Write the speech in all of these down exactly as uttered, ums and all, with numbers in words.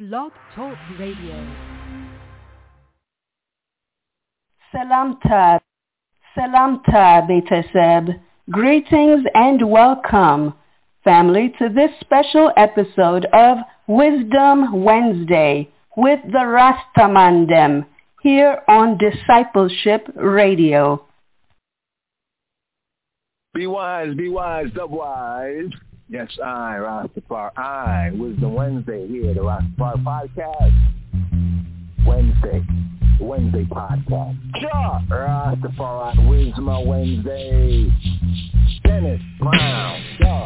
Blog Talk Radio. Salamta, Salamta Beteseb. Greetings and welcome, family, to this special episode of Wisdom Wednesday with the Rastamandem here on Discipleship Radio. Be wise, be wise, double wise. Yes, I, Rastafari, I, Wisdom Wednesday here, the Rastafari Podcast. Wednesday, the Wednesday Podcast. Sure, Rastafari, Wisdom Wednesday. Dennis Brown, sure.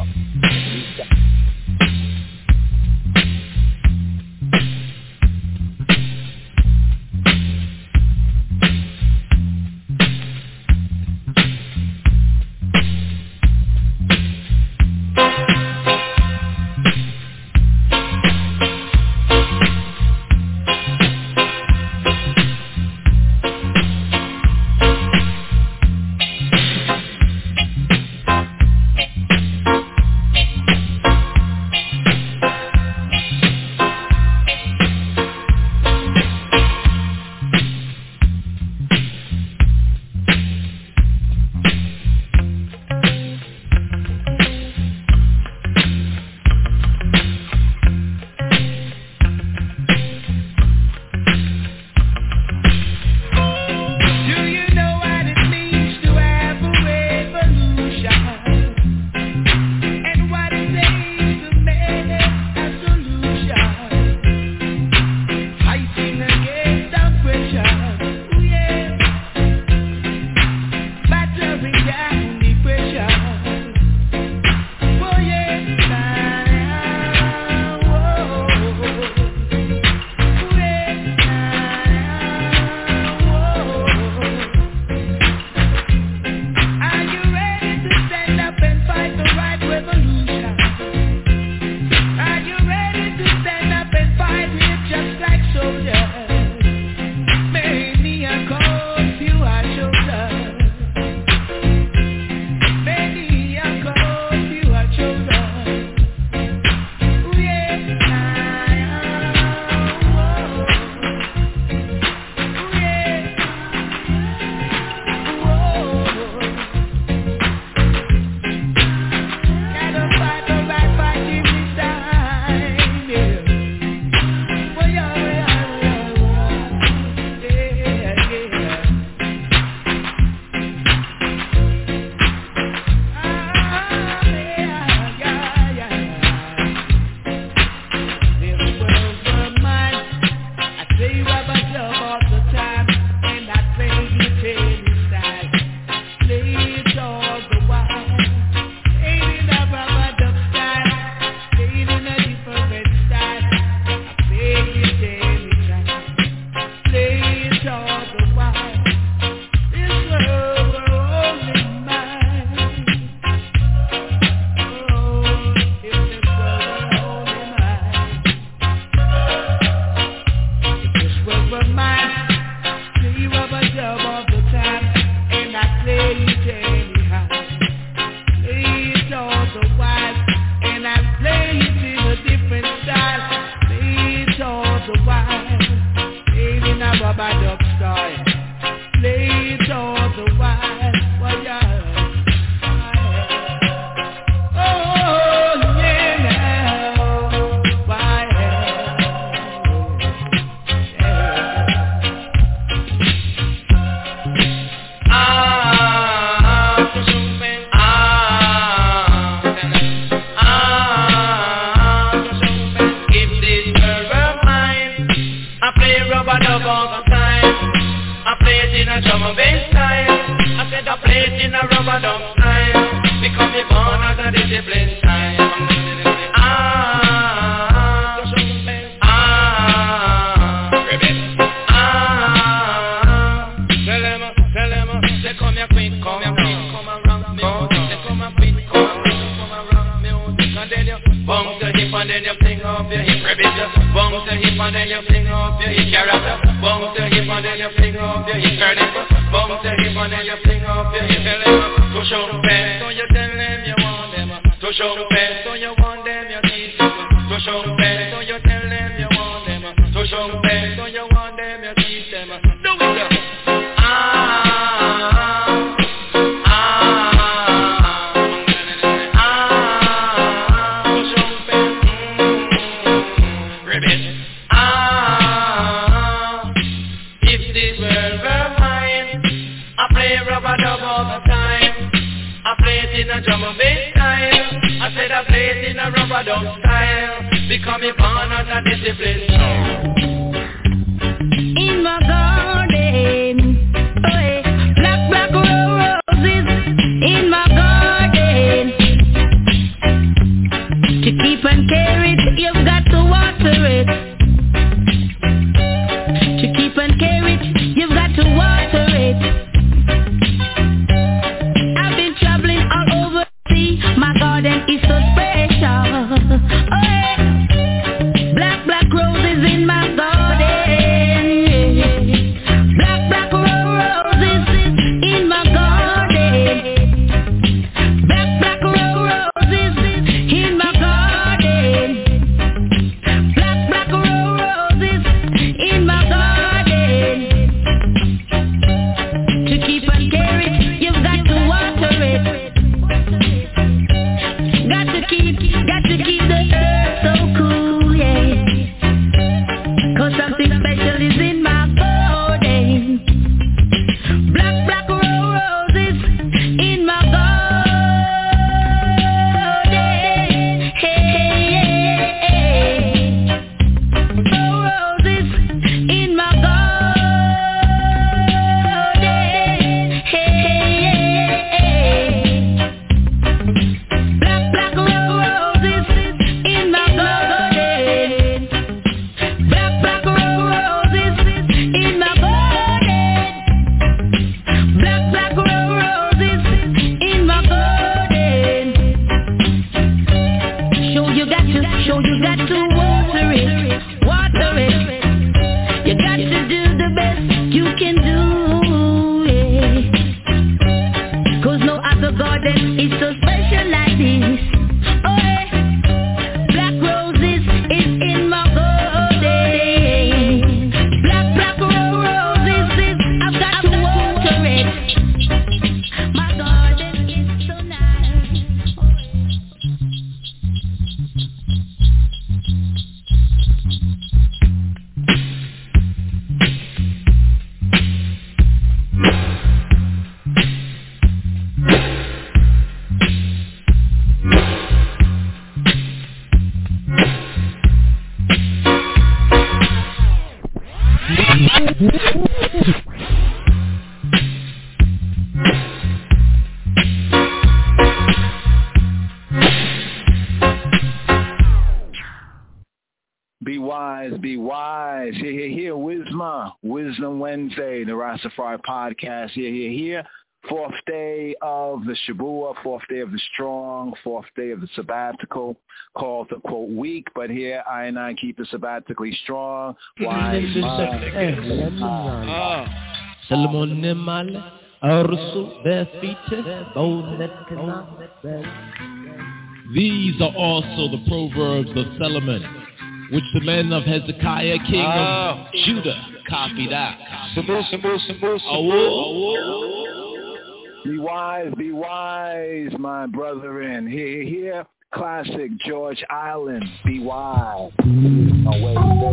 To show the best, so you tell them you want them. every bit. Ah, if this world were mine, I play rub-a-dub all the time. I play it in a drum and bass style. I said I play it in a rub-a-dub style. Becoming born out of discipline. In my garden, oh yeah, black, black roses in my garden. To keep and carry it, you've got to water it. To keep and carry it, you've got to water it. I've been traveling all over the sea, my garden is so special. Oh yeah, black, black roses in my garden. Be wise, be wise. Here, here, here. Wisma, Wisdom Wednesday, the Rastafari podcast. Here, here, here. Fourth day of the Shabua, fourth day of the strong, fourth day of the sabbatical, called the quote week. But here, I and I keep it sabbatically strong. Wise, Salomon Nemale, Arsu, Befite, Bonet. These are also the proverbs of Solomon, which the men of Hezekiah, king oh. of Judah, copied out. Be wise, be wise, my brethren. Here, here, classic George Island. Be wise. Away,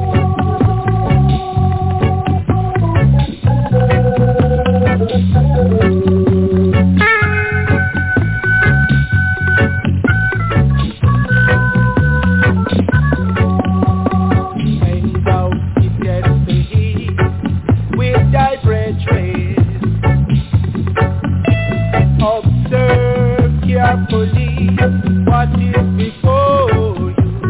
what is before you?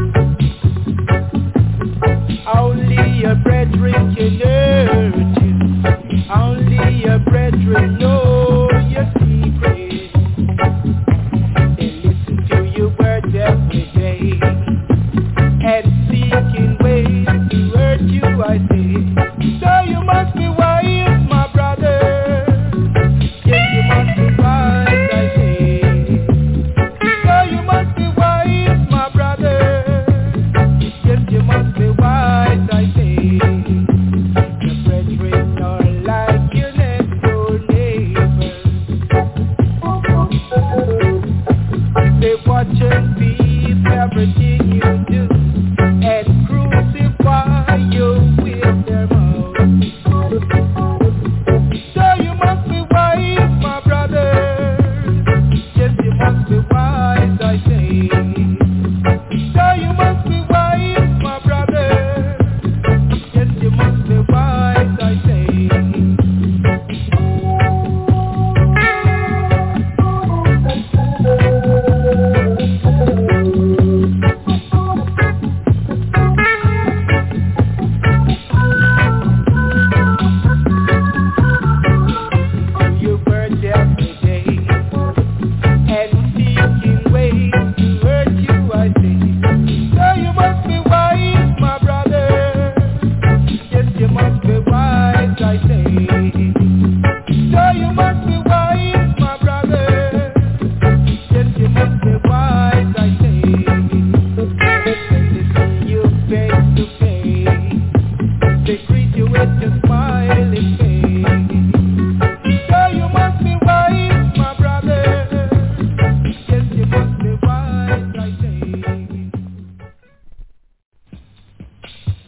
Only your brethren can hurt you. Only your brethren know your secret. They listen to your words every day and seeking ways to hurt you, I say. So you must be wise, my brother. Yes, you must be wise, I say. You must be wise, I say. Your brethren are like you.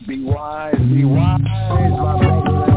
Be wise, be wise, my brother.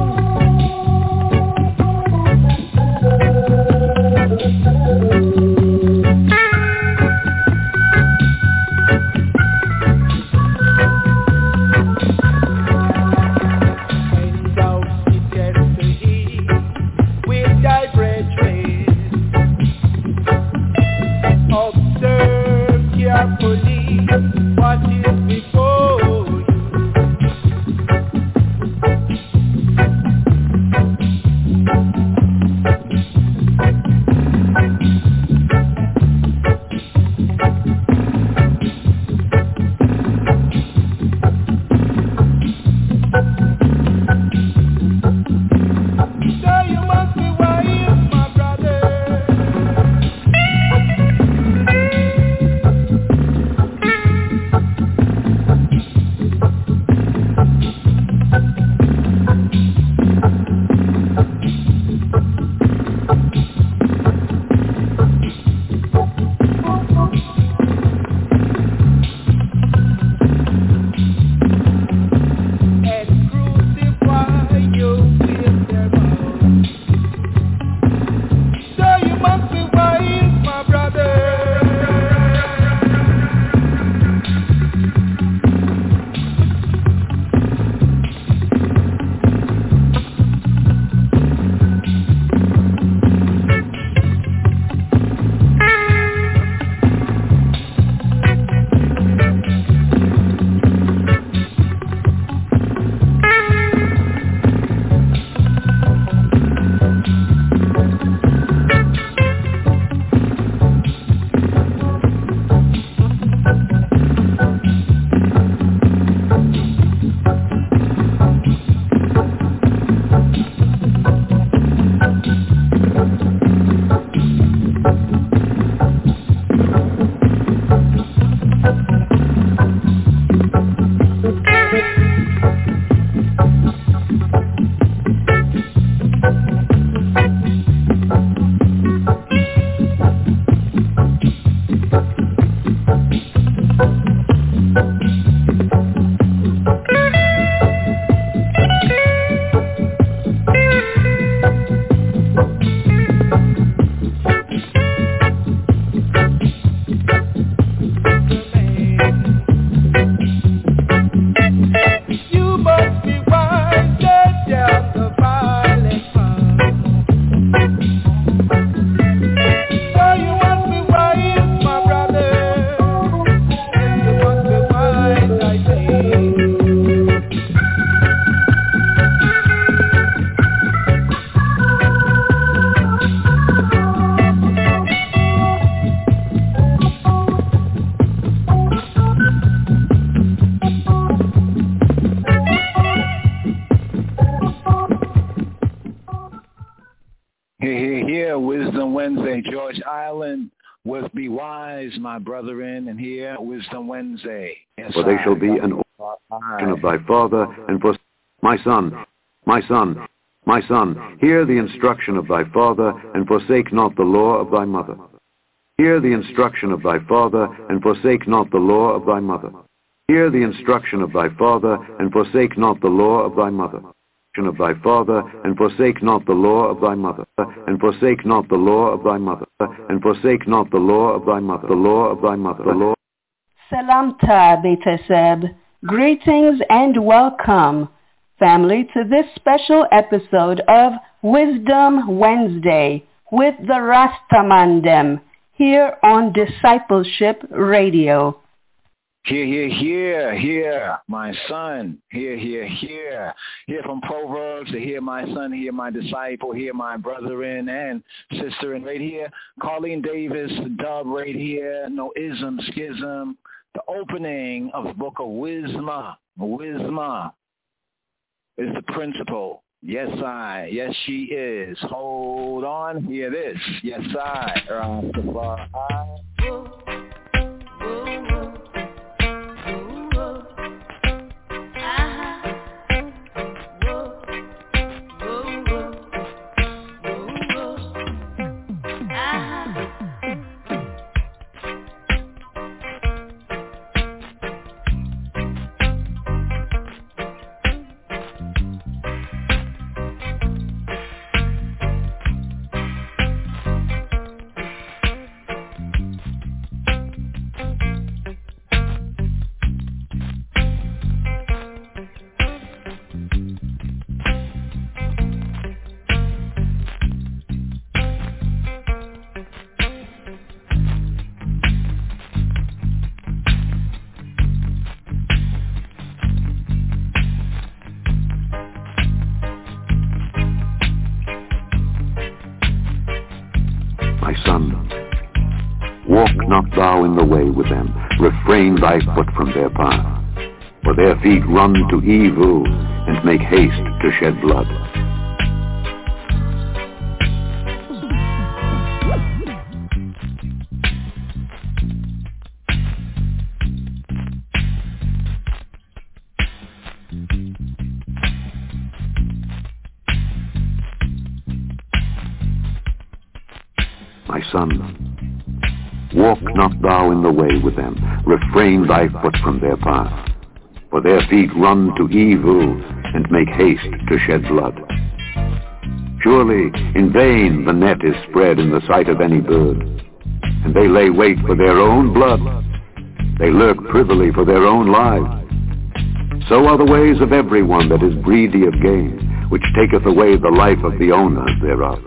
George Island with Be Wise, my brethren, and here Wisdom Wednesday. Yes, for they shall be an orphan of thy father, and for my son, my son, my son, hear the instruction of thy father, and forsake not the law of thy mother. Hear the instruction of thy father, and forsake not the law of thy mother. Hear the instruction of thy father, and forsake not the law of thy mother. Of thy father, and forsake not the law of thy mother, and forsake not the law of thy mother, and forsake not the law of thy mother, the law of thy mother, the law. Salam ta, Beteseb. Greetings and welcome, family, to this special episode of Wisdom Wednesday with the Rastamandem here on Discipleship Radio. Hear, hear, hear, hear, my son. Hear, hear, hear. Hear from Proverbs to hear my son, hear my disciple, hear my brethren and sister. And right here, Colleen Davis, dub right here, no ism, schism. The opening of the book of Wisma. Wisma is the principle. Yes, I. Yes, she is. Hold on. Hear this. Yes, I. Rastafari. Walk not thou in the way with them, refrain thy foot from their path. For their feet run to evil, and make haste to shed blood. My son, walk not thou in the way with them, refrain thy foot from their path. For their feet run to evil, and make haste to shed blood. Surely in vain the net is spread in the sight of any bird, and they lay wait for their own blood. They lurk privily for their own lives. So are the ways of every one that is greedy of gain, which taketh away the life of the owners thereof.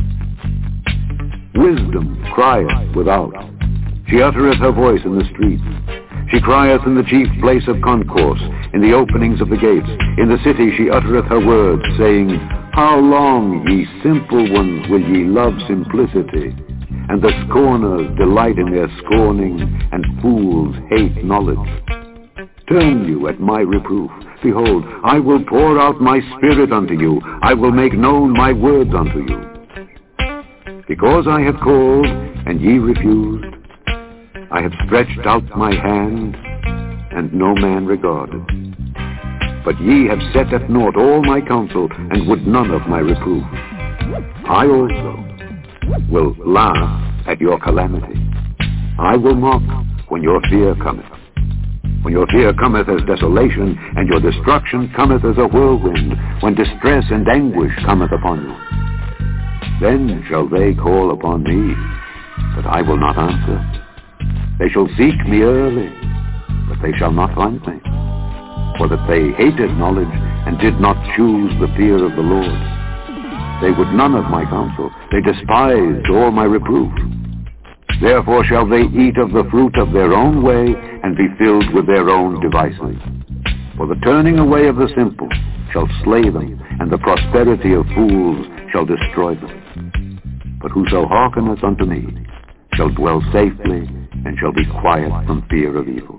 Wisdom crieth without. She uttereth her voice in the streets. She crieth in the chief place of concourse, in the openings of the gates. In the city she uttereth her words, saying, How long, ye simple ones, will ye love simplicity? And the scorners delight in their scorning, and fools hate knowledge. Turn you at my reproof. Behold, I will pour out my spirit unto you. I will make known my words unto you. Because I have called, and ye refused, I have stretched out my hand, and no man regarded. But ye have set at naught all my counsel, and would none of my reproof. I also will laugh at your calamity. I will mock when your fear cometh. When your fear cometh as desolation, and your destruction cometh as a whirlwind, when distress and anguish cometh upon you. Then shall they call upon me, but I will not answer. They shall seek me early, but they shall not find me. For that they hated knowledge, and did not choose the fear of the Lord. They would none of my counsel. They despised all my reproof. Therefore shall they eat of the fruit of their own way, and be filled with their own devices. For the turning away of the simple shall slay them, and the prosperity of fools shall destroy them. But whoso hearkeneth unto me shall dwell safely, and shall be quiet from fear of evil.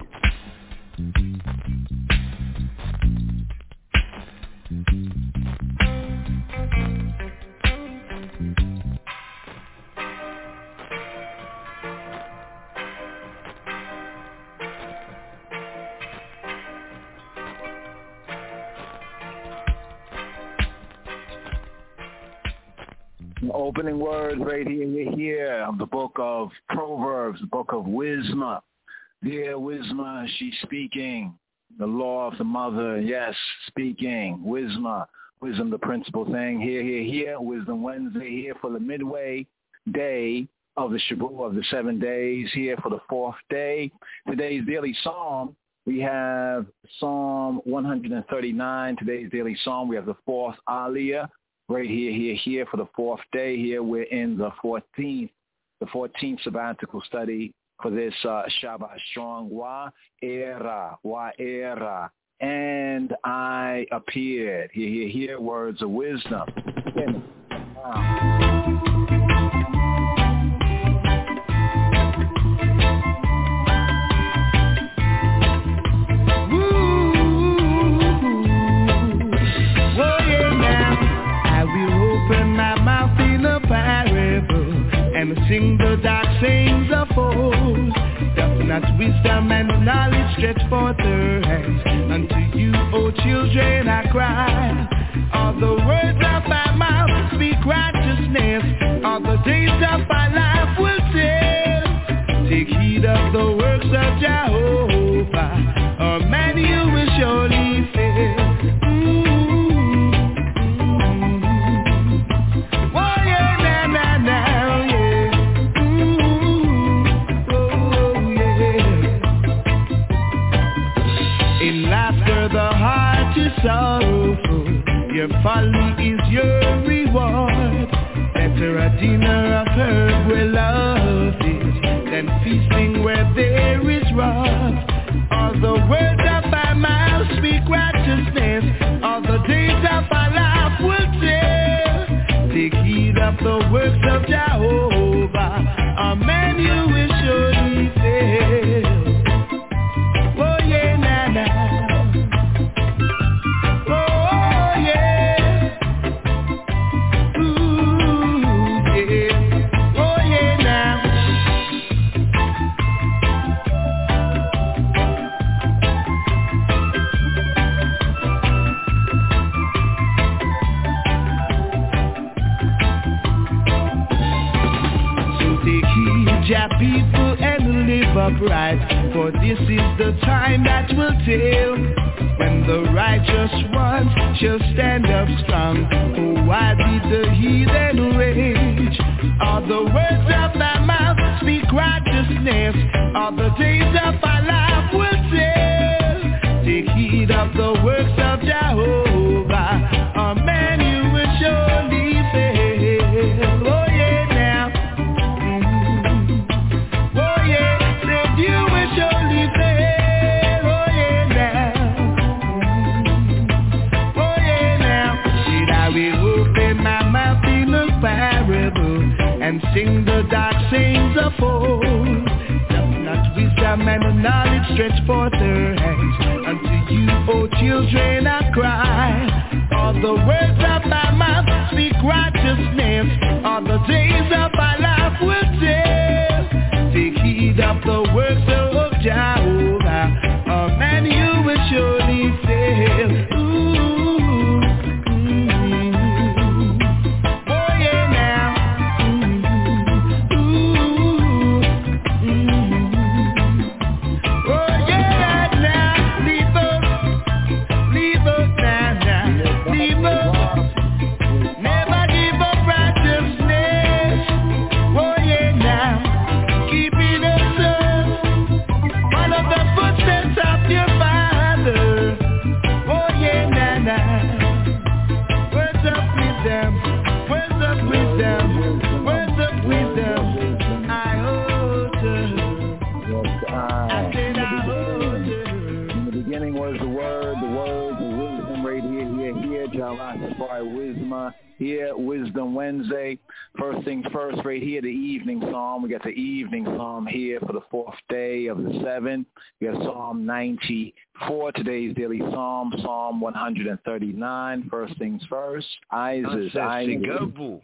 Opening words right here, here of the book of Proverbs, the book of Wisma. Dear Wisma, she's speaking. The law of the mother, yes, speaking. Wisma, wisdom, the principal thing. Here, here, here. Wisdom Wednesday here for the midway day of the Shabu of the seven days. Here for the fourth day. Today's daily psalm, we have Psalm one thirty-nine. Today's daily psalm, we have the fourth Aliyah. Right here, here, here for the fourth day. Here we're in the fourteenth, the fourteenth sabbatical study for this uh, Shabbat strong. Wa era, wa era, and I appeared. Here, here, here, words of wisdom. Wow. And sing the dark sayings of old. Doth not wisdom and knowledge stretch forth her hands? Unto you, O children, I cry. All the words of my mouth speak righteousness. All the days of my life will tell. Take heed of the works of Jehovah, or man you will surely fail. Sorrowful, your folly is your reward. Better a dinner of herb where love is, than feasting where there is wrath. All the words of my mouth speak righteousness. All the days of my life will tell. Take heed of the works of Jehovah, amen, you will surely thy people and live upright. For this is the time that will tell, when the righteous ones shall stand up strong. Oh, why did the heathen rage? All the words of thy mouth speak righteousness. All the days of our life will tell. Take heed of the works of Jehovah. Amen, you will surely fail. Oh yeah, now. Mm-hmm. Oh yeah, said you will surely fail. Oh yeah, now. Mm-hmm. Oh yeah, now. Said I will open my mouth in a parable and sing the dark sayings of old. Does not wisdom and knowledge stretch forth her hands unto you, O children, I cry. All the words of thy mouth speak righteousness. All the days of our life will tell. Take heed of the works of Jehovah. Amen, you will surely fail. Ooh, mm-hmm. Oh yeah, now. Mm-hmm. Ooh, mm-hmm. Oh yeah, now. Leave us, leave us now, now. Leave us. Never give up righteousness. Oh yeah, now. Keep it up, son. Follow the footsteps of your father. Oh yeah, now, now. Words of wisdom, words of wisdom, words of wisdom. I hold her. Yes, I. I said I hold her. In the beginning was the word, the word, the wisdom right here, here, here. John Rastafari Wisdom here, Wisdom Wednesday. First things first, right here, the evening psalm. We got the evening psalm here for the fourth day of the seventh. We got Psalm ninety-four, today's daily psalm, Psalm one thirty-nine. First things first. Isis, Isis. Sigabu,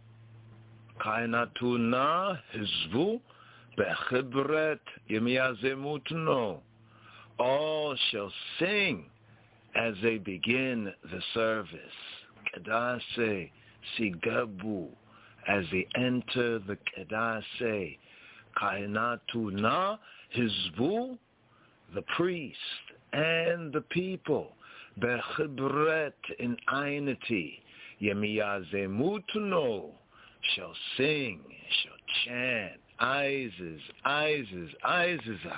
Kainatuna, Hizbu, Bechibret, Yemiazemutno. All shall sing as they begin the service. Kedase, Sigabu, as they enter the Kedase. Kainatuna, Hizbu, the priest and the people. Bechibret, in einity. Yemiyazemutno, shall sing, shall chant. Isis, Isis, Isis, I.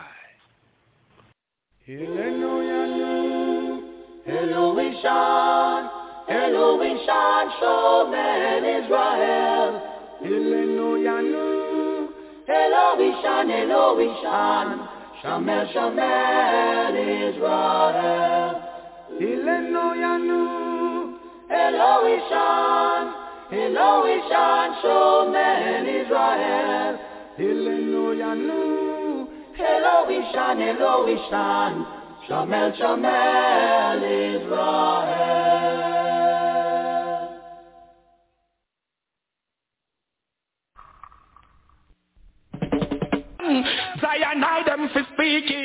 Hallelujah, Elohishan, Elohishan, Shomer Israel. Hallelujah, Elohishan, Elohishan, Shomer, Shomer Israel. Hallelujah, Elohishan, Elohishan, Shomer Israel. Hallelujah, Elohishan, Elohishan, Shomer, Shomer Israel. Zion, I them for speaking.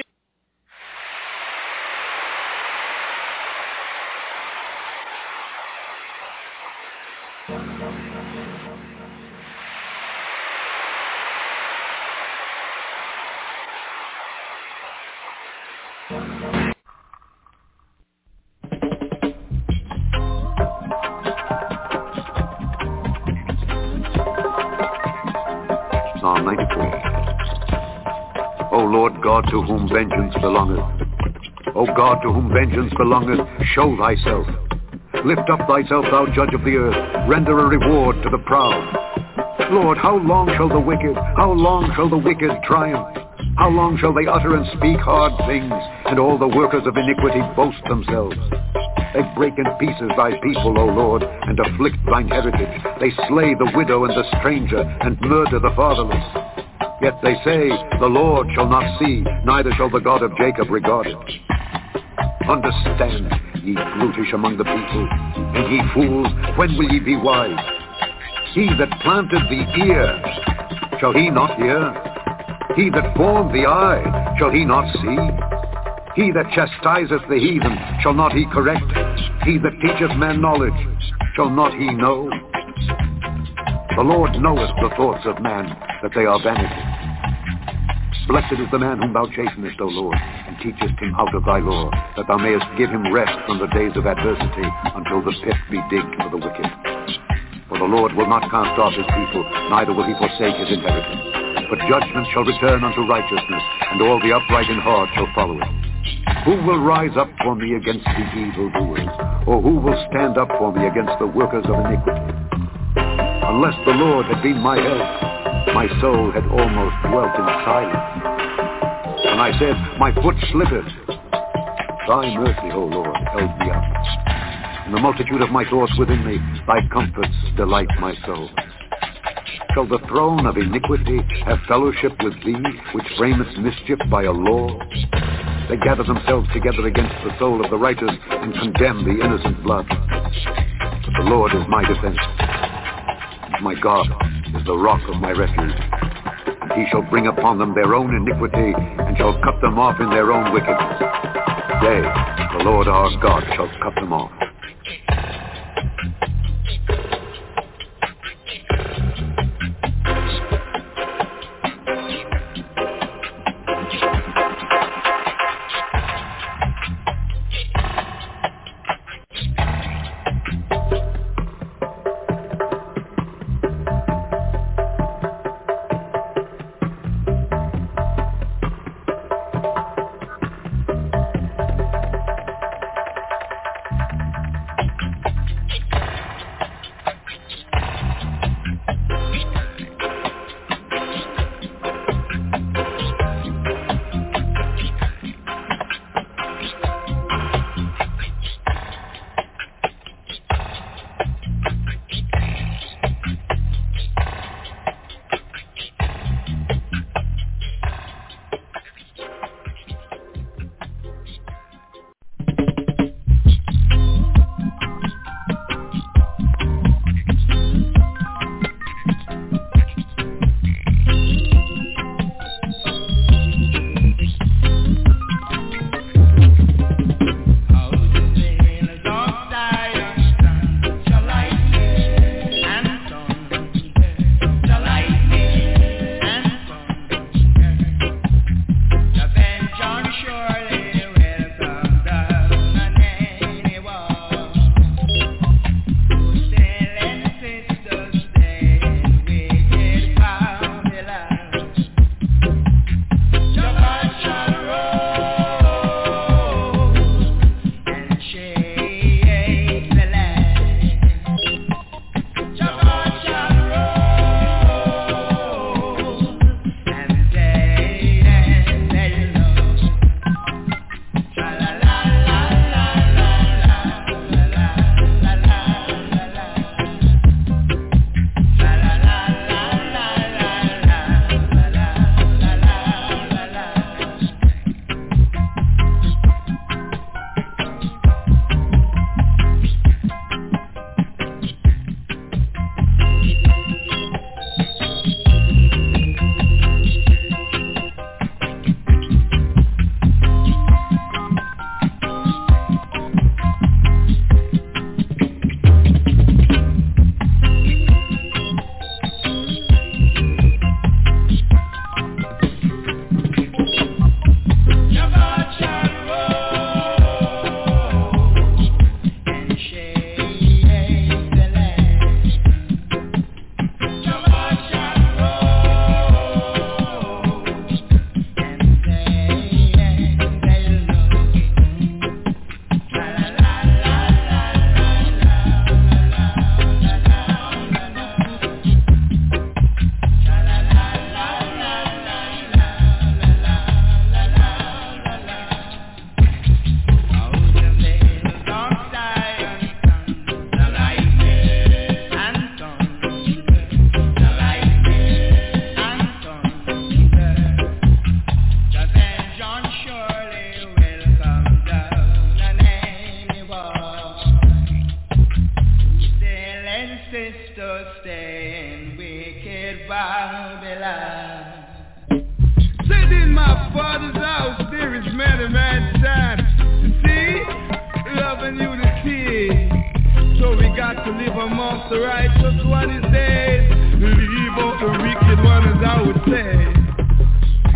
Psalm ninety-three. O Lord God, to whom vengeance belongeth, O God, to whom vengeance belongeth, show thyself. Lift up thyself, thou judge of the earth. Render a reward to the proud. Lord, how long shall the wicked, how long shall the wicked triumph? How long shall they utter and speak hard things, and all the workers of iniquity boast themselves? They break in pieces thy people, O Lord, and afflict thine heritage. They slay the widow and the stranger, and murder the fatherless. Yet they say, the Lord shall not see, neither shall the God of Jacob regard it. Understand, ye brutish among the people, and ye fools, when will ye be wise? He that planted the ear, shall he not hear? He that formed the eye, shall he not see? He that chastiseth the heathen, shall not he correct? He that teacheth man knowledge, shall not he know? The Lord knoweth the thoughts of man, that they are vanity. Blessed is the man whom thou chastenest, O Lord, and teachest him out of thy law, that thou mayest give him rest from the days of adversity, until the pit be digged for the wicked. For the Lord will not cast off his people, neither will he forsake his inheritance. But judgment shall return unto righteousness, and all the upright in heart shall follow it. Who will rise up for me against the evildoers? Or who will stand up for me against the workers of iniquity? Unless the Lord had been my help, my soul had almost dwelt in silence. And I said, my foot slippeth. Thy mercy, O Lord, held me up. In the multitude of my thoughts within me, thy comforts delight my soul. Shall the throne of iniquity have fellowship with thee, which framest mischief by a law? They gather themselves together against the soul of the righteous, and condemn the innocent blood. But the Lord is my defense. My God is the rock of my refuge. And he shall bring upon them their own iniquity, and shall cut them off in their own wickedness. Yea, the Lord our God shall cut them off.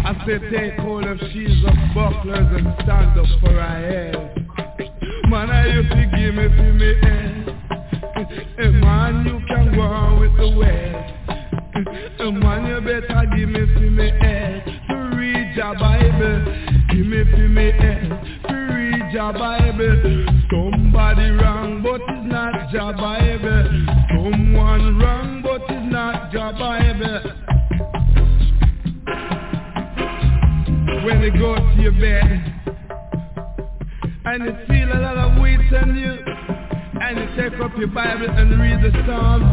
I said take hold of shields of bucklers and stand up for our head. Man, I used to give me for me head. Hey man, you can go on with the west. Hey man, you better give me for me head. To read your Bible, give me for me head. To read your Bible. Somebody wrong, but it's not your Bible. Someone wrong, but it's not your Bible. When you go to your bed and you feel a lot of weight on you, and you take up your Bible and read the Psalms,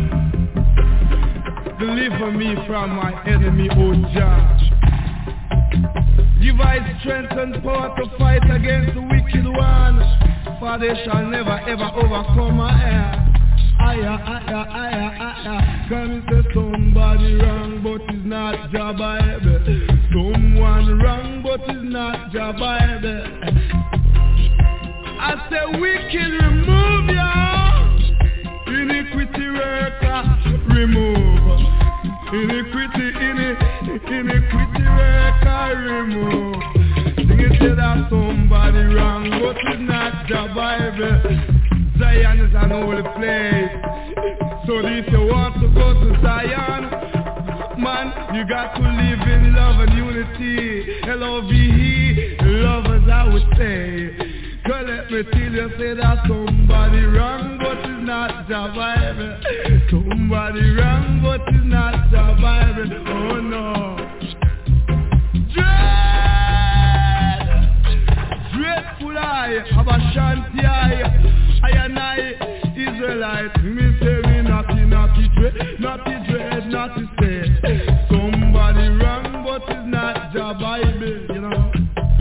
deliver me from my enemy, O Jah. Give I strength and power to fight against the wicked one, for they shall never ever overcome my heir. Aya, aya, aya, aya. Can you say somebody wrong, but it's not your Bible? Someone wrong, but it's not your Bible. I say wicked, remove ya. Iniquity worker, remove. Iniquity, ini, iniquity worker, remove. You say that somebody wrong, but it's not your Bible. Zion is an holy place. So if you want to go to Zion, man, you got to live in love and unity. L O V E, love as I would say. Girl, let me tell you, say that somebody wrong, but it's not your Bible. Somebody wrong, but it's not your Bible. Oh no. Dread, dreadful eye, of a shanty eye. I and I, Israelite, me say me naughty, naughty dread, naughty dread, naughty say. Somebody wrong, but it's not your Bible, you know.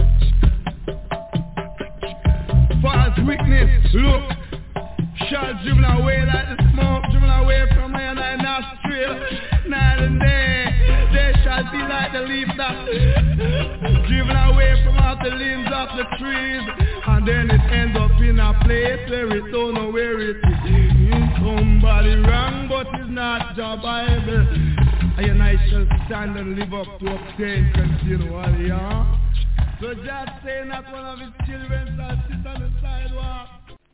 False witness, look, shall driven away like the smoke, driven away from my and I nostril. Night and day, they shall be like the leaf that driven away from out the limbs of the trees. And then it ends up in a place where it don't know where it is. Somebody wrong, but it's not your Bible. And I shall stand and live up to obtain continually, huh? So just say not one of his children shall sit on the sidewalk.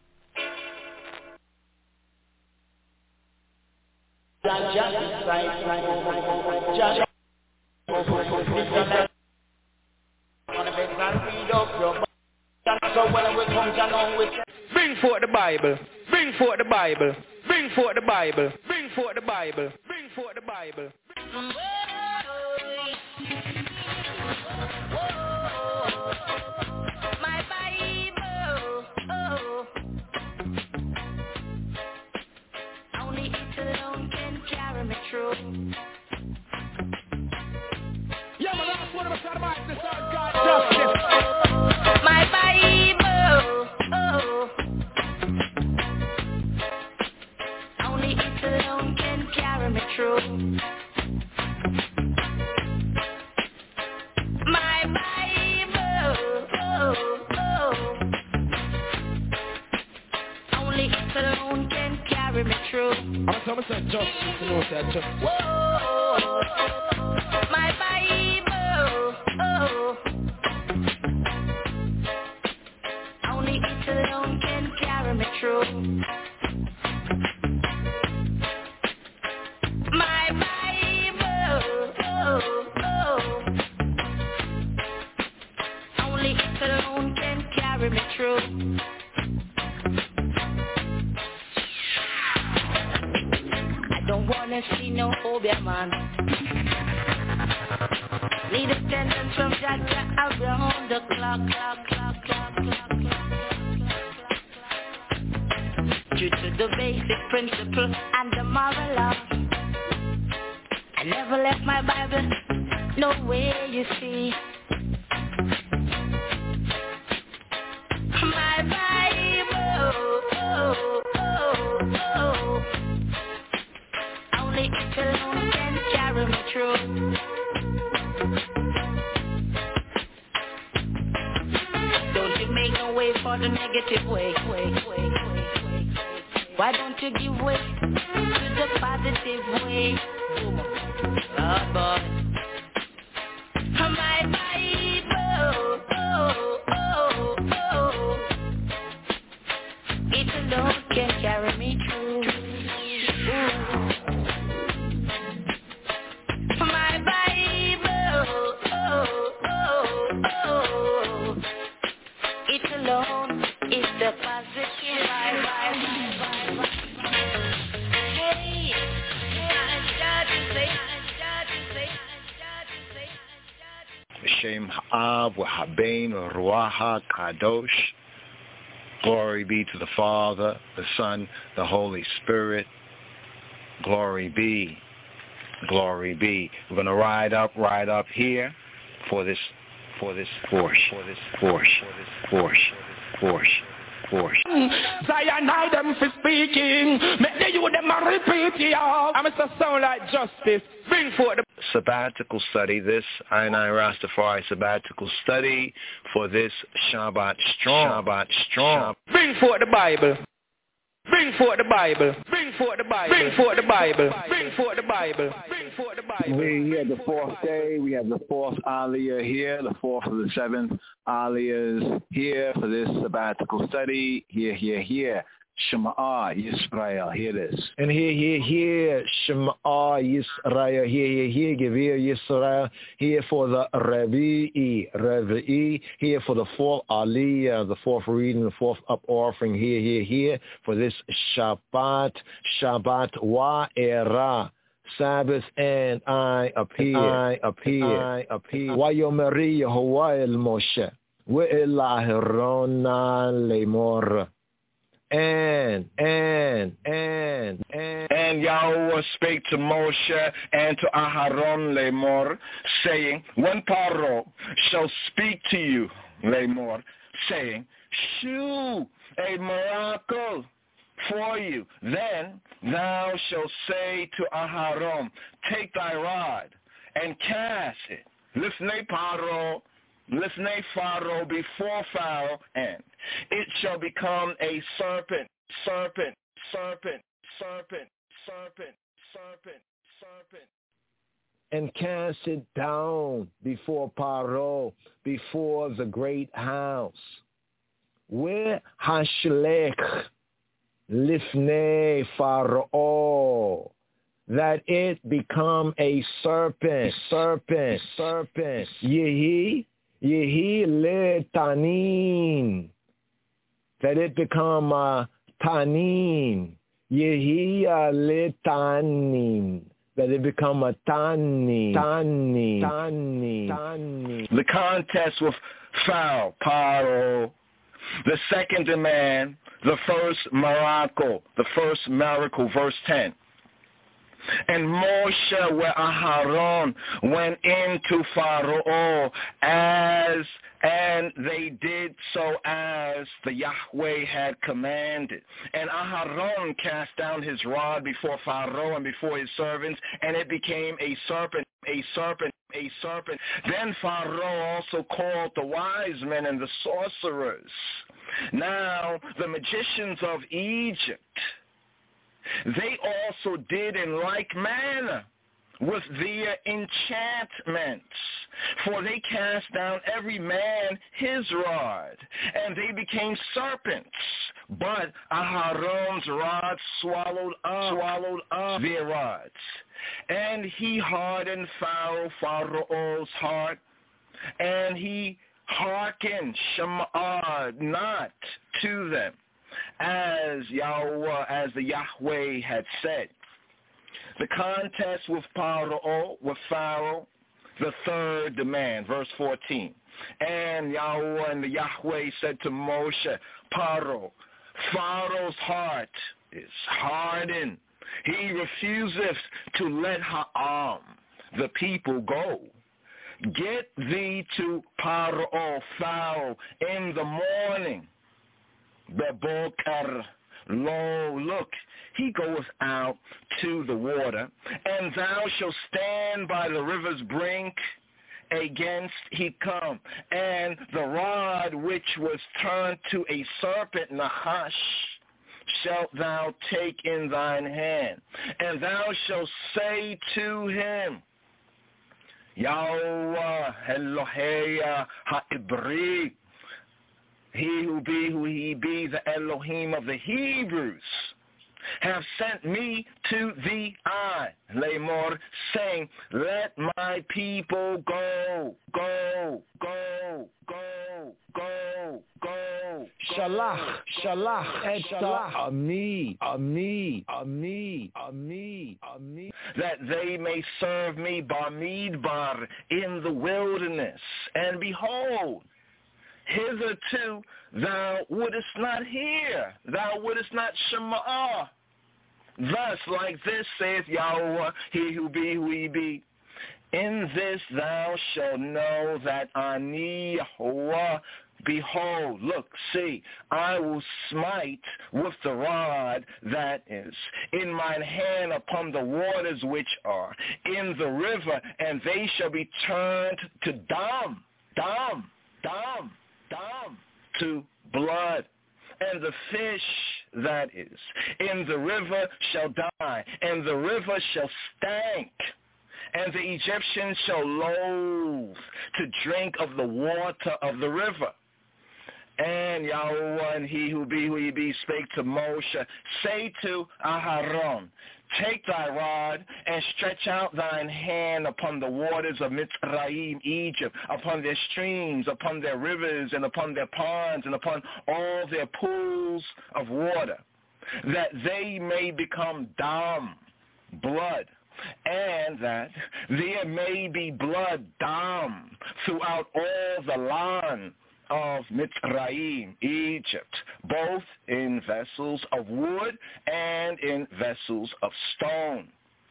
Bring forth the Bible, bring forth the Bible, bring forth the Bible, bring forth the Bible, bring forth the Bible. My Bible, oh. Only it alone can carry me through. Yeah, my last one of us out of my this on God justice. My Bible, oh. Only it alone can carry me through. My Bible, oh, oh. Only it alone can carry me through. I'm talking about justice, you know what that justice. Whoa, my Bible, oh. Only it alone can carry me through. My Bible, oh, oh. Only it alone can carry me through. I don't wanna see no phobia, man. Need attendance from Jaja around the clock, clock, clock, clock, clock, clock, clock. Due to the basic principle and the moral law, I never left my Bible, no way you see. My Bible, oh, oh, oh. Only it alone can carry me through. Don't you make no way for the negative way, way, way, way, way. Why don't you give way to the positive way? Oh boy. don't can carry me through. Ooh. My Bible, oh, oh, oh, it alone is the positive vibe. Hey, I got to say, I got to say, I got to say, I got to say. Shem Ha'av W'Habein Ruach HaKadosh. Glory be to the Father, the Son, the Holy Spirit. Glory be, glory be. We're going to ride up, ride up here for this, for this force, for this force, for this force, force, force. Zion, I them for speaking. Make the you them a repeat, yo. I'm a sound like justice. Bring forth the sabbatical study, this I and I Rastafari sabbatical study for this Shabbat Strong. Shabbat Strong. Bring forth the Bible. Bring forth the Bible. Bring forth the Bible. Bring forth the Bible. Bring forth the Bible. Bring forth the Bible. We here the fourth day. We have the fourth Aliyah here, the fourth of the seventh Aliyahs here for this sabbatical study. Here, here, here. Shema Yisrael, hear this. And here, here, here, Shema Yisrael, here, here, here, Gevir Yisrael, here for the Revi'i, Revi'i, here for the fourth Aliyah, the fourth reading, the fourth up offering, here, here, here, for this Shabbat, Shabbat Wa'era, Sabbath, and I appear, I appear, I appear. Wayomeri Yehovah el Moshe, Ve'el Aharona Lemor. And, and, and, and. And Yahweh spake to Moshe and to Aharon Lemor, saying, when Paro shall speak to you, Lemor, saying, shew a miracle for you, then thou shalt say to Aharon, take thy rod and cast it. Lifnei Paro, Lifnei Pharaoh, before Pharaoh, and it shall become a serpent, serpent, serpent, serpent, serpent, serpent, serpent. And cast it down before Paro, before the great house. Where Hashlech Lifnei Pharaoh, that it become a serpent, serpent, serpent. Yehi, Yehi le tanin, that it become a tanin. Yehi le tanin, that it become a tanin, tanin, tanin, tanin. The contest with Pharaoh, Paro, the second demand, the first miracle, the first miracle, verse ten. And Moshe where Aharon went into Pharaoh as, and they did so as the Yahweh had commanded. And Aharon cast down his rod before Pharaoh and before his servants, and it became a serpent, a serpent, a serpent. Then Pharaoh also called the wise men and the sorcerers. Now the magicians of Egypt, they also did in like manner with their enchantments, for they cast down every man his rod, and they became serpents. But Aharon's rod swallowed up, swallowed up their rods, and he hardened Pharaoh, Pharaoh's heart, and he hearkened Shema not to them, as Yahweh, as the Yahweh had said. The contest with Pharaoh, with Pharaoh, the third demand, verse fourteen. And Yahweh and the Yahweh said to Moshe, Pharaoh, Pharaoh's heart is hardened. He refuseth to let Ha'am, the people, go. Get thee to Pharaoh, Pharaoh, in the morning. Bebokar, lo, look, he goeth out to the water, and thou shalt stand by the river's brink against he come, and the rod which was turned to a serpent, Nahash, shalt thou take in thine hand, and thou shalt say to him, Yahweh Elohei ha'ibri, he who be who he be, the Elohim of the Hebrews, have sent me to thee, I, Lamor, saying, let my people go, go, go, go, go, go. Shalach, shalach, et shalach, ami, ami, ami, ami, ami. That they may serve me Bamidbar in the wilderness. And behold, hitherto thou wouldest not hear, thou wouldest not shema. Thus, like this saith Yahweh, he who be, who he be. In this thou shalt know that Ani Yahweh, behold, look, see, I will smite with the rod that is in mine hand upon the waters which are in the river, and they shall be turned to dam, dam, dam, dam, to blood. And the fish that is in the river shall die, and the river shall stank, and the Egyptians shall loathe to drink of the water of the river. And Yahweh, and he who be, who he be, spake to Moshe, say to Aharon, take thy rod and stretch out thine hand upon the waters of Mitzrayim, Egypt, upon their streams, upon their rivers, and upon their ponds, and upon all their pools of water, that they may become dam, blood, and that there may be blood dam throughout all the land of Mitzrayim, Egypt, both in vessels of wood and in vessels of stone.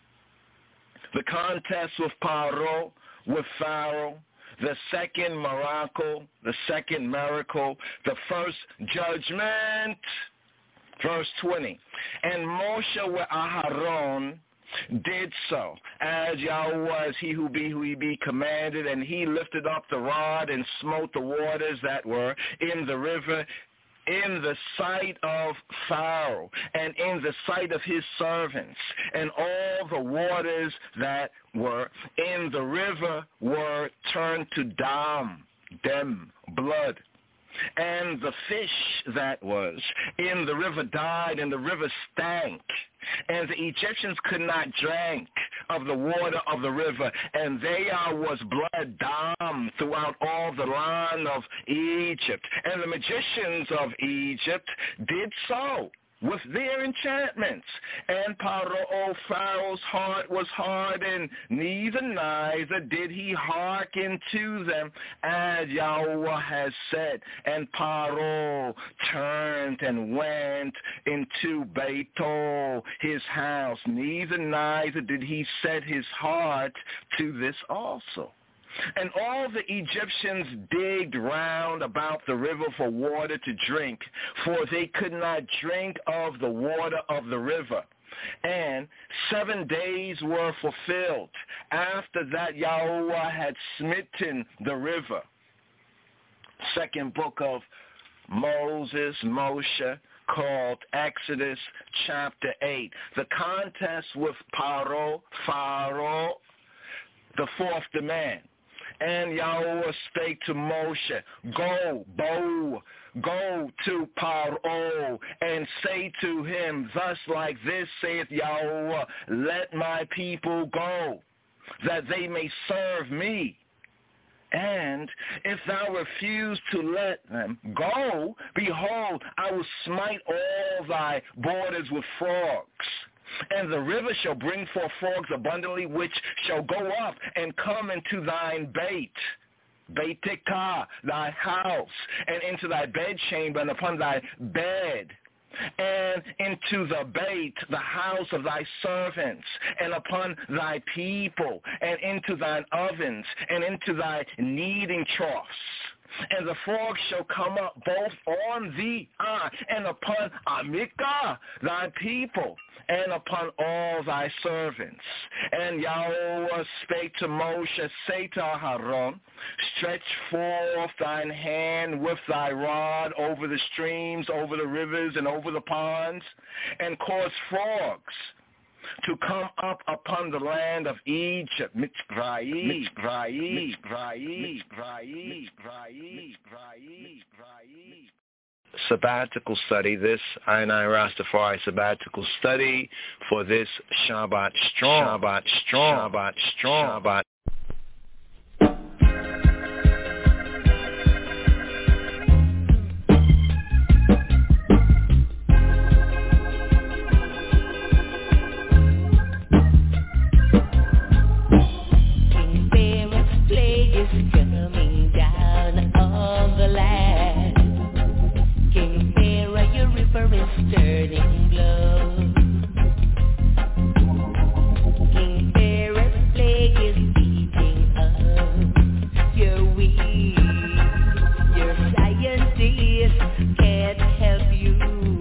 The contest with Paro, with Pharaoh, the second miracle, the second miracle, the first judgment. Verse twenty. And Moshe with Aharon did so, as Yahweh, as he who be, who he be, commanded, and he lifted up the rod and smote the waters that were in the river in the sight of Pharaoh and in the sight of his servants, and all the waters that were in the river were turned to dam, dem, blood. And the fish that was in the river died, and the river stank. And the Egyptians could not drink of the water of the river, and there was blood dam throughout all the land of Egypt. And the magicians of Egypt did so with their enchantments. And Paro, Pharaoh's heart was hardened, neither neither did he hearken to them, as Yahweh has said. And Paro turned and went into Beito, his house, neither neither did he set his heart to this also. And all the Egyptians digged round about the river for water to drink, for they could not drink of the water of the river. And seven days were fulfilled after that Yahweh had smitten the river. Second book of Moses, Moshe, called Exodus chapter eight. The contest with Paro, Pharaoh, the fourth demand. And Yahweh spake to Moshe, go, bow, go to Paro, and say to him, thus like this saith Yahweh, let my people go, that they may serve me. And if thou refuse to let them go, behold, I will smite all thy borders with frogs. And the river shall bring forth frogs abundantly, which shall go up and come into thine bait, Beitika, thy house, and into thy bedchamber, and upon thy bed, and into the bait, the house of thy servants, and upon thy people, and into thine ovens, and into thy kneading troughs. And the frogs shall come up both on thee uh, and upon Amika, thy people, and upon all thy servants. And Yahweh spake to Moshe, say to Aharon, stretch forth thine hand with thy rod over the streams, over the rivers, and over the ponds, and cause frogs to come up upon the land of Egypt. Mitzrayim, Mitzrayim, Mitzrayim, Mitzrayim, Mitzrayim, Mitzrayim. Sabbatical study, this I and I Rastafari sabbatical study for this Shabbat strong, Shabbat strong, Shabbat strong, Shabbat. Turning blood. King Pharaoh's plague is beating up your weed. Your scientists can't help you.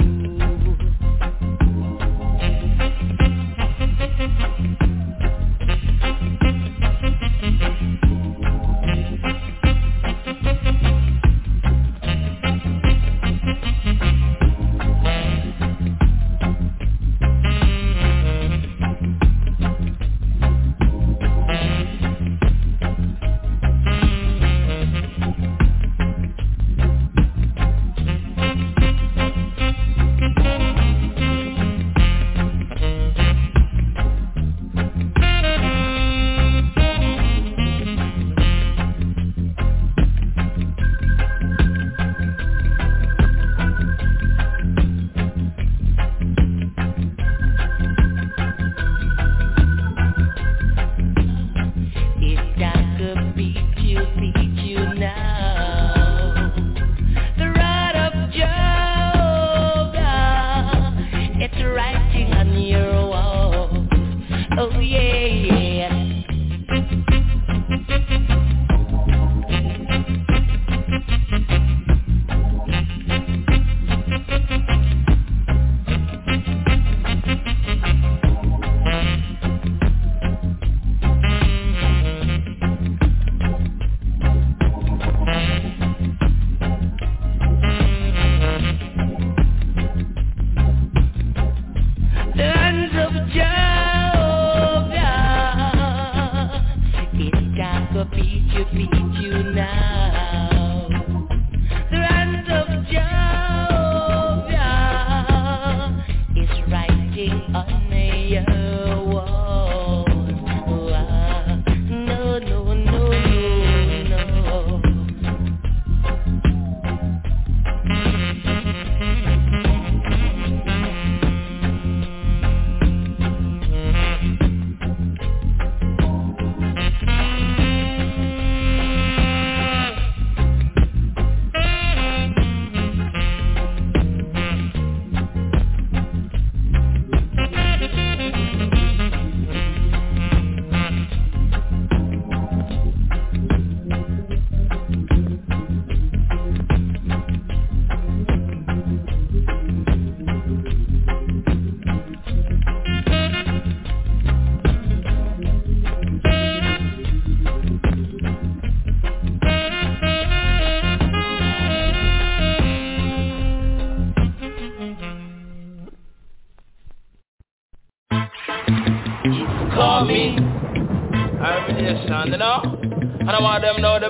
You know, and I want them know the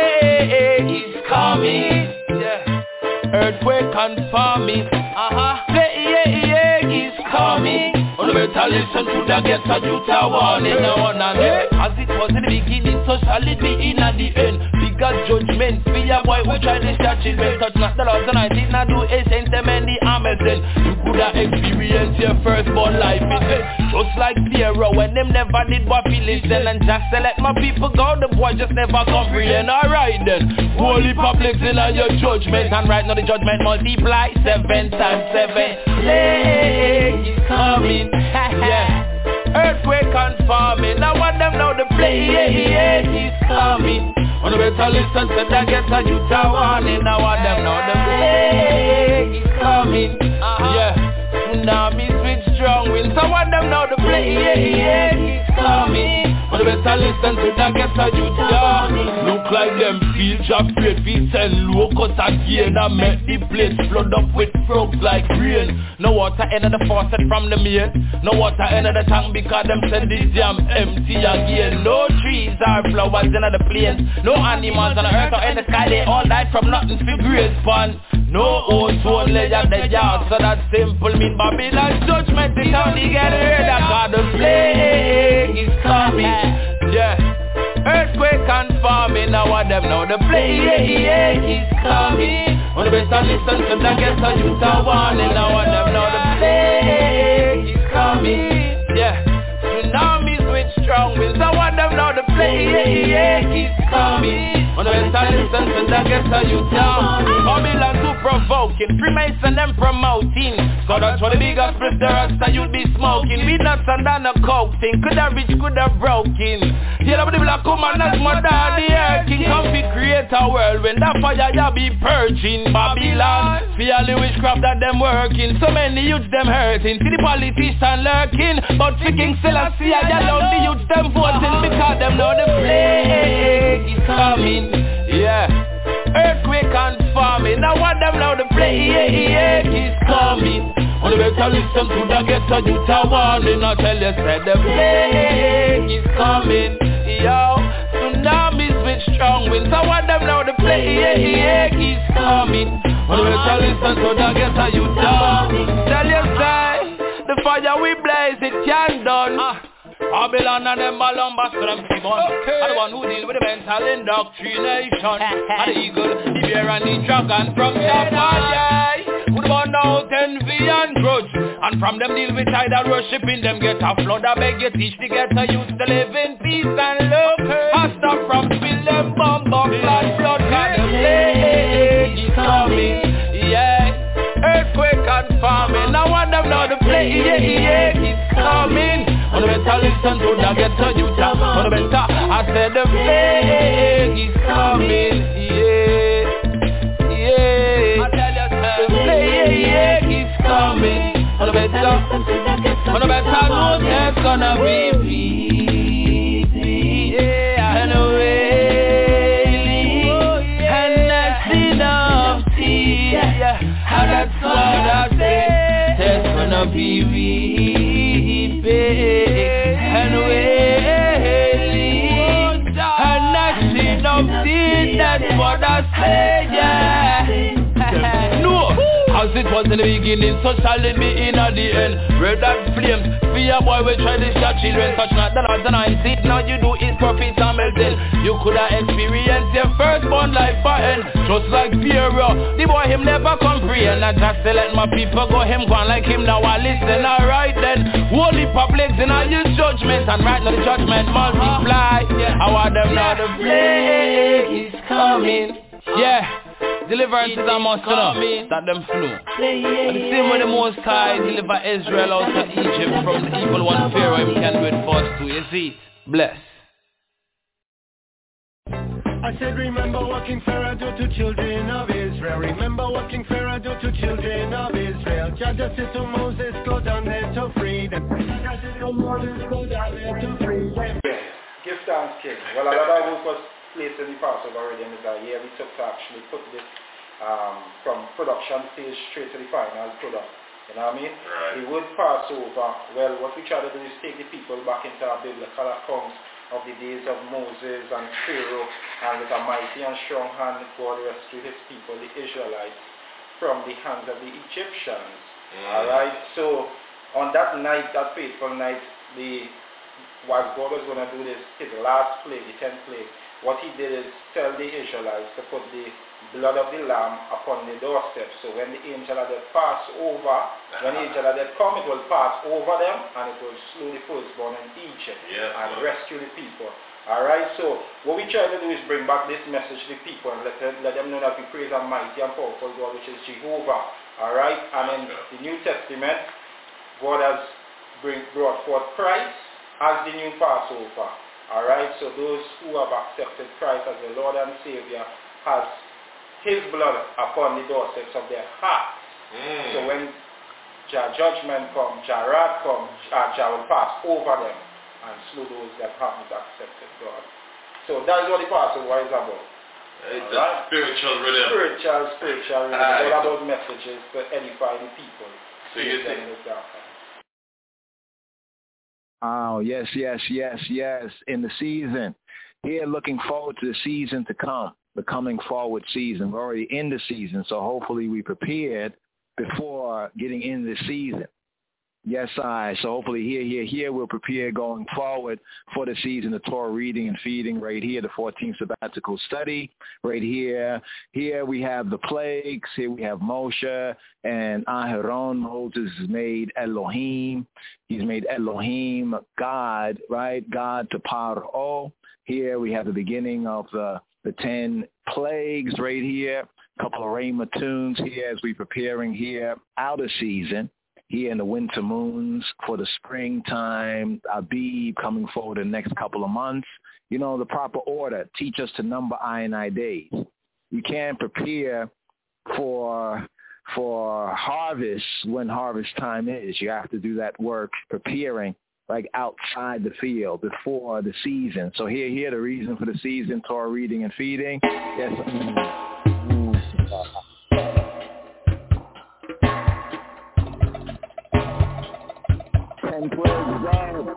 plague is coming. Yeah, earthquake confirming. Uh huh. Plague yeah, is coming. On the better listen to the get a youth a warning. No one and as it was in the beginning, so shall it be in at the end. Bigger judgment, be a boy who try to start children. Touch not the laws and I did not do a sentiment the Amazon. You could have experienced your first born life in it. Just like Pharaoh when them never did what he listen. And just to let my people go, the boy just never comprehend. Alright then, holy public in on your judgment. And right now the judgment multiply seven times seven. Plague is coming. Yeah. Earthquake confirming. Now want them know the plague is coming. On the better listen to that get a youth a warning. Now want them know the plague is coming. Uh-huh. Yeah. Tsunamis with strong winds. So want them know the plague is coming. On the the better listen to the ghetto youth, yeah. Look like them feel job great, we send locust again. I make the place flood up with frogs like rain. No water enter the faucet from the main. No water enter the tank because them send the jam empty again. No trees or flowers in the plains. No animals on the earth or in the sky. They all died from nothing for grace pan. No ozone layer the yard. So that simple mean Babylon's judgment is how they get rid of God. The plague is coming. Yeah. Earthquake and famine, now what them know the plague is coming. On the best I listen to the ghetto youth are warning. Now what them know the plague is coming. Yeah. Tsunamis with strong winds. Now what them know the plague is coming. On the best I listen to the ghetto youth are Babylon too provoking, Freemason them promoting. So that's what the biggest split the rasta you'd be smoking. We nuts and down a coke thing. Coulda rich, coulda broken. Yeah, the black woman that's my daddy. King come fi create a world when that fire ya be purging. Babylon, fear the witchcraft that them working. So many youths them hurting. See the politician lurking. But the King Selassie I allow the youths them voting. Because them know the plague is coming. Yeah. Earthquake and famine. Now what them know the plague is coming. On the better listen to the ghetto youth are warning. I tell you said the plague is coming. Yo, tsunamis with strong winds. I want them know the plague is coming. On the better listen to the ghetto youth are tell you say the fire we blaze it can done. uh. Babylon and them Malumba, so them Simon. Okay. I'm the one who deal with the mental indoctrination. And the eagle, the bear and the dragon from Japan, yeah. Who the one out envy and grudge. And from them deal with idol worshiping, them get a flood. I beg you teach the ghetto youth to live in peace and love. I stop from spill them bomb, bomb, blood, blood. Cause the plague is coming, yeah. Earthquake and famine. Now one them know the plague is coming. On the better listen to the ghetto youth. On the better I said the plague is coming. Yeah, yeah. I tell you the plague is coming. On the better, on the better know there's gonna be peace. Yeah, and wailing and nothing of tears. And that's what I say. There's gonna be peace. And wailing and nothing of tears. That's what I say, yeah. No, as it was in the beginning, so shall it be in at the end. Red and flames, fear boy will try this your children. Such not the Lord and I see now you do is profit and melting. You could have experienced your firstborn life for end. Just like Pharaoh, the boy him never comprehend. I just to let my people go him go on like him now I listen. Alright then, holy publics in all your judgment. And right now the judgment multiply. I want them now the plague is coming. Yeah. Deliverance is a must know that them flew. And the same way the Most High deliver Israel out of Egypt from the evil one Pharaoh, him can do it for us too. You see, bless. I said remember what King Pharaoh do to children of Israel. Remember what King Pharaoh do to children of Israel. Jah just said to Moses, go down there to free them. Jah said to Moses, go down there to free them. Give thanks, King. Well, a lot of work was placed in the Passover already, and it's a year we took to actually put this um, from production stage straight to the final product. You know what I mean? Right. The word Passover, well, what we try to do is take the people back into our biblical accounts of the days of Moses and Pharaoh, and with a mighty and strong hand, God rescued his people, the Israelites, from the hands of the Egyptians. Mm. Alright, so on that night, that fateful night, the while God was going to do this, his last plague, the tenth plague, what he did is tell the Israelites to put the blood of the lamb upon the doorstep. So when the angel of death pass over, uh-huh. when the angel of death come, it will pass over them and it will slew the firstborn in Egypt yeah, and right. rescue the people. Alright, so what we try to do is bring back this message to the people and let them, let them know that we praise a mighty and powerful God, which is Jehovah. Alright, and in the New Testament, God has bring, brought forth Christ as the new Passover. Alright, so those who have accepted Christ as the Lord and Savior has his blood upon the doorsteps of their hearts. Mm. So when Jah judgment comes, Jah wrath comes, uh, Jah will pass over them. and slow those that haven't accepted God. So that is what the Passover is about. It's a right? spiritual rhythm. Spiritual, spiritual rhythm. Right. All about messages to edify the people. So you think? Oh, yes, yes, yes, yes. In the season. Here, looking forward to the season to come, the coming forward season. We're already in the season, so hopefully we prepared before getting in the season. Yes, I. So hopefully here, here, here we'll prepare going forward for the season of Torah reading and feeding right here, the fourteenth sabbatical study right here. Here we have the plagues. Here we have Moshe and Aharon. Moses is made Elohim. He's made Elohim, God, right? God to Paro. Here we have the beginning of the, the ten plagues right here. A couple of Rhema tunes here as we're preparing here out of season. Here in the winter moons for the springtime, Abib coming forward in the next couple of months. You know, the proper order. Teach us to number I and I days. You can't prepare for for harvest when harvest time is. You have to do that work preparing like outside the field before the season. So here, here the reason for the season, Torah reading and feeding. Yes. And plagues God.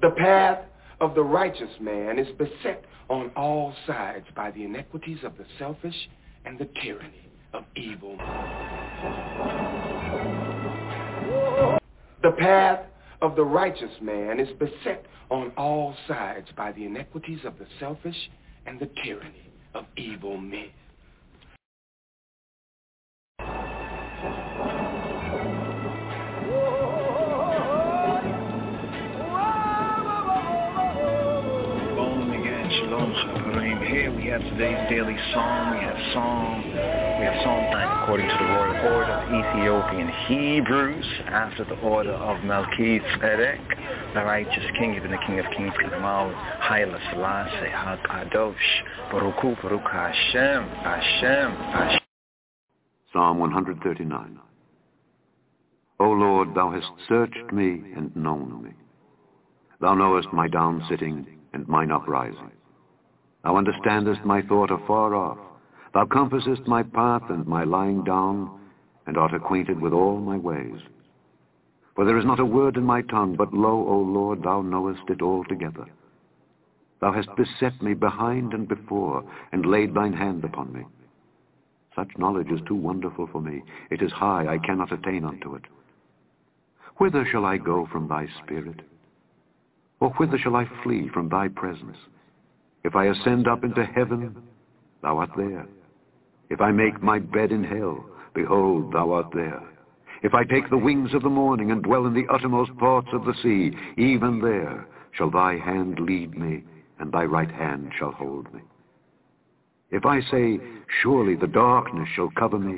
The path of the righteous man is beset on all sides by the iniquities of the selfish and the tyranny of evil. The path of the righteous man is beset on all sides by the iniquities of the selfish and the tyranny of evil men. Here we have today's daily psalm. We have psalm. We have Psalm nine according to the royal order of Ethiopian Hebrews, after the order of Melchizedek, the righteous king, even the King of Kings, Kedemau, Haile Selassie, HaKadosh, Baruch Hu, Baruch Hashem, Hashem, Hashem. Psalm one thirty-nine. O Lord, thou hast searched me and known me. Thou knowest my down sitting and mine uprising. Thou understandest my thought afar off. Thou compassest my path and my lying down, and art acquainted with all my ways. For there is not a word in my tongue, but lo, O Lord, thou knowest it altogether. Thou hast beset me behind and before, and laid thine hand upon me. Such knowledge is too wonderful for me. It is high, I cannot attain unto it. Whither shall I go from thy spirit? Or whither shall I flee from thy presence? If I ascend up into heaven, thou art there. If I make my bed in hell, behold, thou art there. If I take the wings of the morning and dwell in the uttermost parts of the sea, even there shall thy hand lead me, and thy right hand shall hold me. If I say, surely the darkness shall cover me,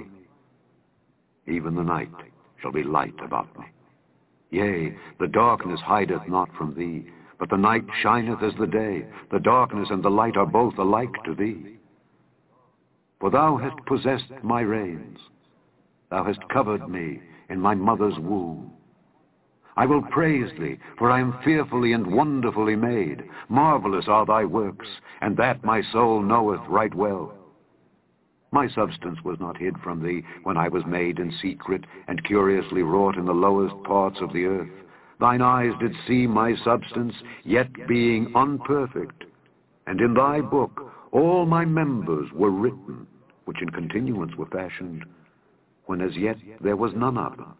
even the night shall be light about me. Yea, the darkness hideth not from thee, but the night shineth as the day. The darkness and the light are both alike to thee. For thou hast possessed my reins. Thou hast covered me in my mother's womb. I will praise thee, for I am fearfully and wonderfully made. Marvelous are thy works, and that my soul knoweth right well. My substance was not hid from thee when I was made in secret and curiously wrought in the lowest parts of the earth. Thine eyes did see my substance, yet being unperfect. And in thy book all my members were written, which in continuance were fashioned, when as yet there was none of them.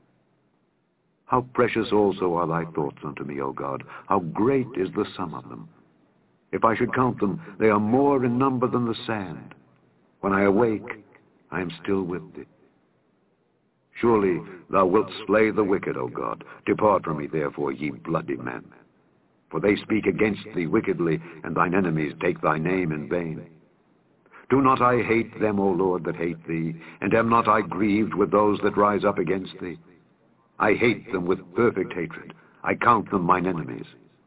How precious also are thy thoughts unto me, O God! How great is the sum of them! If I should count them, they are more in number than the sand. When I awake, I am still with thee. Surely thou wilt slay the wicked, O God. Depart from me, therefore, ye bloody men. For they speak against thee wickedly, and thine enemies take thy name in vain. Do not I hate them, O Lord, that hate thee, and am not I grieved with those that rise up against thee? I hate them with perfect hatred. I count them mine enemies.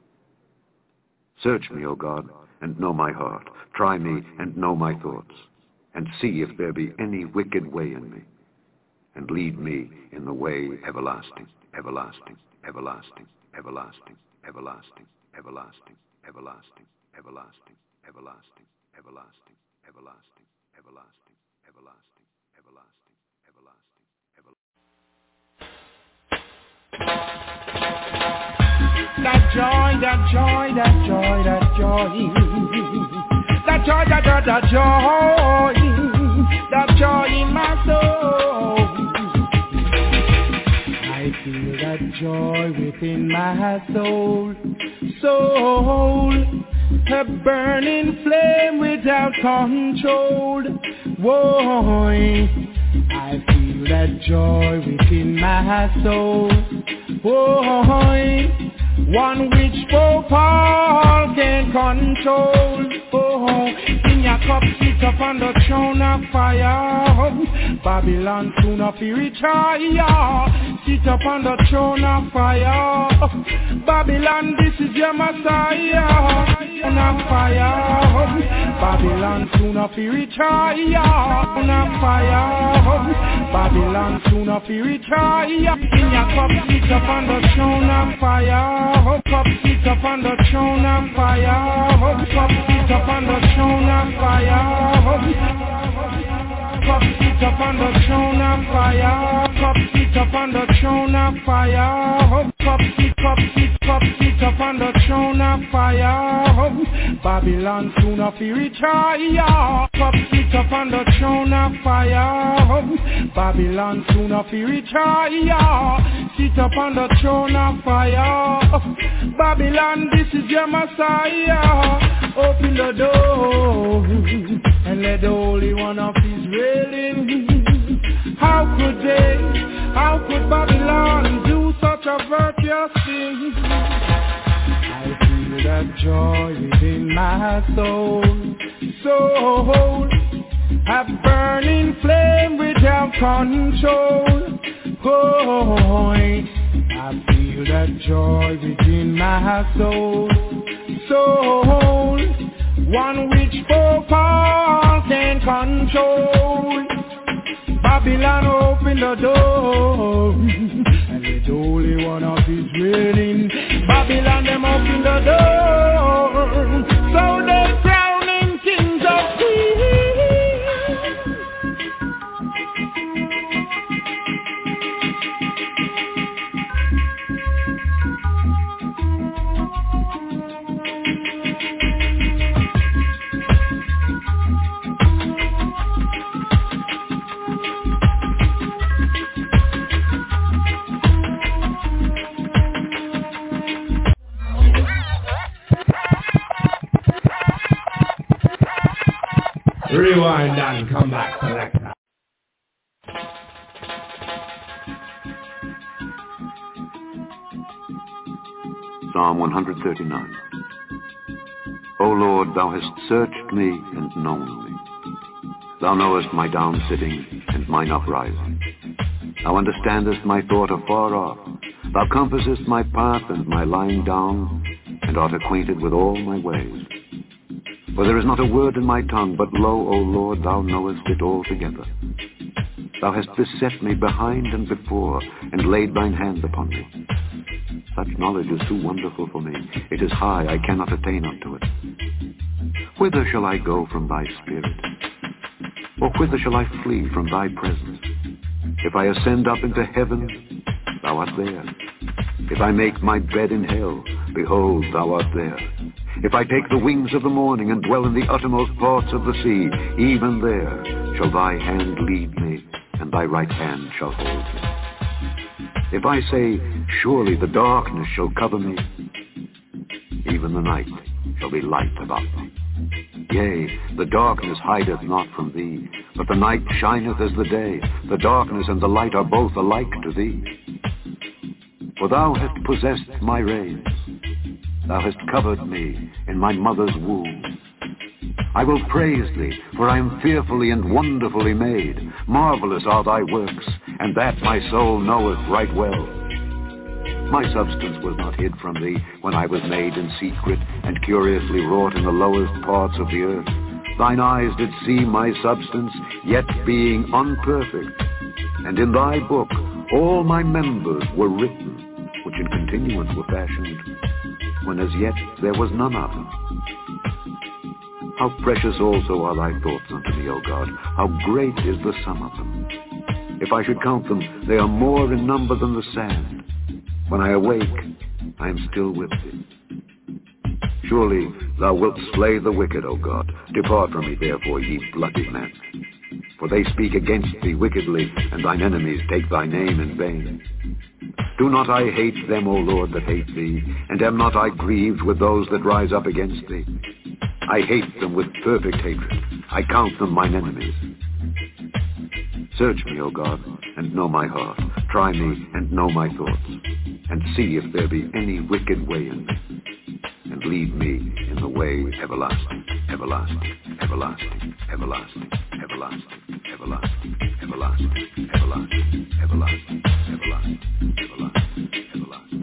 Search me, O God, and know my heart. Try me, and know my thoughts, and see if there be any wicked way in me, and lead me in the way everlasting, everlasting, everlasting, everlasting, everlasting, everlasting, everlasting, everlasting, everlasting, everlasting, everlasting, everlasting, everlasting, everlasting, everlasting, everlasting. That joy, that joy, that joy, that joy, that joy, that joy, that joy, that joy in my soul. I feel that joy within my soul, soul, a burning flame without control. Whoa, I feel that joy within my soul. Whoa, one which no Paul can control. Oh, in your cup sit up on the throne of fire. Babylon soon up you reach higher. Sit up on the throne of fire. Babylon, this is your Messiah. On a fire. Babylon soon up you reach higher. On a fire. Babylon soon up you reach higher. In your cup sit up on the throne of fire. Cup sit up on the throne of fire. Cup sit up on the throne of fire. Cup sit up on the throne of fire. Cup sit up on the throne of fire. Cup sit, cup sit, cup sit up upon the throne of fire. Babylon soon of he retire. Up sit upon the throne of fire. Babylon soon of he retire. Sit upon the throne of fire. Babylon, this is your Messiah. Open the door and let the Holy One of Israel in. How could they, how could Babylon do such a virtuous thing? I feel that joy within my soul, soul, a burning flame without control. Oh, I feel that joy within my soul, soul, one which four power can control. Babylon, open the door and let the Holy One of Israel in. Babylon, them open the door, so they crowning kings of queens. Rewind and come back, selector. Psalm one thirty-nine. O Lord, thou hast searched me and known me. Thou knowest my down-sitting and mine uprising. Thou understandest my thought afar off. Thou compassest my path and my lying down, and art acquainted with all my ways. For there is not a word in my tongue, but lo, O Lord, thou knowest it altogether. Thou hast beset me behind and before, and laid thine hand upon me. Such knowledge is too wonderful for me. It is high, I cannot attain unto it. Whither shall I go from thy spirit? Or whither shall I flee from thy presence? If I ascend up into heaven, thou art there. If I make my bed in hell, behold, thou art there. If I take the wings of the morning and dwell in the uttermost parts of the sea, even there shall thy hand lead me, and thy right hand shall hold me. If I say, surely the darkness shall cover me, even the night shall be light about me. Yea, the darkness hideth not from thee, but the night shineth as the day. The darkness and the light are both alike to thee. For thou hast possessed my reins. Thou hast covered me in my mother's womb. I will praise thee, for I am fearfully and wonderfully made. Marvelous are thy works, and that my soul knoweth right well. My substance was not hid from thee when I was made in secret and curiously wrought in the lowest parts of the earth. Thine eyes did see my substance, yet being unperfect. And in thy book all my members were written, which in continuance were fashioned, when as yet there was none of them. How precious also are thy thoughts unto me, O God! How great is the sum of them! If I should count them, they are more in number than the sand. When I awake, I am still with thee. Surely thou wilt slay the wicked, O God. Depart from me, therefore, ye bloody men. For they speak against thee wickedly, and thine enemies take thy name in vain. Do not I hate them, O Lord, that hate thee, and am not I grieved with those that rise up against thee? I hate them with perfect hatred. I count them mine enemies. Search me, O God, and know my heart. Try me and know my thoughts, and see if there be any wicked way in me, and lead me in the way everlasting, everlasting, everlasting, everlasting, everlasting, everlasting, everlasting, everlasting, everlasting, everlasting, everlasting, everlasting, everlasting.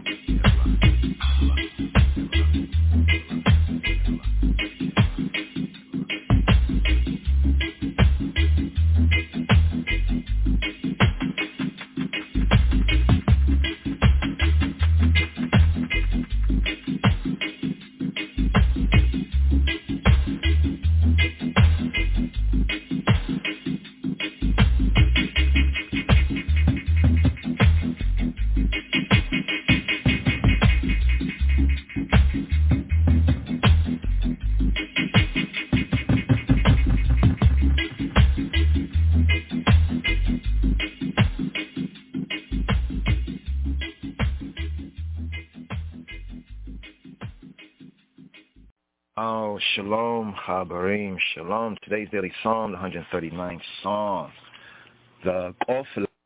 Oh, shalom, Habarim, shalom. Today's daily psalm, the one hundred thirty-ninth psalm. The Qof.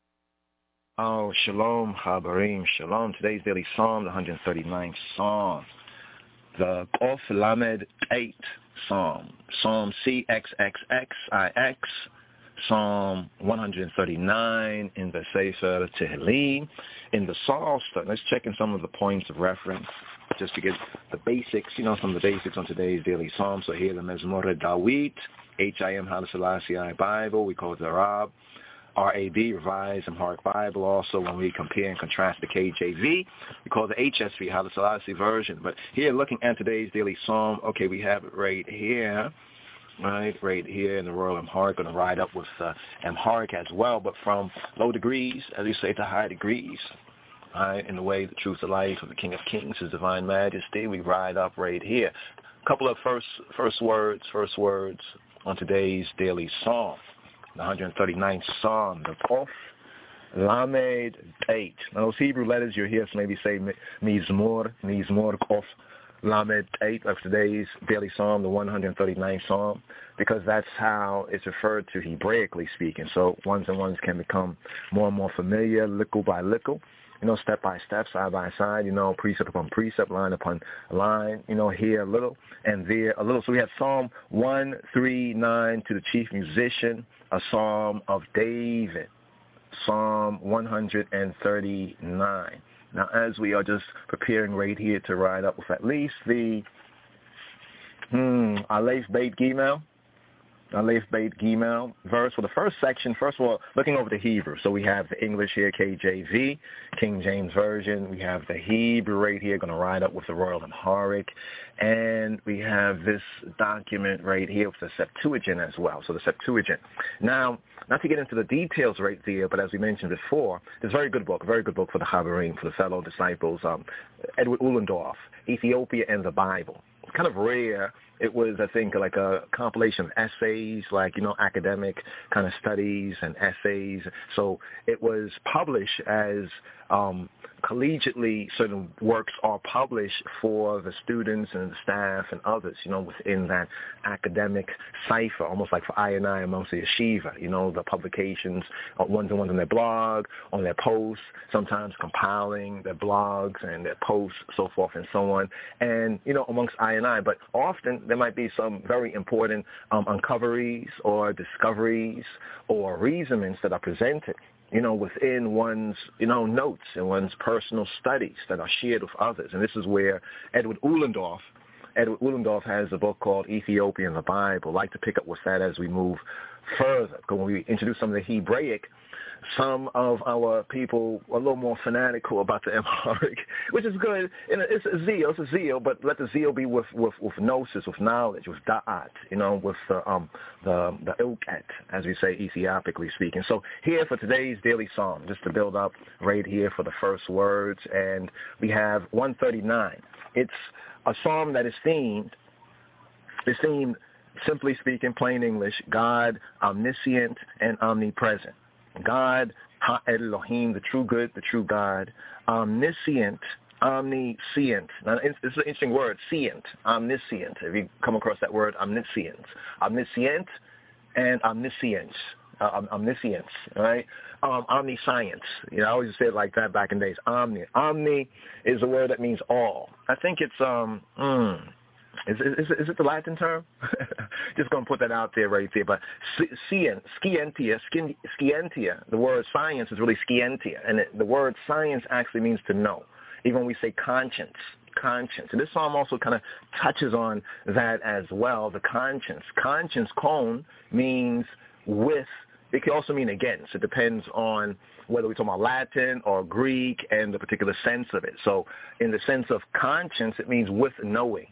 Oh, shalom, Habarim, shalom. Today's daily psalm, the one hundred thirty-ninth psalm. The Qof Lamed eight psalm. Psalm C X X X I X. Psalm one hundred thirty-nine in the Sefer Tehillim. In the Psalter, let's check in some of the points of reference just to get the basics, you know, some of the basics on today's daily psalm. So here the Mezmor Dawit, H I M Haile Selassie Bible, we call it the Rab, R A B, Revised Amharic Bible. Also, when we compare and contrast the K J V, we call it the H S V, Haile Selassie version. But here, looking at today's daily psalm, okay, we have it right here. Right, right here in the Royal Amharic, going to ride up with uh, Amharic as well, but from low degrees, as we say, to high degrees. Right, in the way, the truth, the life of the King of Kings, His Divine Majesty, we ride up right here. A couple of first first words, first words on today's daily psalm, the one hundred thirty-ninth psalm, the Qof Lamed eight. Now those Hebrew letters you'll hear us maybe say Mizmor, Mizmor, Qof Lamed eight of today's daily psalm, the one hundred thirty-ninth psalm, because that's how it's referred to Hebraically speaking. So ones and ones can become more and more familiar, lickle by lickle, you know, step by step, side by side, you know, precept upon precept, line upon line, you know, here a little and there a little. So we have Psalm one thirty-nine to the chief musician, a psalm of David, Psalm one hundred thirty-nine. Now, as we are just preparing right here to ride up with at least the hmm, Aleph Beit Gimel, Aleph Beit Gimel verse for the first section. First of all, looking over the Hebrew. So we have the English here, K J V, King James Version. We have the Hebrew right here, going to ride up with the Royal Amharic. And we have this document right here with the Septuagint as well. So the Septuagint. Now, not to get into the details right there, but as we mentioned before, it's a very good book, a very good book for the Habarim, for the fellow disciples, um, Edward Uhlendorf, Ethiopia and the Bible. It's kind of rare. It was, I think, like a compilation of essays, like, you know, academic kind of studies and essays. So it was published as um, collegiately certain works are published for the students and the staff and others, you know, within that academic cipher, almost like for I and I amongst the yeshiva, you know, the publications, uh, ones and ones on their blog, on their posts, sometimes compiling their blogs and their posts, so forth and so on, and, you know, amongst I and I. But often there might be some very important um, uncoveries or discoveries or reasonings that are presented, you know, within one's, you know, notes and one's personal studies that are shared with others. And this is where Edward Uhlendorf, Edward Uhlendorf has a book called Ethiopia and the Bible. I'd like to pick up with that as we move further. Because when we introduce some of the Hebraic, some of our people are a little more fanatical about the Amharic, which is good. And it's a zeal, it's a zeal, but let the zeal be with, with, with gnosis, with knowledge, with da'at, you know, with the um, the the ilkat, as we say, Ethiopically speaking. So here for today's daily psalm, just to build up right here for the first words, and we have one thirty-nine. It's a psalm that is themed, it's themed, simply speaking, plain English, God omniscient and omnipresent. God, Ha-Elohim, the true good, the true God, omniscient, omniscient. Now, it's, it's an interesting word, scient, omniscient. If you come across that word, omniscient. Omniscient and omniscience, uh, omniscience, right? Um, omniscience. You know, I always said it like that back in days. Omni. Omni is a word that means all. I think it's, um, mm, Is, is, is it the Latin term? Just going to put that out there right there. But scientia, scientia, the word science is really scientia. And it, the word science actually means to know. Even when we say conscience, conscience. And this psalm also kind of touches on that as well, the conscience. Conscience, kon, means with. It can also mean against. It depends on whether we're talking about Latin or Greek and the particular sense of it. So in the sense of conscience, it means with knowing.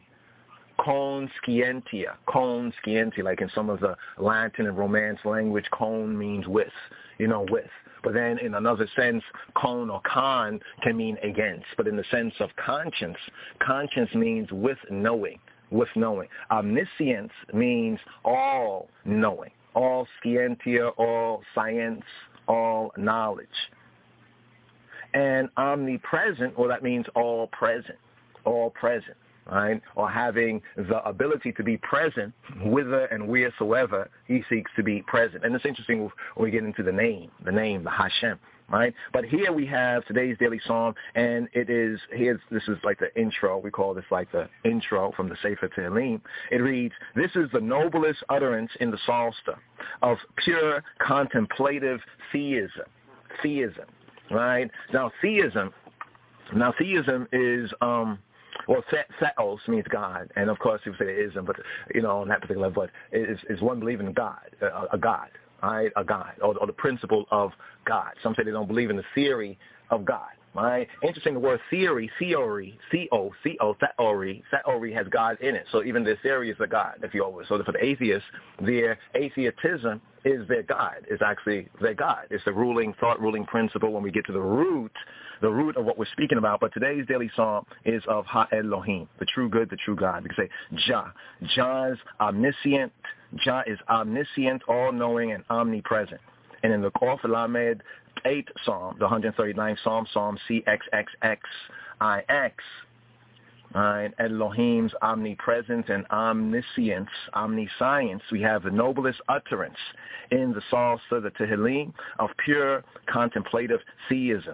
Con scientia, con scientia, like in some of the Latin and Romance language, con means with, you know, with. But then in another sense, con or con can mean against. But in the sense of conscience, conscience means with knowing, with knowing. Omniscience means all knowing, all scientia, all science, all knowledge. And omnipresent, well, that means all present, all present. right, or having the ability to be present whither and wheresoever he seeks to be present. And it's interesting when we get into the name, the name, the Hashem, right? But here we have today's daily psalm, and it is, here's, this is like the intro. We call this like the intro from the Sefer Tehillim. It reads, this is the noblest utterance in the Psalter of pure contemplative theism. Theism, right? Now, theism, now theism is, um, well, theos means God, and of course people say ism, but, you know, on that particular level, but is, is one believing in God, a, a God, right, a God, or, or the principle of God. Some say they don't believe in the theory of God, right? Interesting, the word theory, theory, C-O, C-O, theory, theory has God in it, so even their theory is a God, if you always, so for the atheists, their atheism is their God, is actually their God. It's the ruling, thought-ruling principle when we get to the root, the root of what we're speaking about. But today's daily psalm is of Ha-Elohim, the true good, the true God. We can say Jah. Jah is omniscient. Jah is omniscient, all-knowing, and omnipresent. And in the Qaf Lamed eighth Psalm, the one hundred thirty-ninth Psalm, Psalm C X X X I X, right, Elohim's omnipresence and omniscience, omniscience, we have the noblest utterance in the Psalter, the Tehillim, of pure contemplative theism.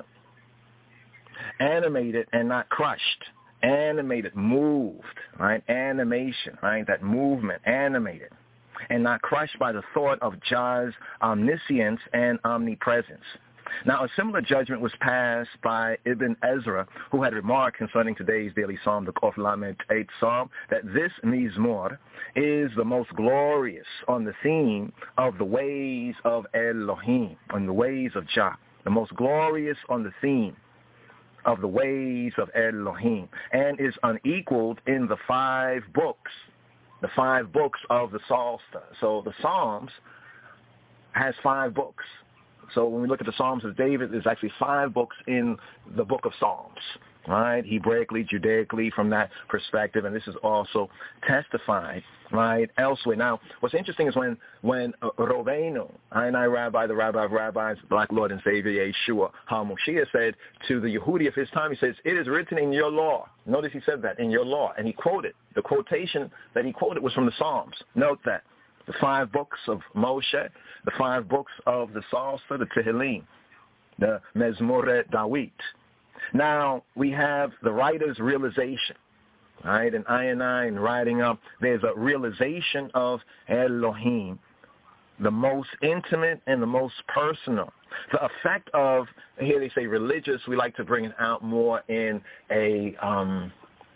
Animated and not crushed. Animated, moved, right? Animation, right? That movement, animated. And not crushed by the thought of Jah's omniscience and omnipresence. Now, a similar judgment was passed by Ibn Ezra, who had remarked concerning today's daily psalm, the Qaf Lamed eighth Psalm, that this Mizmor is the most glorious on the theme of the ways of Elohim, on the ways of Jah, the most glorious on the theme of the ways of Elohim, and is unequaled in the five books, the five books of the Psalter. So the Psalms has five books. So when we look at the Psalms of David, there's actually five books in the book of Psalms, right? Hebraically, Judaically, from that perspective, and this is also testified, right, elsewhere. Now, what's interesting is when when uh, Rovenu, I and I Rabbi, the Rabbi of Rabbis, Black Lord and Savior Yeshua HaMoshiach, said to the Yehudi of his time, he says, it is written in your law. Notice he said that, in your law, and he quoted, the quotation that he quoted was from the Psalms. Note that. The five books of Moshe, the five books of the Psalter, the Tehillim, the Mezmore Dawit. Now, we have the writer's realization, right? And I and I in writing up, there's a realization of Elohim, the most intimate and the most personal. The effect of, here they say religious, we like to bring it out more in a, um,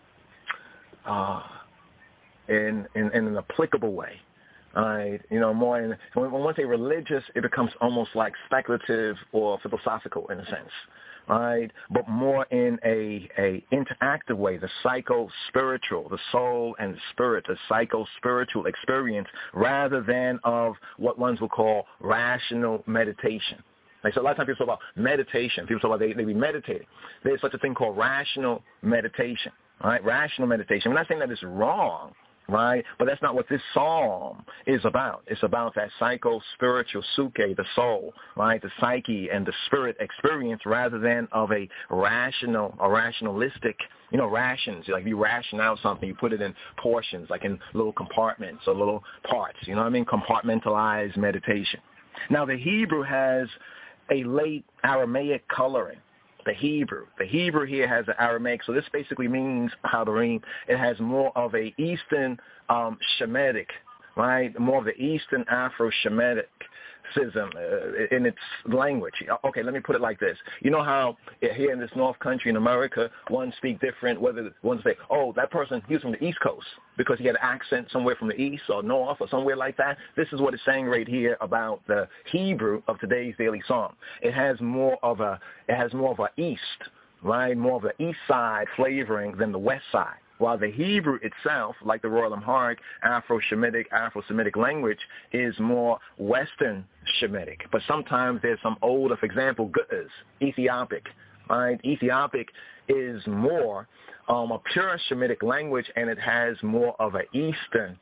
uh, in, in, in an applicable way. Right, you know, more in, when, when one say religious, it becomes almost like speculative or philosophical in a sense, right? But more in a, a interactive way, the psycho-spiritual, the soul and the spirit, the psycho-spiritual experience, rather than of what ones will call rational meditation. Like, so a lot of times people talk about meditation. People talk about they, they be meditating. There's such a thing called rational meditation, right? Rational meditation. I'm not saying that it's wrong, right? But that's not what this psalm is about. It's about that psycho-spiritual suke, the soul, right? The psyche and the spirit experience rather than of a rational or rationalistic, you know, rations. Like you ration out something, you put it in portions, like in little compartments or little parts, you know what I mean? Compartmentalized meditation. Now, the Hebrew has a late Aramaic coloring. The Hebrew. The Hebrew here has an Aramaic, so this basically means, Hadarim, it has more of a Eastern um, Shemitic, right? More of the Eastern Afro-Shemitic uh, in its language. Okay, let me put it like this. You know how here in this North Country in America, one speak different, whether one say, oh, that person, he was from the East Coast because he had an accent somewhere from the East or North or somewhere like that. This is what it's saying right here about the Hebrew of today's daily psalm. It has more of a, it has more of a East, right? More of the East side flavoring than the West side. While the Hebrew itself, like the Royal Amharic, Afro-Shemitic, Afro-Semitic language, is more Western Shemitic. But sometimes there's some older, for example, Ge'ez, Ethiopic, right? Ethiopic is more um, a pure Shemitic language, and it has more of an Eastern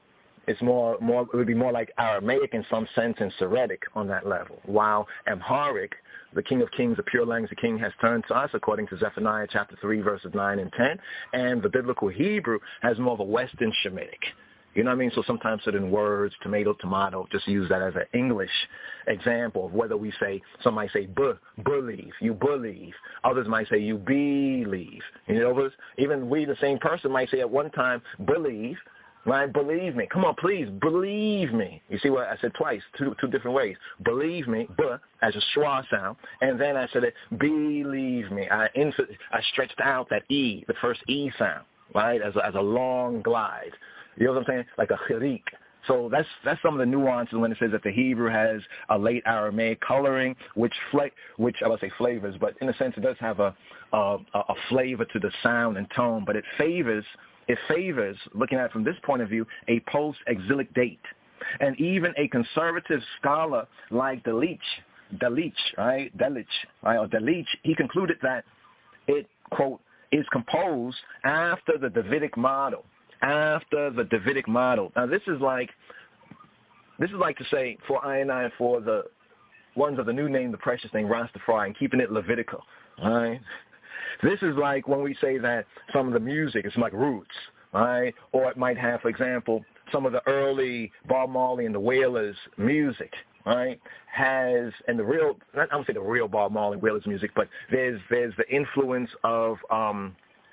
It's more, more, it would be more like Aramaic in some sense and Syriac on that level, while Amharic, the King of Kings, the pure language, the King has turned to us, according to Zephaniah chapter three, verses nine and ten, and the biblical Hebrew has more of a Western Shemitic. You know what I mean? So sometimes certain words, tomato, tomato, just use that as an English example of whether we say, some might say, b, believe, you believe. Others might say, you believe. You know, even we, the same person, might say at one time, believe, right? Believe me. Come on, please, believe me. You see what I said twice, two two different ways. Believe me, b, as a schwa sound, and then I said it, believe me. I, inf- I stretched out that E, the first E sound, right, as a, as a long glide. You know what I'm saying? Like a chirik. So that's that's some of the nuances when it says that the Hebrew has a late Aramaic coloring, which fla- which I would say flavors, but in a sense it does have a, a a flavor to the sound and tone, but it favors it favors, looking at it from this point of view, a post-exilic date. And even a conservative scholar like Delitzsch, Delitzsch, right, Delitzsch, right, or Delitzsch, he concluded that it, quote, is composed after the Davidic model. After the Davidic model. Now this is like, this is like to say for I and I, for the ones of the new name, the precious name, Rastafari, and keeping it Levitical. Right? This is like when we say that some of the music is like roots, right? Or it might have, for example, some of the early Bob Marley and the Wailers music, right? Has, and the real, I don't say the real Bob Marley and Wailers music, but there's there's the influence of um,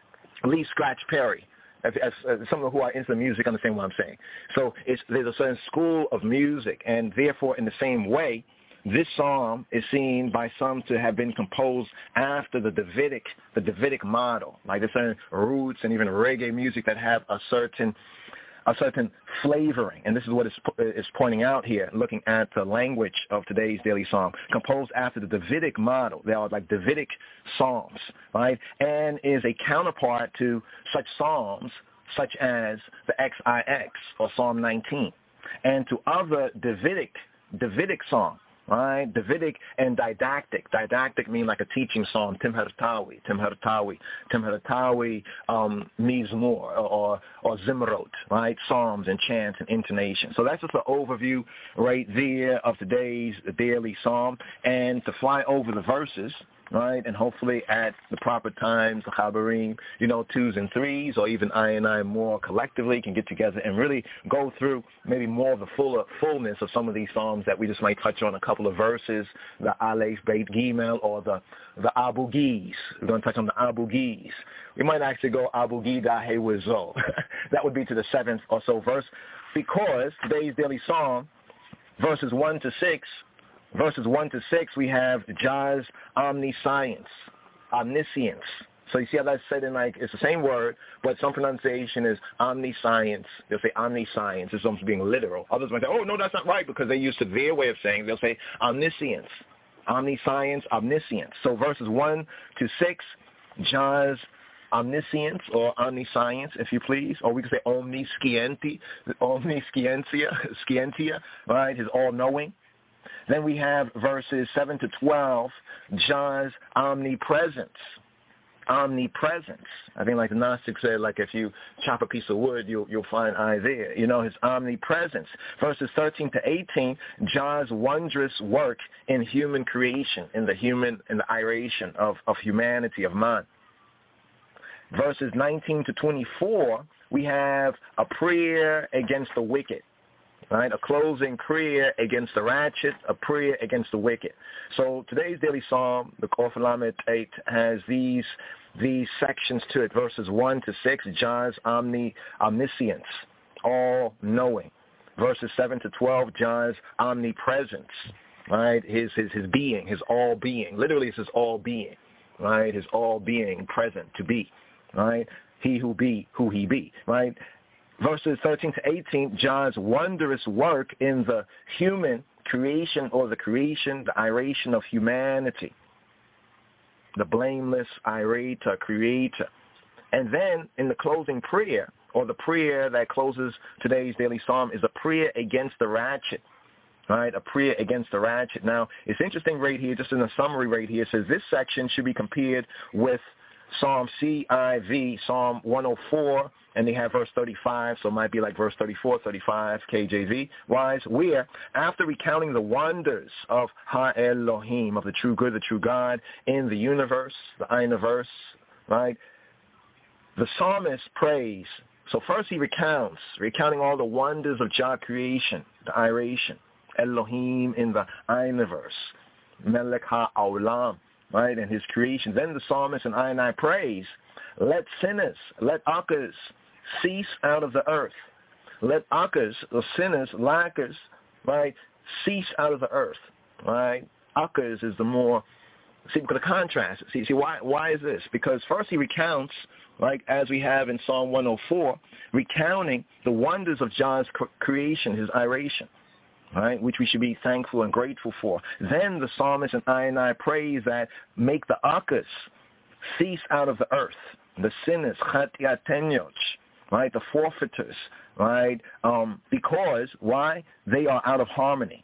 Lee Scratch Perry. As, as, as some of who are into music understand what I'm saying. So it's, there's a certain school of music, and therefore in the same way, this psalm is seen by some to have been composed after the Davidic, the Davidic model. Like there's certain roots and even reggae music that have a certain a certain flavoring, and this is what it's, it's pointing out here, looking at the language of today's daily psalm, composed after the Davidic model. They are like Davidic psalms, right, and is a counterpart to such psalms such as the X I X or Psalm nineteen, and to other Davidic Davidic psalms. Right, Davidic and didactic. Didactic mean like a teaching psalm, Tim Hertawi, Tim Hertawi, Tim Hertawi, um, Mizmor, or, or Zimrot, right, psalms and chants and intonation. So that's just an overview right there of today's daily psalm. And to fly over the verses, right, and hopefully at the proper times, the Chabarim, you know, twos and threes, or even I and I more collectively can get together and really go through maybe more of the fuller fullness of some of these psalms that we just might touch on a couple of verses, the Aleph, Beit Gimel, or the the Abu Ghis. We're going to touch on the Abu Ghis. We might actually go Abu Gida Hewizo. That would be to the seventh or so verse, because today's daily psalm, verses one to six, Verses one to six, we have Jah's omniscience, omniscience. So you see how that's said in like, it's the same word, but some pronunciation is omniscience. They'll say omniscience. It's almost being literal. Others might say, oh, no, that's not right, because they used to their way of saying, they'll say omniscience, omniscience, omniscience. So verses one to six, Jah's omniscience or omniscience, if you please, or we could say omniscienti, omniscientia, scientia, right, his all-knowing. Then we have verses seven to twelve, Jah's omnipresence. Omnipresence. I think like the Gnostic said, like if you chop a piece of wood, you'll, you'll find I there. You know, his omnipresence. Verses thirteen to eighteen, Jah's wondrous work in human creation, in the human, in the iration of, of humanity, of man. Verses nineteen to twenty-four, we have a prayer against the wicked. Right, a closing prayer against the ratchet, a prayer against the wicked. So today's daily psalm, the Kofar Lamed eight, has these these sections to it, verses one to six, Jah's omni omniscience, all knowing. Verses seven to twelve, Jah's omnipresence, right, his his his being, his all being. Literally, it's his all being, right, his all being present to be, right, he who be who he be, right. Verses thirteen to eighteen, Jah's wondrous work in the human creation, or the creation, the iration of humanity. The blameless irator, creator. And then in the closing prayer, or the prayer that closes today's daily psalm, is a prayer against the ratchet. Right, a prayer against the ratchet. Now, it's interesting right here, just in a summary right here, it says this section should be compared with Psalm C I V, Psalm one oh four, and they have verse thirty-five, so it might be like verse thirty-four, thirty-five, K J V wise, where after recounting the wonders of Ha-Elohim, of the true good, the true God in the universe, the Einiverse, right, the psalmist prays. So first he recounts, recounting all the wonders of Jah creation, the iration, Elohim in the Einiverse, Melech HaOlam, right, and his creation. Then the psalmist and I and I praise, let sinners, let uckers cease out of the earth. Let uckers, the sinners, lackers, right, cease out of the earth, right? Uckers is the more, see, because the contrast. See, see, why, why is this? Because first he recounts, like as we have in Psalm one oh four, recounting the wonders of Jah's creation, his iration, right, which we should be thankful and grateful for. Then the psalmist and I and I praise that make the uckers cease out of the earth, the sinners, chatiatenyoch, right, the forfeiters, right, um, because, why? They are out of harmony.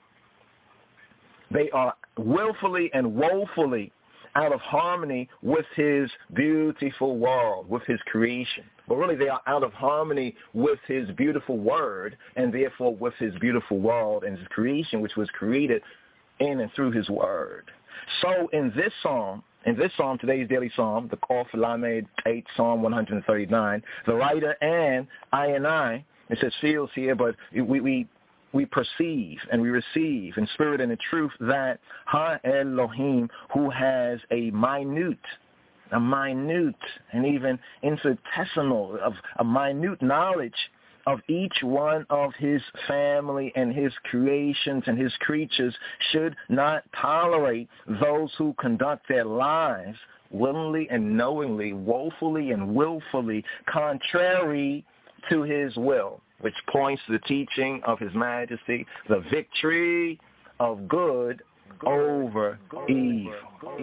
They are willfully and woefully out of harmony with his beautiful world, with his creation. But really they are out of harmony with his beautiful word, and therefore with his beautiful world and his creation, which was created in and through his word. So in this psalm, in this psalm, today's daily psalm, the Qaf Lamed eight, Psalm one thirty-nine, the writer and I and I, it says feels here, but we, we we perceive and we receive in spirit and in truth that Ha-Elohim, who has a minute, a minute and even infinitesimal, of a minute knowledge of each one of his family and his creations and his creatures, should not tolerate those who conduct their lives willingly and knowingly, woefully and willfully, contrary to his will, which points to the teaching of his majesty, the victory of good over evil.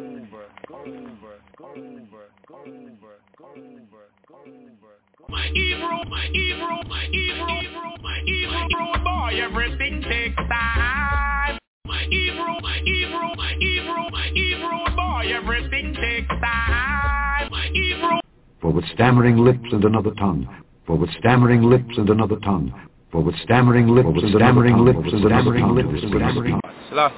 My evil, my evil, my evil, my evil boy, everything takes time. My evil, my evil, my evil, my evil boy, everything takes time. My evil. For with stammering lips and another tongue, for with stammering lips and another tongue, for with stammering lips and stammering lips and stammering lips and stammering lips.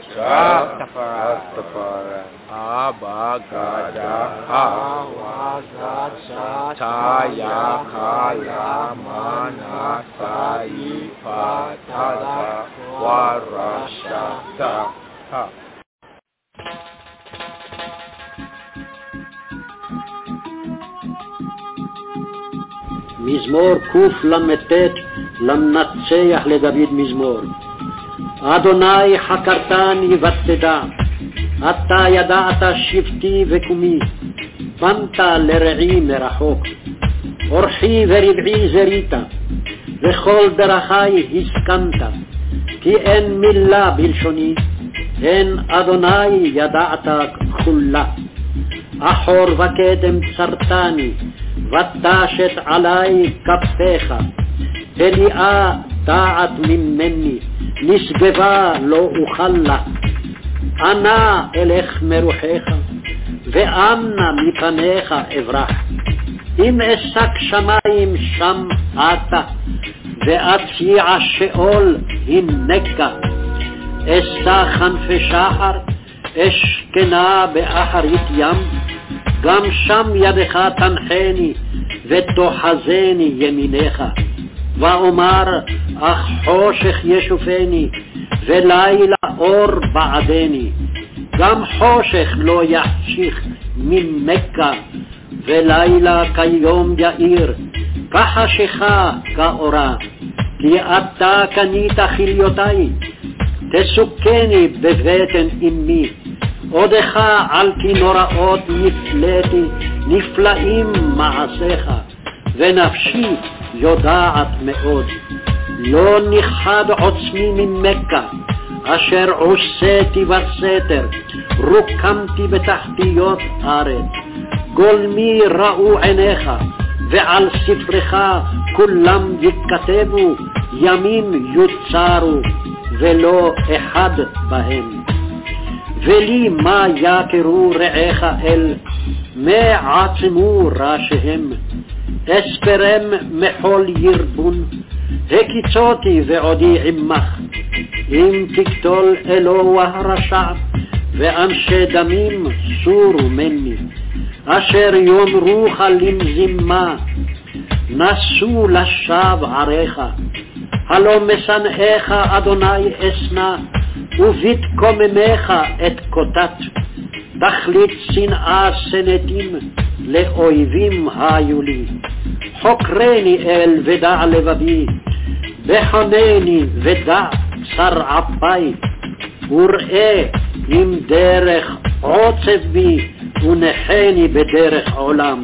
Rastafari, Abba Gada, Awazat, Taya Kala Mana Sai Patada Warashata. מזמור קוף למתת למנצח לדוד מזמור. אדוני חקרתני ותדע, אתה ידעת שבטי וקומי, בנת לרעי מרחוק, אורחי ורבעי זרית, וכל דרכי הסכמת, כי אין מילה בלשוני, אין אדוני ידעת כחולה. אחור וכתם צרתני, ותשת עלי כפיך, תליאה דעת ממני, נשגבה לא אוכל לה. אנה אלך מרוחך, ואמנה מפניך אברח. אם אשק שמיים שם אתה, ואציע שאול הנקה. אשא חנפי שחר, אשכנה באחרית ים, גם שם ידך תנחני, ותוחזני ימינך. ואומר, אך חושך ישופני, ולילה אור בעדני. גם חושך לא יחשיך ממכה, ולילה כיום יאיר, כחשיכה כאורה. כי אתה קנית חיליותי, תסוכני בבטן אמי. עודך על כנוראות נפלאתי, נפלאים מעשיך, ונפשי יודעת מאוד. לא ניחד עוצמי ממכה, אשר עושתי בסתר, רוקמתי בתחתיות ארץ. גולמי ראו עיניך, ועל ספרך כולם יכתבו, ימים יוצרו, ולא אחד בהם. ולי מה יכרו רעך אל, מעצמו ראשיהם, אספרם מחול ירבון, הקיצותי ועודי עמך, אם תקטול אלוה הרשע, ואנשי דמים סורו מני, אשר יאמרוך למזימה, נסו לשווא עריך, הלא משנאיך אדוני אשנא, ובתקוממך את קוטט, תכלית שנאה שנאתים, לאויבים היו לי. חוקרני אל ודע לבבי, בחנני ודע צר אפי, וראה אם דרך עוצב בי, ונחני בדרך עולם.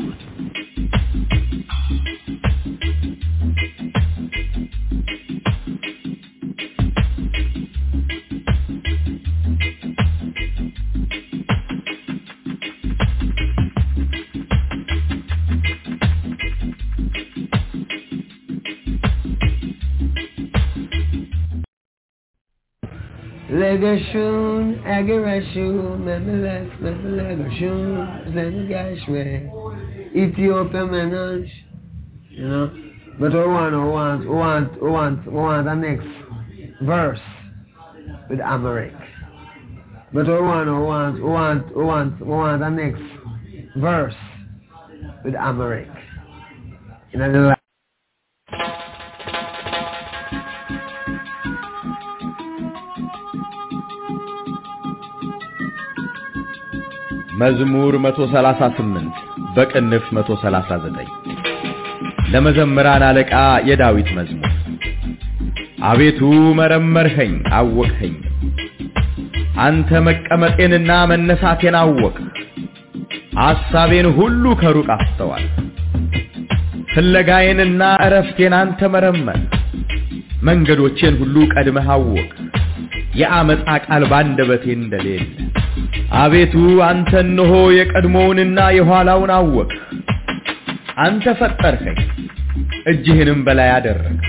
Legashun, Agarashun, Memelech, Memelegashun, Lenegashwe, Ethiopia Menage, you know. But we want, we want, we want, we want, we want the next verse with Amharic. But we want, we want, we want, we want, we want the next verse with Amharic. You know the መዝሙር መቶ ሰላሳ ስምንት በቅንፍ መቶ ሰላሳ ዘጠኝ ለመዘምራን አለቃ የዳዊት መዝሙር። አቤቱ መረመርኸኝ አወቅኸኝ፣ አንተ መቀመጤንና መነሳቴን አወቅህ፣ ሐሳቤን ሁሉ ከሩቅ አስተዋል። ፍለጋዬንና ዕረፍቴን አንተ መረመር፣ መንገዶቼን ሁሉ ቀድመህ አወቅህ፣ የአመፃ ቃል ባንደበቴ እንደሌለ። አቤቱ አንተ እነሆ የቀድሞውንና የኋላውን አወቅህ። አንተ ፈጠርኸኝ፣ እጅህንም በላይ አደረግህ።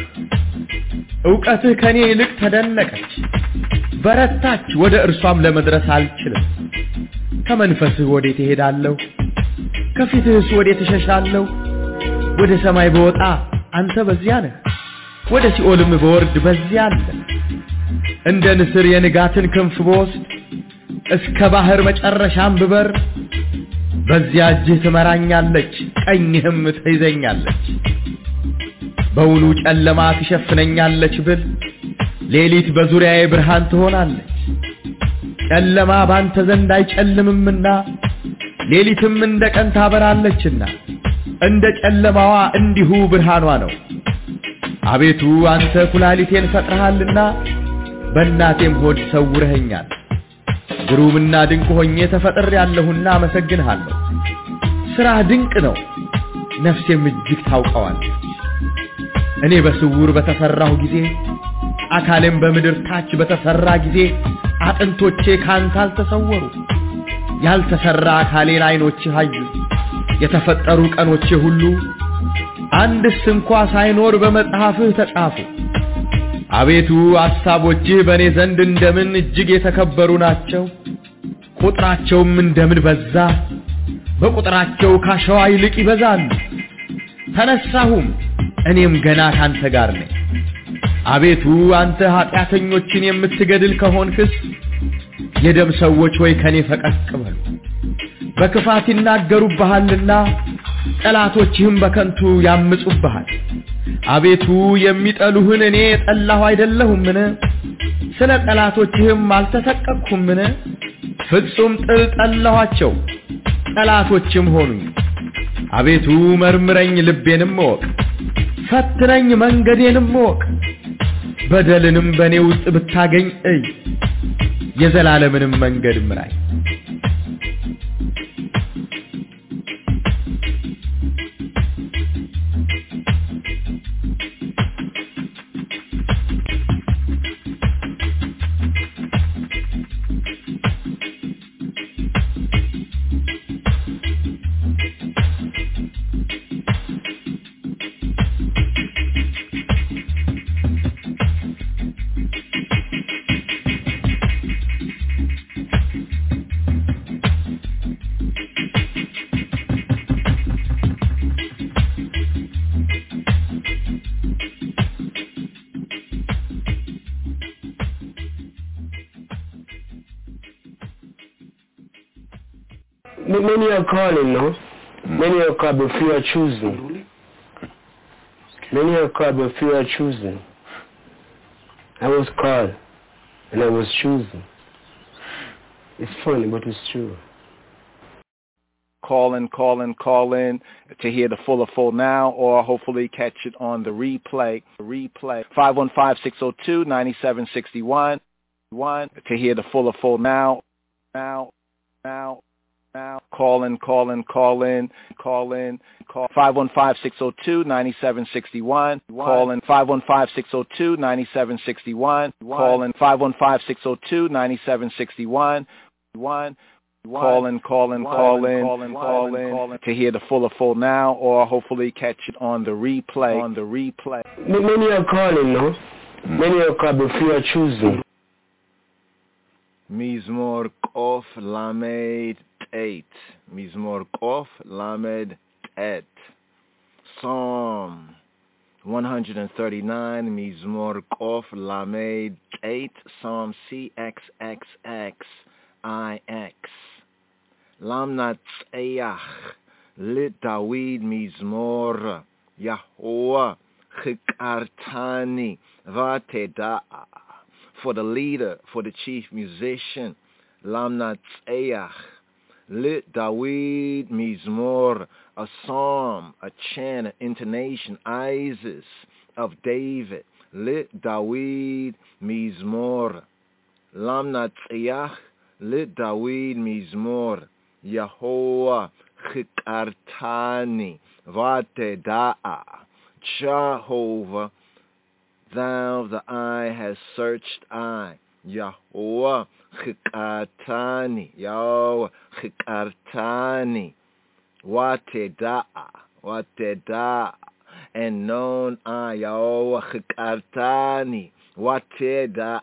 ዕውቀትህ ከኔ ይልቅ ተደነቀች፣ በረታች፣ ወደ እርሷም ለመድረስ አልችልም። ከመንፈስህ ወዴት እሄዳለሁ? ከፊትህስ ወዴት እሸሻለሁ? ወደ ሰማይ በወጣ አንተ በዚያ ነህ፣ ወደ ሲኦልም በወርድ በዚያ አለ። እንደ ንስር የንጋትን ክንፍ በወስድ እስከ ባህር መጨረሻም ብበር፣ በዚያ እጅህ ትመራኛለች፣ ቀኝህም ትይዘኛለች። በውኑ ጨለማ ትሸፍነኛለች ብል፣ ሌሊት በዙሪያዬ ብርሃን ትሆናለች። ጨለማ ባንተ ዘንድ አይጨልምምና፣ ሌሊትም እንደ ቀን ታበራለችና፣ እንደ ጨለማዋ እንዲሁ ብርሃኗ ነው። አቤቱ አንተ ኩላሊቴን ፈጥረሃልና፣ በእናቴም ሆድ ሰውረኸኛል። ግሩምና ድንቅ ሆኜ ተፈጥሬአለሁና አመሰግንሃለሁ። ሥራህ ድንቅ ነው፣ ነፍሴም እጅግ ታውቀዋለች። እኔ በስውር በተሰራሁ ጊዜ፣ አካሌም በምድር ታች በተሰራ ጊዜ፣ አጥንቶቼ ካንተ አልተሰወሩ። ያልተሰራ አካሌን ዓይኖችህ አዩ። የተፈጠሩ ቀኖቼ ሁሉ አንድስ እንኳ ሳይኖር በመጽሐፍህ ተጻፉ። አቤቱ ሐሳቦችህ በእኔ ዘንድ እንደምን እጅግ የተከበሩ ናቸው። ቁጥራቸውም እንደምን በዛ፣ በቁጥራቸው ካሸዋ ይልቅ ይበዛሉ። ተነሳሁም፣ እኔም ገና ካንተ ጋር ነኝ። አቤቱ አንተ ኃጢአተኞችን የምትገድል ከሆንክስ፣ የደም ሰዎች ወይ ከኔ ፈቀቅ በሉ። በክፋት ይናገሩብሃልና፣ ጠላቶችህም በከንቱ ያምፁብሃል። አቤቱ የሚጠሉህን እኔ ጠላሁ አይደለሁምን? ስለ ጠላቶችህም አልተሰቀቅሁምን? ፍጹም ጥል ጠላኋቸው፣ ጠላቶችም ሆኑኝ። አቤቱ መርምረኝ፣ ልቤንም እወቅ፣ ፈትነኝ፣ መንገዴንም እወቅ። በደልንም በእኔ ውስጥ ብታገኝ እይ፣ የዘላለምንም መንገድ ምራኝ። Many are calling, no? Many are called, but few are choosing. Many are called, but few are choosing. I was called, and I was chosen. It's funny, but it's true. Call in, call in, call in to hear the full of full now, or hopefully catch it on the replay. Replay five one five, six oh two, nine seven six one. One to hear the full of full now, now, now, now. Call in, call in, call in, call in. Call five one five, six oh two, nine seven six one. Call in five one five, six oh two, nine seven six one. Call in five one five, six oh two, nine seven six one. One. Call in, call in, call in, call in, call in to hear the full of full now, or hopefully catch it on the replay. On the replay. Many are calling, no? Many are called, but few are choosing. Mizmor Kof Lamed eight. Mizmor Kof Lamed et. Psalm one thirty-nine. Mizmor Kof Lamed eight. Psalm C X X X I X. Lamnat Eyach Lit Dawid Mizmor Yahuwah Chikartani Vateda'a. For the leader, for the chief musician, Lamnat Eyach Lit Dawid Mizmor, a psalm, a chant, an intonation, Isis of David. Lit Dawid Mizmor. Lamnat Eyach Lit Dawid Mizmor Yahuwah Chikartani Vateda'a. Jehovah, thou the eye has searched I. Yahuwah Chikartani. Yahuwah Chikartani. Vateda'a. Vateda'a. And known I. Yahuwah Chikartani. Vateda'a.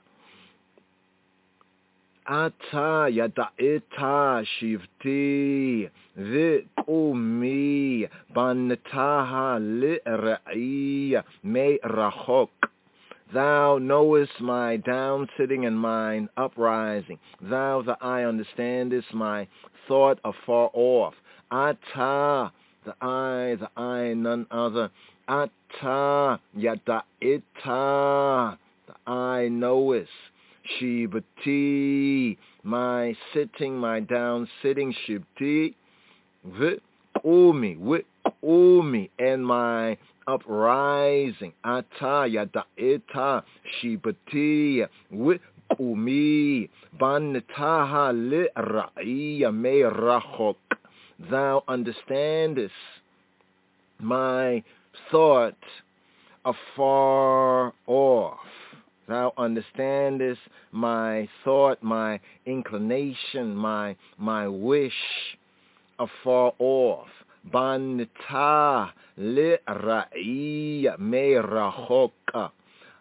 Ata yada'ita shivti v'kumi bantaha li'ra'i me rachok. Thou knowest my down sitting and mine uprising. Thou the eye understandest my thought afar off. Ata, the eye, the eye, none other. Ata yada'ita, the eye knowest. Shibati, my sitting, my down sitting, Shibti, V'kumi, V'kumi, and my uprising, Ata yada'ita, Shibati, V'kumi, Bantaha li'ra'iya me rachok. Thou understandest my thought afar off. Thou understandest my thought, my inclination, my my wish afar off. Banta li'ra'iya me rachoka.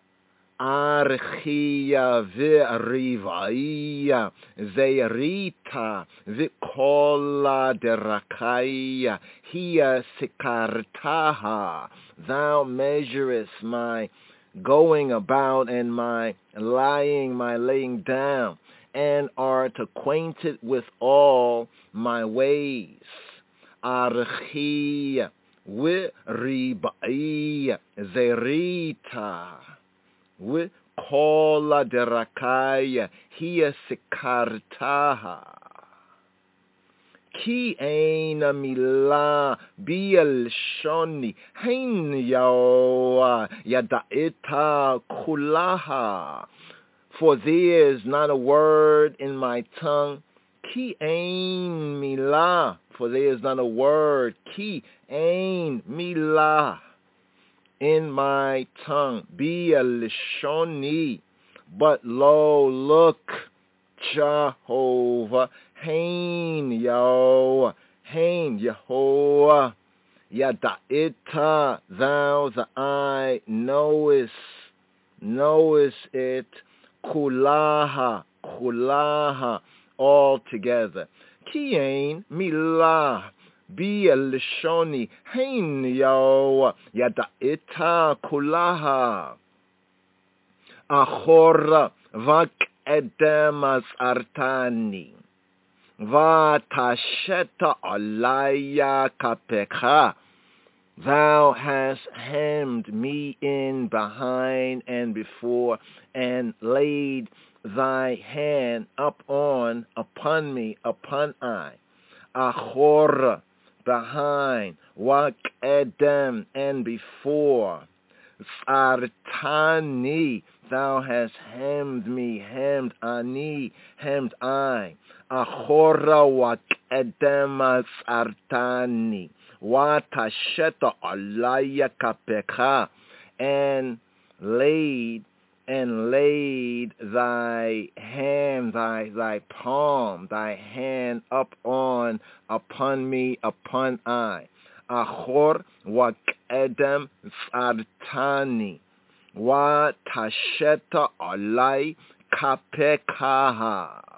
Archia v'rivaiya zeirita v'kola derakaya hiya sikartaha. Thou measurest my going about and my lying, my laying down, and art acquainted with all my ways. Archia v'ribaiya zerita v'kola derakaya hiya sikartaha. Ki aina milah biel shoni hein yawa yada'ita kulaha. For there is not a word in my tongue. Ki ain milah. For there is not a word. Ki ain milah in my tongue. Biel shoni. But lo, look, Jehovah. Hain Yahweh, Hain Yehovah, Yada'ita, thou the eye knowest, knowest it, Kulaha, Kulaha, all together. Kiain milah, Bielshoni, Hain Yahweh, Yada'ita, Kulaha, Achora, Vak Edemas Artani. Vatasheta alaya kapecha. Thou hast hemmed me in behind and before, and laid thy hand up on, upon me, upon I. Achor, behind, waqedem, and before. Sartani, thou hast hemmed me, hemmed ani, hemmed I. Achora waqedem sartani. Watasheta alaya kapecha, and laid and laid thy hand, thy thy palm, thy hand up on, upon me, upon I. Achor waqedem sartani. Watasheta alay kapecha.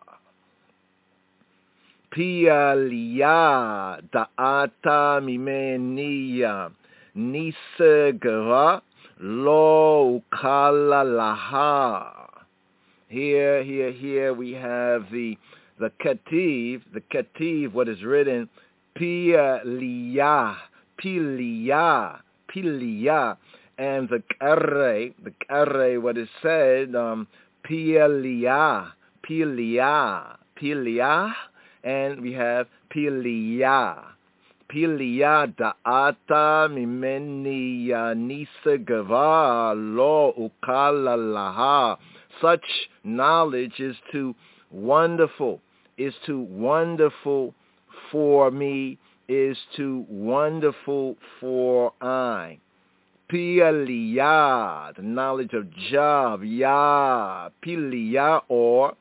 Pialia da'ata mimenia nisegara lo ukala laha. Here, here, here we have the the ketiv, the ketiv, what is written, pialia, pilia, pilia, and the karre, the karre, what is said, um, pialia, pilia, pilia. And we have pilia. Pilia da'ata mimeni yanisa gava lo ukala laha. Such knowledge is too wonderful, is too wonderful for me, is too wonderful for I. Pilia, the knowledge of Jah, Yah, pilia, or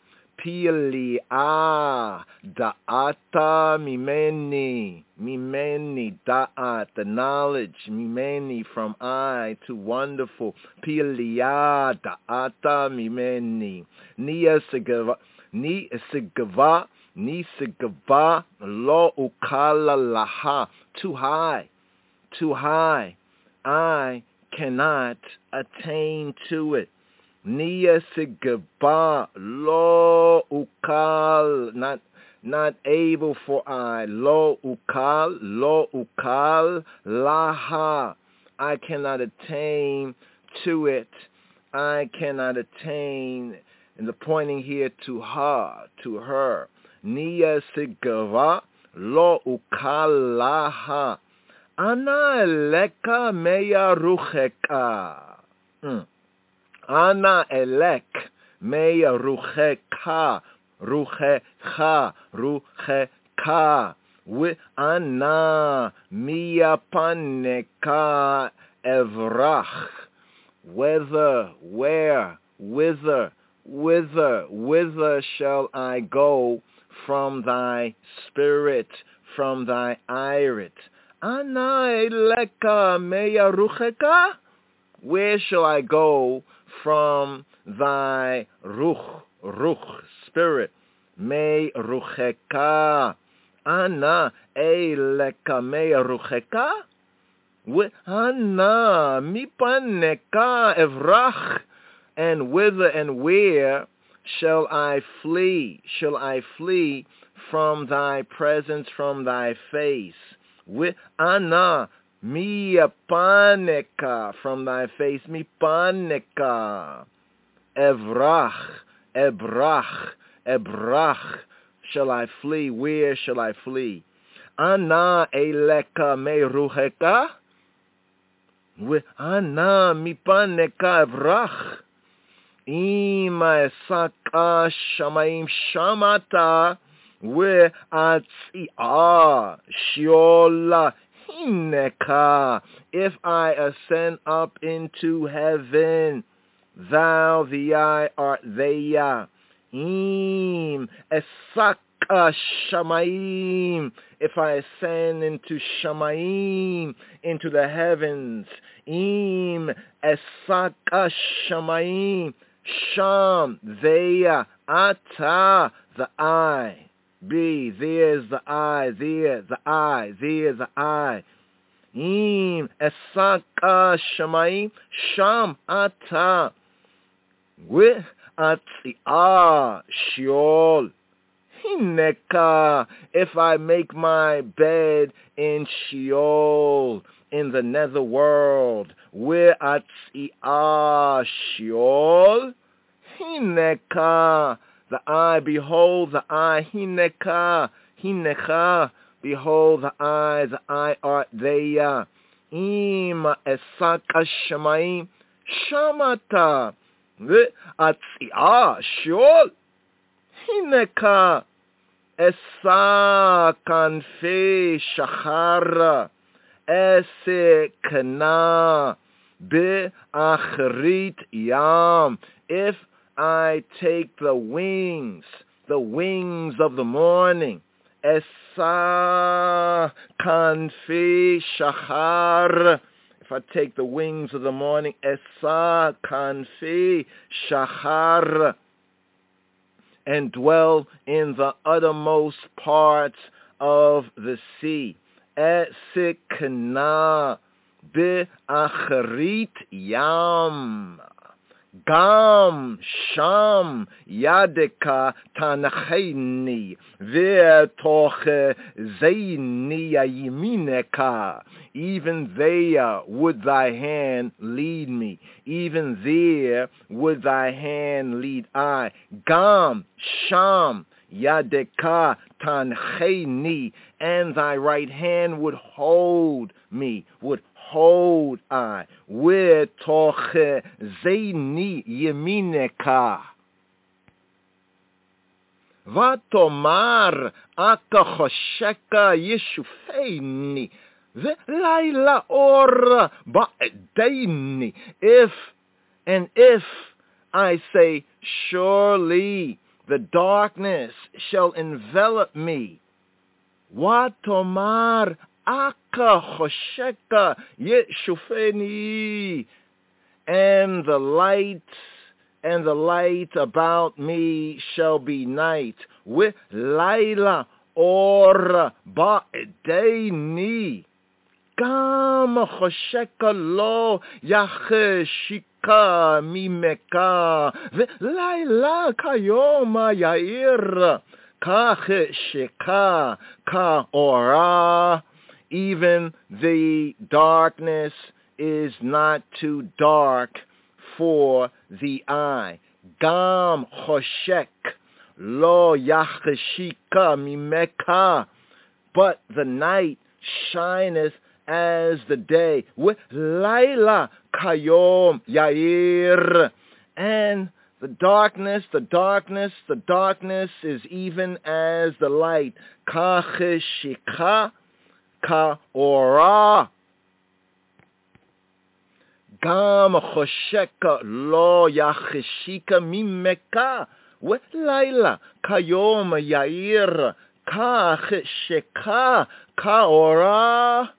Pilia da'ata mimeni, mimeni da'at, the knowledge, mimeni, from I, to wonderful. Pilia da'ata mimeni, niyasigava, niyasigava, niyasigava, lo ukala laha, too high, too high. I cannot attain to it. Nia sigaba lo ukal, not not able for I, lo ukal, lo ukal laha. I cannot attain to it. I cannot attain, and the pointing here to her, to her. Nia sigaba lo ukal laha. Ana eleka meya rucheka. Mm. Ana elek meya rucheka, ruchecha, rucheka. We ana miya paneka evrach. Whether, where, whither, whither, whither shall I go from thy spirit, from thy irit? Ana eleka meya rucheka. Where shall I go from thy ruch, ruch, spirit? Me rucheka. Ana eleka me rucheka. Ana mipaneka evrach. And whither and where shall I flee? Shall I flee from thy presence, from thy face? With ana mipaneka, from thy face, mipaneka. Evrach, ebrach, ebrach. Shall I flee? Where shall I flee? Ana eleka me rucheka. With ana mipaneka evrach. Ima esaka shamayim shamata. Where atzia shiola hineka. If I ascend up into heaven, thou the I art theya. Im esaka shamayim. If I ascend into shamayim, into the heavens, im esaka shamayim. Sham, theya, ata, the I. Be, there's the I, there, the I, there, the I. Im, esaka, shamayim, sham, ata. With atia, shiol, Hineka, if I make my bed in Sheol, in the netherworld, where Atziah Sheol, Hineka, the eye, behold the eye, Hineka, Hinecha, behold the eye, the eye art there. Im esaka shemaim shamata, the Atziah Sheol, Hineka, esa kanfe shachara, ese kana be achrit yam. If I take the wings, the wings of the morning, esa kanfe shachar. If I take the wings of the morning, esa kanfe shachar, and dwell in the uttermost parts of the sea. Esikna be'achrit yam. Gam sham yadeka tanacheni ve'toche zeini yayimineka. Even there would thy hand lead me. Even there would thy hand lead I. Gam sham yadeka tancheni, and thy right hand would hold me, would hold I. Ve'toche zeini yamineka. Vatomar akachosheka yeshufeini. Ve'laila or ba'daini. If and if I say, surely the darkness shall envelop me. Watomar akachosheka yeshufeni, and the light and the light about me shall be night. With laila or ba'daini. Gam chosheka lo yacheshika mimeka, ve'laila kayoma yair, kacheshika ka ora. Even the darkness is not too dark for the eye. Gam choshek lo yacheshika mimeka, but the night shineth as the day. With laila kayom yair, and the darkness, the darkness, the darkness is even as the light. Kacheshika ka ora. Gam chosheka lo yacheshika mimeka, with laila kayom yair, kacheshika ka ora.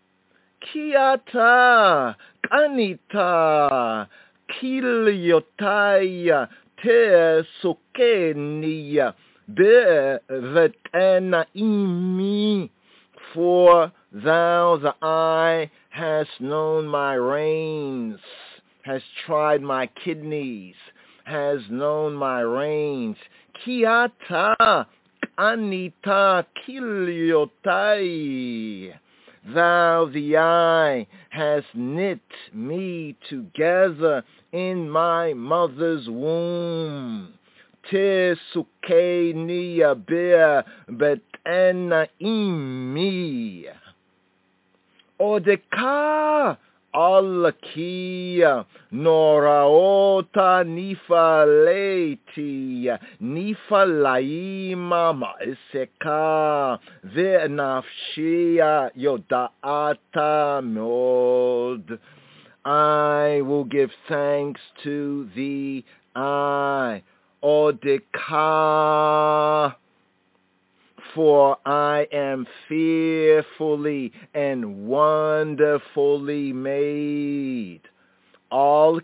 Kiata kanita kiliyotaya te sukenia be vetena imi, for thou the eye hast known my reins, has tried my kidneys, has known my reins. Kiata kanita kiliotai. Thou, the eye, hast knit me together in my mother's womb. Te sukenia be betena imi. Odeka Alakia Noraota Nifaleti Nifalaima Maiseka Venafshia Yodaata Mod. I will give thanks to thee, I, Odeka, for I am fearfully and wonderfully made. All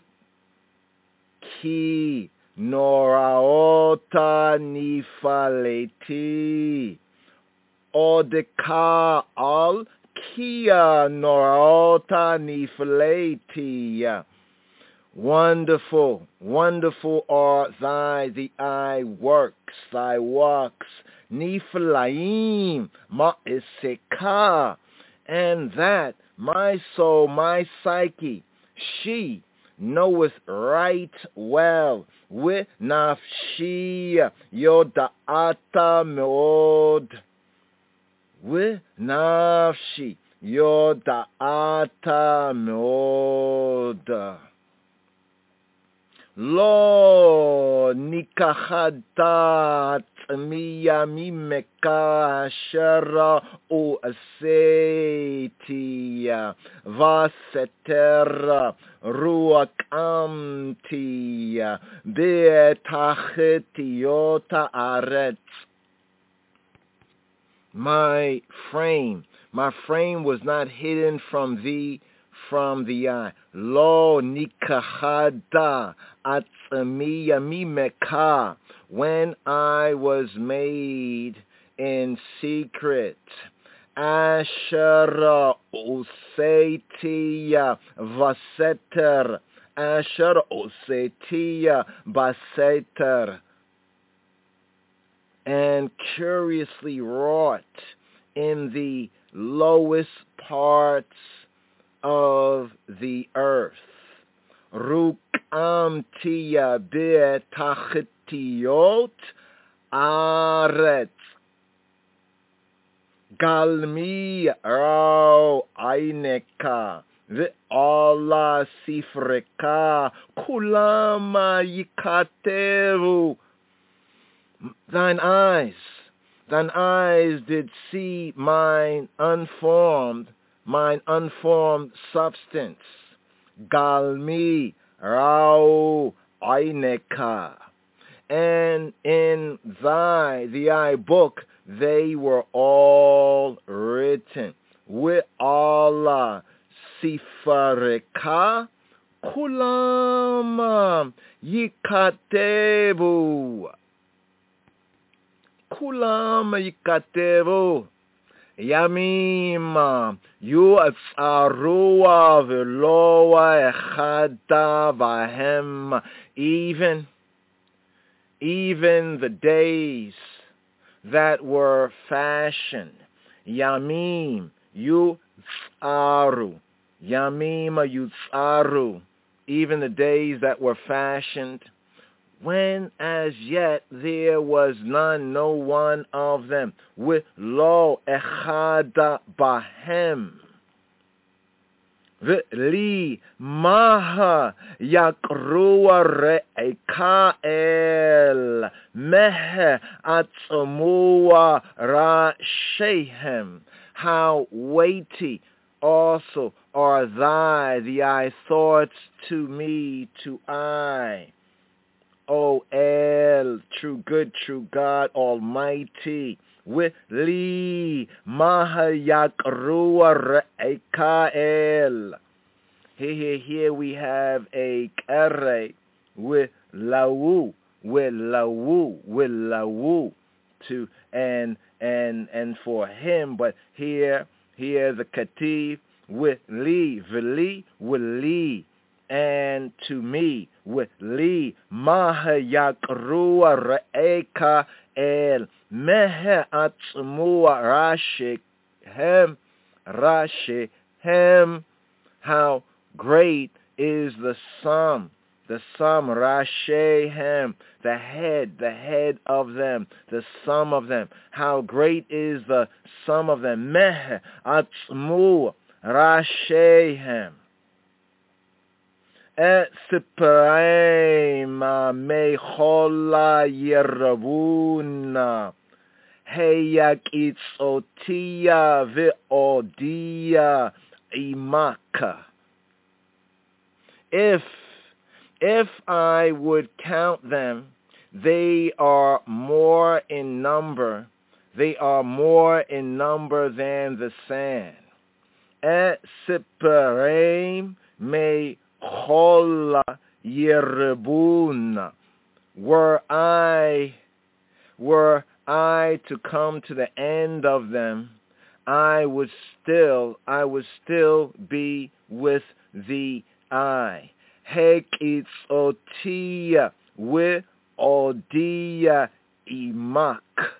ki noraota nifaleti. Odeka al kia noraota nifaleti. Wonderful, wonderful are thy, the eye works, thy walks. Niflaim ma'iseka, and that my soul, my psyche, she knoweth right well. With nafshi yoda'ata meod. With nafshi yoda'ata meod. Lo nikahada miya mimeka shara o asetia vasetera ruakamtia betachetiota aret. My frame, my frame was not hidden from thee, from the eye. Lo nikahada atzmiya mimeka, when I was made in secret. Asher usetia vaseter, asher usetia baseter, and curiously wrought in the lowest parts of the earth. Rukamtia betachetiot aret. Galmi rao aineka ve'ala sifreka kulama yikateru. Thine eyes, thine eyes did see mine unformed, mine unformed substance. Galmi rao aineka. And in thy, the eye book, they were all written. With Allah sifareka kulama yikatebu. Kulama yikatebu. Yamima yu atzarua veloa echada vahem. Even, even the days that were fashioned. Yamim yutzaru. Yamima yutzaru. Even the days that were fashioned, when as yet there was none, no one of them. With lo echada bahem. V'li maha yakrua re'ekael meh atzmua rashehem. How weighty also are thy, the eye thoughts to me, to I. O El, true good, true God, Almighty. With li mahayakrua re'ekael. Here, here, here we have a kere with lawu, with lawu, with lawu to and and and for him. But here, here the kativ with li, v'li, with li, and to me with li mahayakrua re'eka el meh atzmua rashehem rashehem. How great is the sum, the sum rashehem, the head, the head of them, the sum of them. How great is the sum of them. Meh atzmua rashehem. Et sipraima mechola yerabuna heyakitzotia ve'odia imaka. If, if I would count them, they are more in number, they are more in number than the sand. Et sipraim me Chola yerebuna. Were I, were I to come to the end of them, I would still, I would still be with the eye. Hekitzoti We'odia Imak.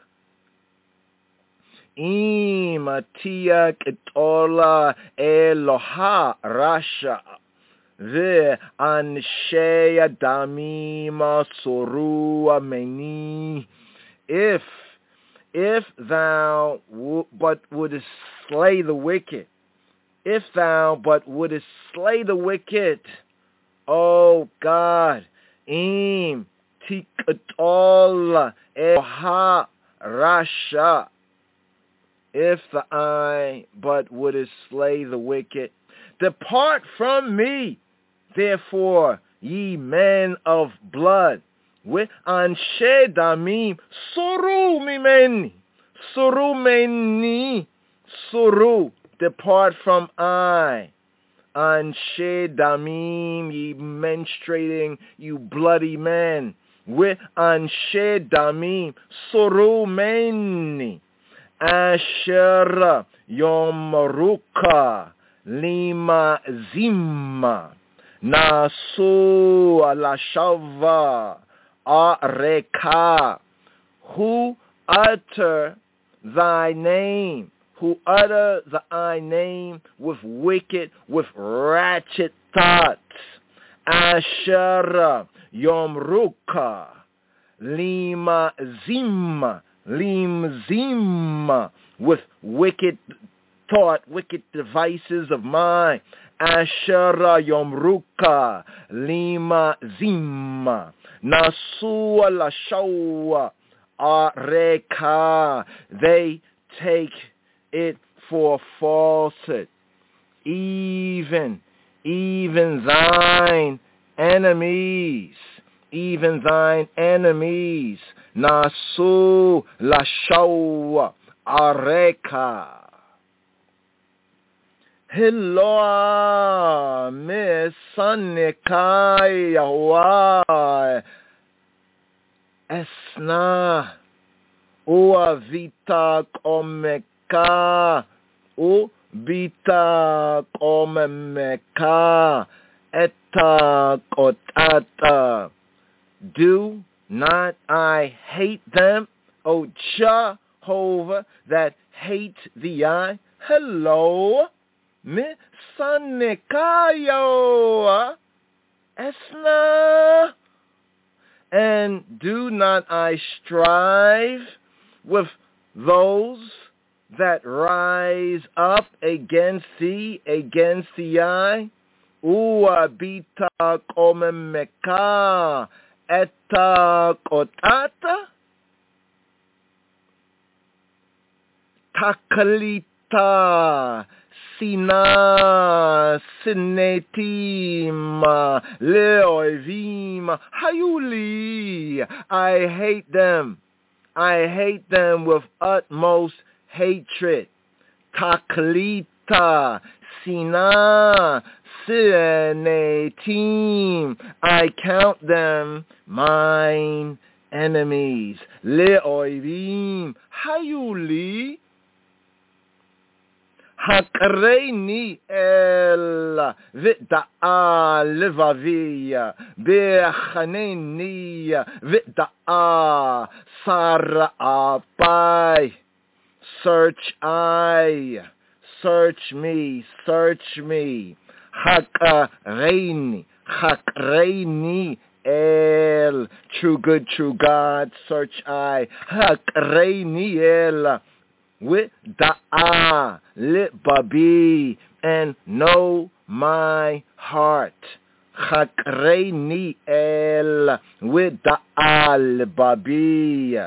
Imatia Ketola Eloha Rasha. Ve Ansheya Damima Sorua Meni. If, if thou w- but wouldest slay the wicked, if thou but wouldest slay the wicked, O God, Im Tikatol Eha Rasha. If the eye but wouldest slay the wicked, depart from me, therefore, ye men of blood, with anshe damim, suru mimeni, suru meni, suru, depart from I, anshe damim, ye menstruating, you bloody men, with anshe damim, suru meni, asher yomruka, lima zimma, nasu alashava, areka, who utter thy name, who utter thy name with wicked, with ratchet thoughts, asher yomruka, lima zimma, lim zimma, with wicked thought, wicked devices of mine. Ashara yomruka lima zimma nasua lashawa areka. They take it for falsehood. Even, even thine enemies, even thine enemies. Nasu lashawa areka. Hiloa me sannikai Yahweh esna ua vita komeka u vita komeka eta kotata. Do not I hate them, O Jehovah, that hate thee I? Hello? Me sanikayo esna, and do not I strive with those that rise up against thee, against thee I? Ua bita komemeka eta kotata takalita Sina sinetim leoivim hayuli. I hate them. I hate them with utmost hatred. Taklita sina sinetim. I count them mine enemies. Leoivim hayuli. Hakreini el v'da'a levaviya be'chaneni v'da'a sara'apai. Search I, search me, search me. Hakreini, hakreini el, true good, true God, search I. Hakreini el with da'a libabi, and know my heart. Chakreini el with da'a libabi,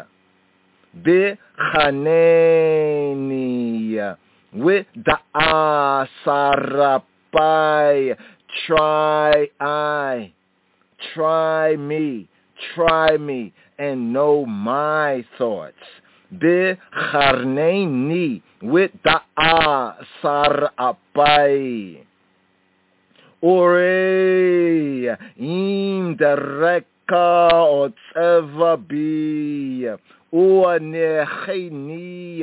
bichaneni with da'a sarapai. Try I, try me, try me, and know my thoughts. Bicharneini with da'a sarapai. Ore im dereka otzeva bi. Uanecheni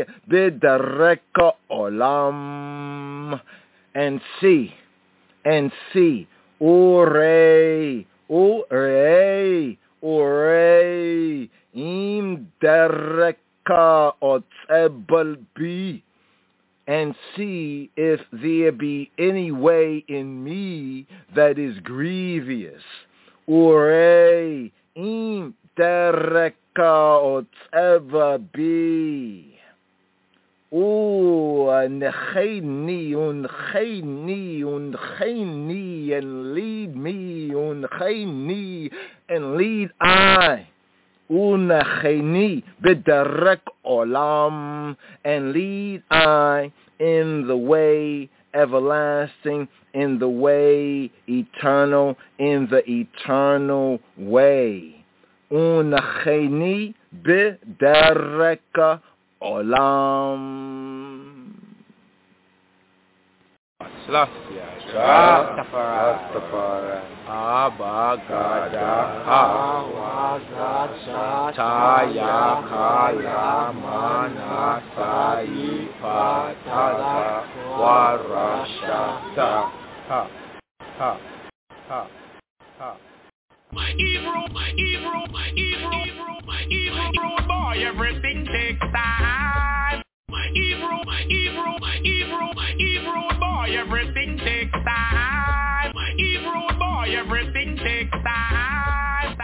b'dereka olam. And see, and see Ore, ore, ore, im dereka otzebel bi, and see if there be any way in me that is grievous. Ore, im dereka otzebel bi. Oh, unchayni, unchayni, unchayni, and lead me, unchayni, and lead I. Unchayni b'derek olam, and lead I in the way everlasting, in the way eternal, in the eternal way. Unchayni b'derek Olam. Selassie, Rastafari, Abba Gada, Taya Kaya Mana Sai Patada Warashata. Ha, ha, ha, ha. My evil, my evil, my evil, my evil boy, everything takes time. My evil, my evil, my evil, my evil boy, everything takes time. My evil boy, everything takes time.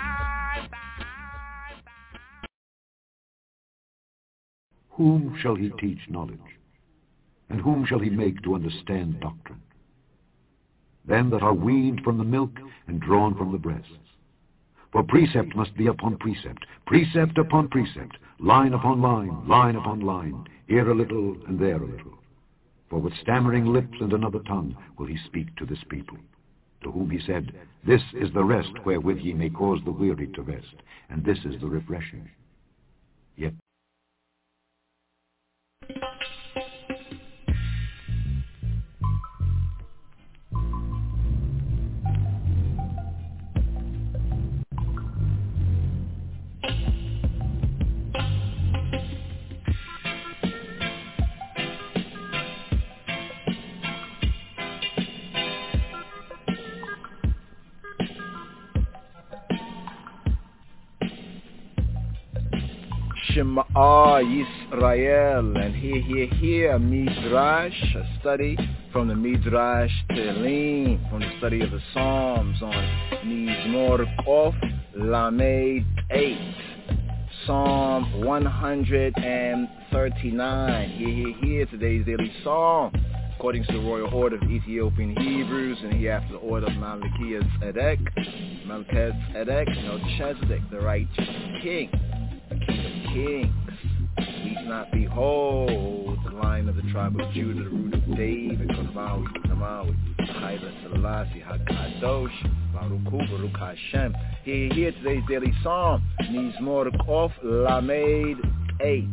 Whom shall he teach knowledge? And whom shall he make to understand doctrine? Them that are weaned from the milk and drawn from the breasts. For precept must be upon precept, precept upon precept, line upon line, line upon line, here a little and there a little. For with stammering lips and another tongue will he speak to this people, to whom he said, This is the rest wherewith ye may cause the weary to rest, and this is the refreshing. Yet Shema Yisrael, and here, here, here, Midrash, a study from the Midrash Tehillim, from the study of the Psalms on Mizmor Kof Lamed eight, Psalm one hundred thirty-nine. Here, here, here, today's daily psalm, according to the royal order of Ethiopian Hebrews, and here after the order of Malachias Tzedek, Malachias Tzedek, Melchizedek, the righteous king. King of kings, weep not, behold, the Lion of the tribe of Judah, the root of David, Kodmawi, Kodmawi, Haile Selassie, HaKadosh, Baruch Hu, Baruch Hashem. Here, here, today's daily psalm, Mizmor Kof Lamed eight,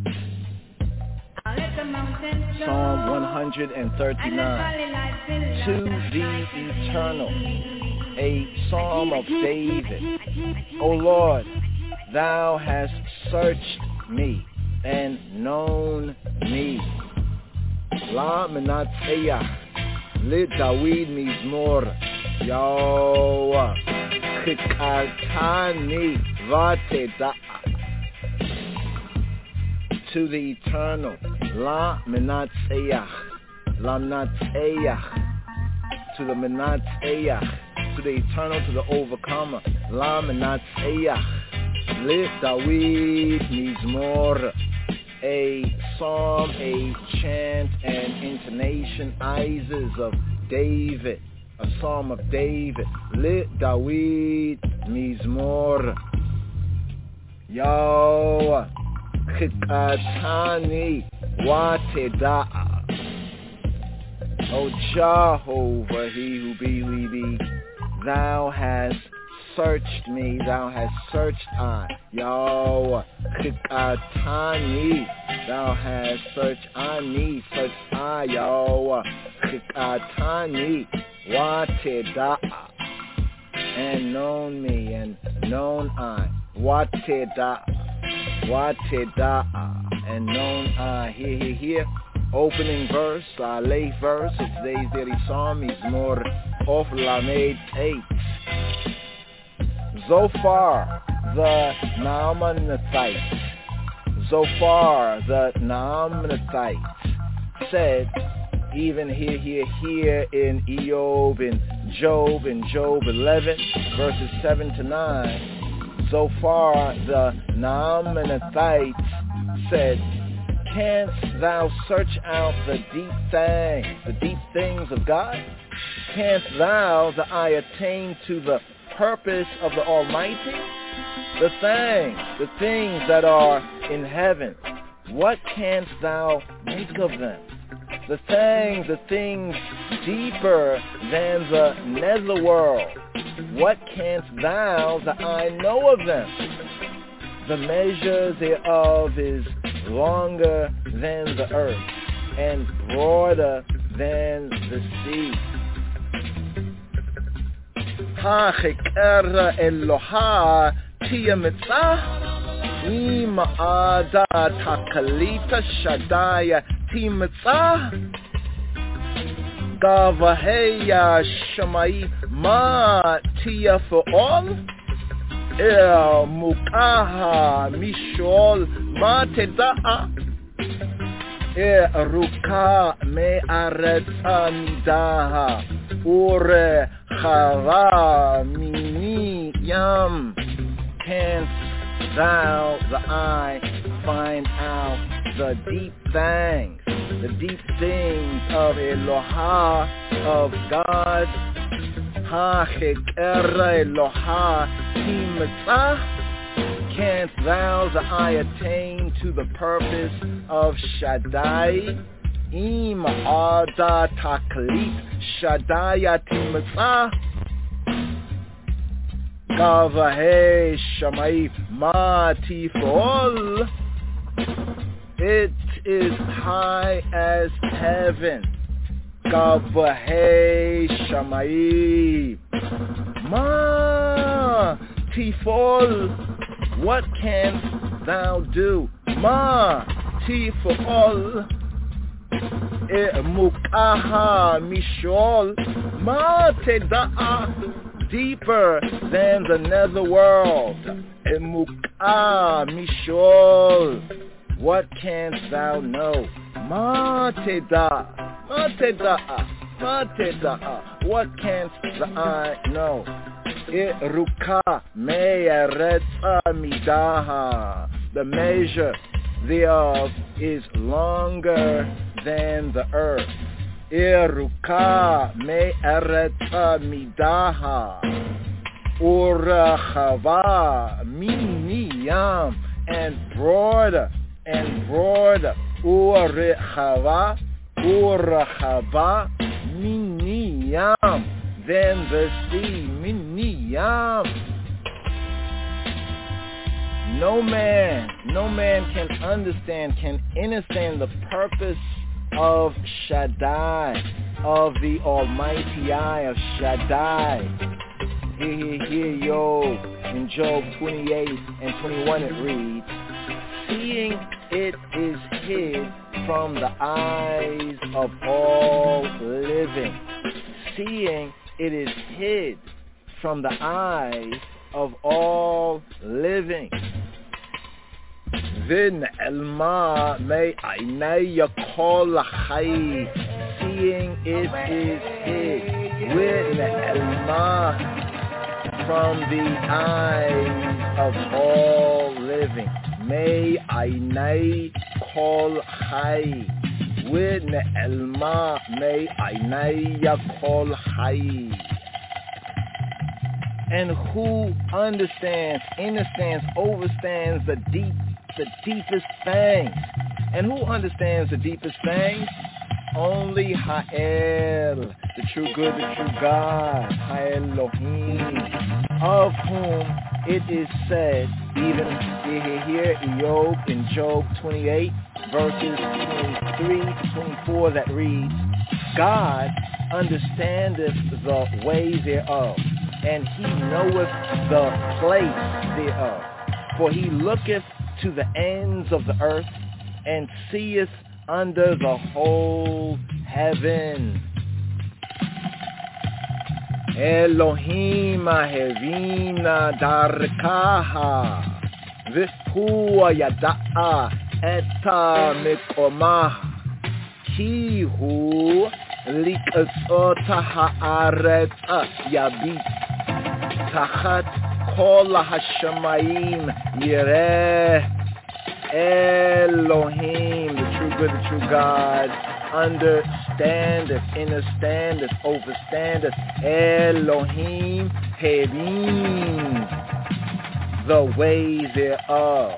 Psalm one hundred thirty-nine, to the eternal, a psalm of David. O Lord, Thou hast searched me and known me. La Menatzeach, Li David Mizmor, Yahweh, Chikartani Vatedah, to the eternal, La Menatzeach, La Menatzeach, to the Menatzeach, to the eternal, to the overcomer, La Menatzeach. Li David Mizmor, a psalm, a chant, an intonation, Isis of David, a psalm of David. Li David Mizmor, Yahweh, Chikatani Watedah. O Jehovah, he who be, we be, Thou hast searched me, Thou hast searched I, Yahweh, Chikatani, Thou hast searched I me, searched I, Yahweh, Chikatani, Watedah, and known me, and known I, Watedah, Watedah, and known I, here, here, here, opening verse, Aleph verse of today's daily psalm is Mor of Lamed eight. Zophar the Naamathite, Zophar the Naamathite said, even here, here, here in Eob, in Job, in Job eleven, verses seven to nine, Zophar the Naamathite said, canst thou search out the deep things, the deep things of God? Canst thou, the eye, attain to the purpose of the Almighty? The things, the things that are in heaven, what canst thou make of them? The things, the things deeper than the netherworld, what canst thou, the eye, know of them? The measure thereof is longer than the earth and broader than the sea. Ha chekera Eloha tia mitzah ima ada takalita shadaya ti mitzah gavaheya shamai ma tia fo'ol el mukaha mishol ma teda'a e ruka me aretza nidaha ure chava mini yam. Canst thou, the eye, find out the deep things, the deep things of Eloha, of God? Ha chekera Eloha ti mitzah. Canst thou, the eye, attain to the purpose of Shaddai? Im ada taklit Shaddai ti mitzah. Gavahe shamai ma tifol. It is high as heaven. Gavahe shamai ma tifol. What canst thou do? Ma tifol. E mukaha mishol ma teda'a. Deeper than the netherworld. E muka mishol. What canst thou know? Ma teda, ma teda, ma teda. What canst the eye know? E ruka me eretza midaha. The measure thereof is longer than the earth. Iruka me eretza midaha urachava mini yam, and broader and broader urachava urachava mini yam than the sea mini yam. No man, no man can understand, can understand the purpose of Shaddai, of the Almighty Eye of Shaddai. Here, here, here, yo, in Job twenty-eight and twenty-one it reads, seeing it is hid from the eyes of all living. Seeing it is hid from the eyes of all living. Vin elma me aynaya kol chay. Seeing it is hid. Vin elma, from the eyes of all living. Me aynay kol chay. Vin elma me aynaya kol chay. And who understands, understands, overstands the deep, the deepest things? And who understands the deepest things? Only Ha'el, the true good, the true God, Ha'elohim, of whom it is said, even here, here, Eob in Job twenty-eight, verses twenty-three to twenty-four, that reads, God understandeth the way thereof, and he knoweth the place thereof. For he looketh to the ends of the earth, and seeth under the whole heaven. Elohim hevina darkaha v'hu yada'a eta mikomaha ki hu likasota haaretz yabit tachat kol hashamayim yireh. Elohim, the true good, the true God, understandeth, understandeth, overstandeth. Elohim, Hevin, the way thereof.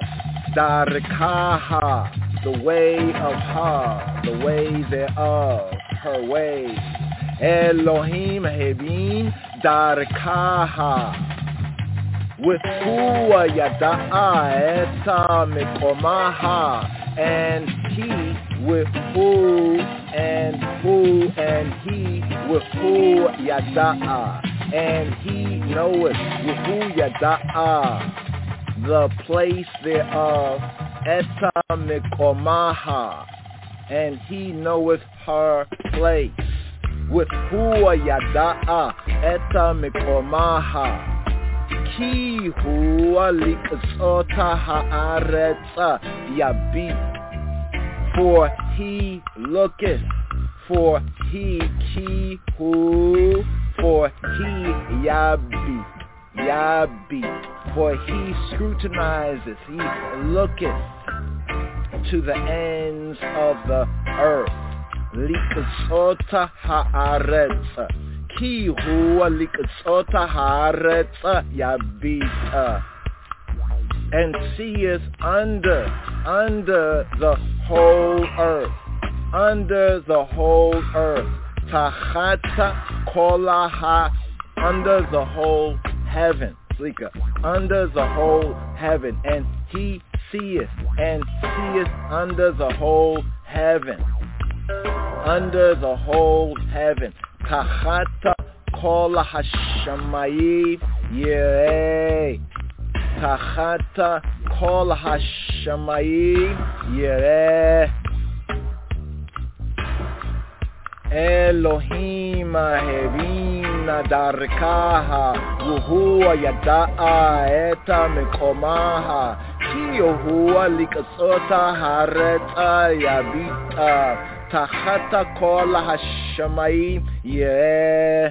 Darkaha, the way of her, the way thereof, her way. Elohim, Hevin, Darkaha. With Hua Yada'a Eta Mikomaha, and he with who, and who, and he with who Yada'a, and he knoweth with who Yada'a, the place thereof, Eta Mikomaha, and he knoweth her place. With Hua Yada'a Eta Mikomaha. Ki huwa likasota haaretza yabit, for he looketh, for he ki hu, for he yabit, yabit, for he scrutinizes, he looketh to the ends of the earth. Likasota haaretza. Ki huwa likatsota haaretza yabita, and seeth under, under the whole earth, under the whole earth, tachata kolaha, under the whole heaven, Lika, under the whole heaven, and he seeth, and seeth under the whole heaven, under the whole heaven. Tachata kol hashamayim yireh. Tachata kol hashamayim yireh. Elohim hevina darkaha v'hu yada'a eta mikomaha ki huwa likasota hareta yabita. Tachata kol hashamayim, yeah.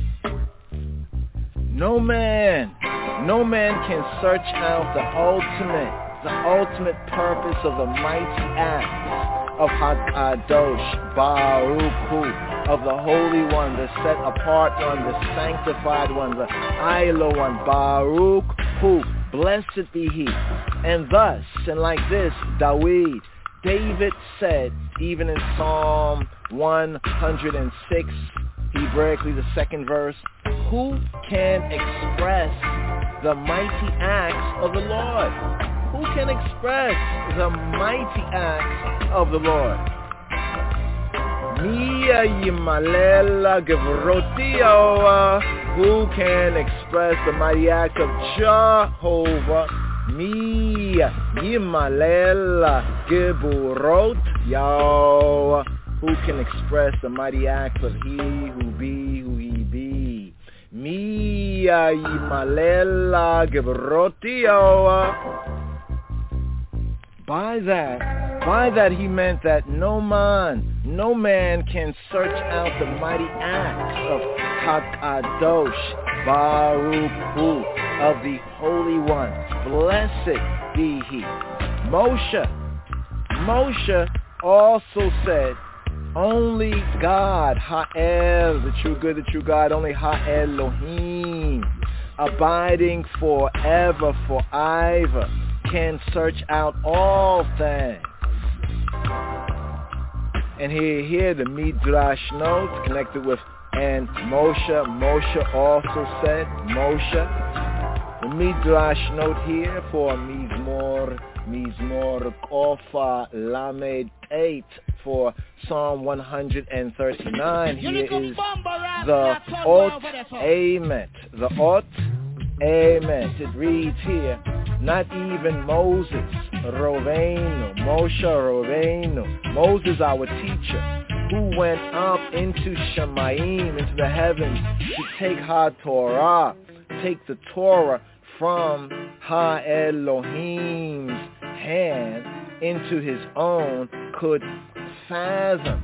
No man, no man can search out the ultimate, the ultimate purpose of the mighty acts of Hakadosh Baruch Hu, of the Holy One, the set apart one, the sanctified one, the Ilo one, Baruch Hu, blessed be he. And thus, and like this, Dawid, David said, even in Psalm one hundred six, Hebraically the second verse, who can express the mighty acts of the Lord? Who can express the mighty acts of the Lord? Mia yimalela gevrotioa, who can express the mighty act of Jehovah? Mia yimalela geburot Yahweh, who can express the mighty acts of he who be, who he be? Mia yimalela geburot Yahweh. By that, by that he meant that no man, no man can search out the mighty acts of Hakadosh Baruch Hu, of the Holy One. Blessed be he. Moshe, Moshe also said, only God, Ha'el, the true good, the true God, only Ha'elohim, abiding forever, forever, can search out all things. And here, here the Midrash note connected with and Moshe. Moshe also said, Moshe. The Midrash note here for Mizmor, Mizmor Kofa Lamed eight for Psalm one hundred thirty-nine. Here is the Ot Amet. The Ot Amet. It reads here, not even Moses Roveinu, Moshe Roveinu, Moses our teacher, who went up into Shemayim, into the heavens, to take Ha-Torah, take the Torah from Ha-Elohim's hand into his own, could fathom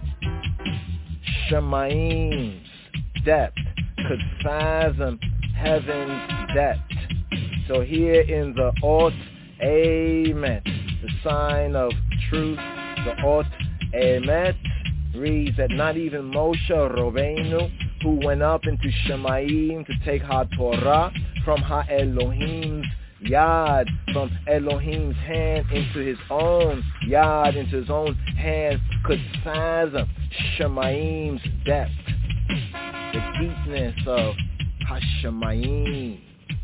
Shemayim's depth, could fathom heaven's depth. So here in the Ot Emet, the sign of truth, the Ot Emet reads that not even Moshe Roveinu, who went up into Shemayim to take Ha-Torah from Ha-Elohim's Yad, from Elohim's hand into his own Yad, into his own hand, could fathom Shemayim's depth, the deepness of Ha-Shemayim.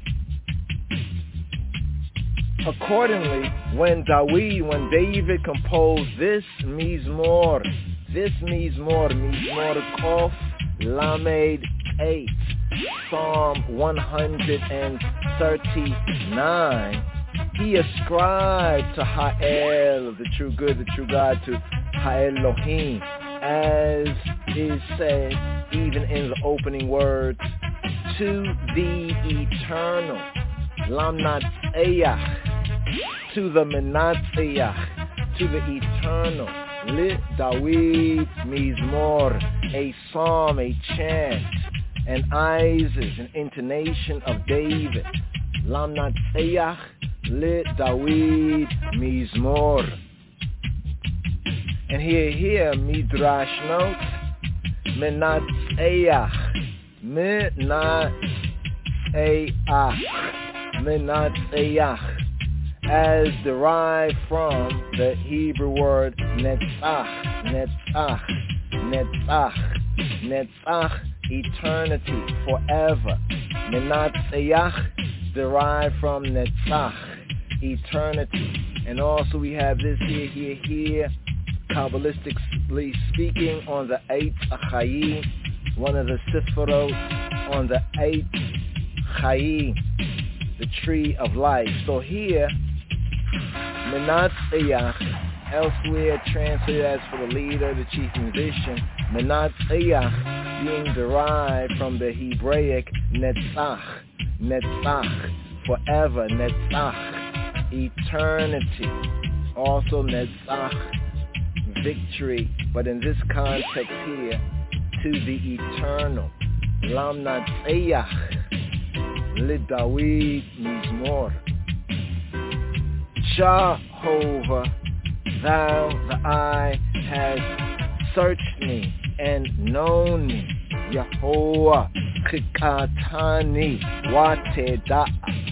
Accordingly, when David, when David composed this Mizmor, this Mizmor, Mizmor Kof Lamed eight, Psalm one hundred thirty-nine, he ascribed to Ha'el, the true good, the true God, to Ha'elohim, as is said even in the opening words, to the eternal, Lamnateyach, to the Menateyach, to the eternal, Lit David Mizmor, a psalm, a chant, an Isis, an intonation of David, Lamnateyach, Lit David Mizmor. And here, here, Midrash notes, Menateyach, Menateyach, Menateyach, as derived from the Hebrew word netzach, netzach, netzach, netzach, eternity, forever. Menateyach, derived from netzach, eternity. And also we have this here, here, here, Kabbalistically speaking, on the eighth Chayim, one of the Sifrot, on the eighth Chayim, the tree of life. So here, Menateyach, elsewhere translated as for the leader, the chief musician, Menateyach being derived from the Hebraic Netzach, Netzach, forever, Netzach, eternity, also Netzach, victory, but in this context here, to the eternal, Lamnateyach, Lidawid Mizmor. Jehovah, thou the eye hast searched me and known me. Yehovah Kikatani Wateda.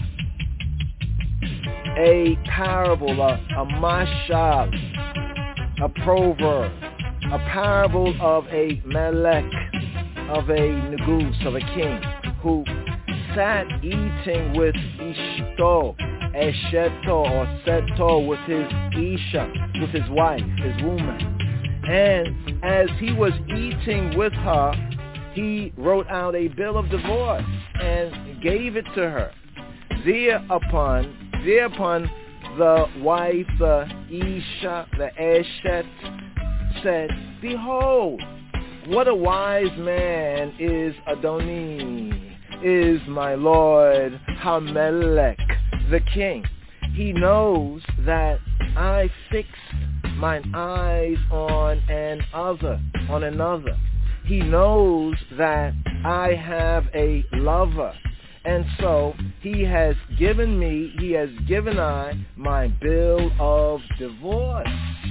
A parable, a, a mashal, a proverb, a parable of a melech, of a negus, of a king, who sat eating with Ishto, Esheto or Seto, with his Isha, with his wife, his woman. And as he was eating with her, he wrote out a bill of divorce and gave it to her. Thereupon, thereupon the wife, the Isha, the Eshet, said, behold, what a wise man is Adoni, is my Lord Hamelech, the king. He knows that I fix mine eyes on an other, on another. He knows that I have a lover. And so he has given me, he has given I my bill of divorce.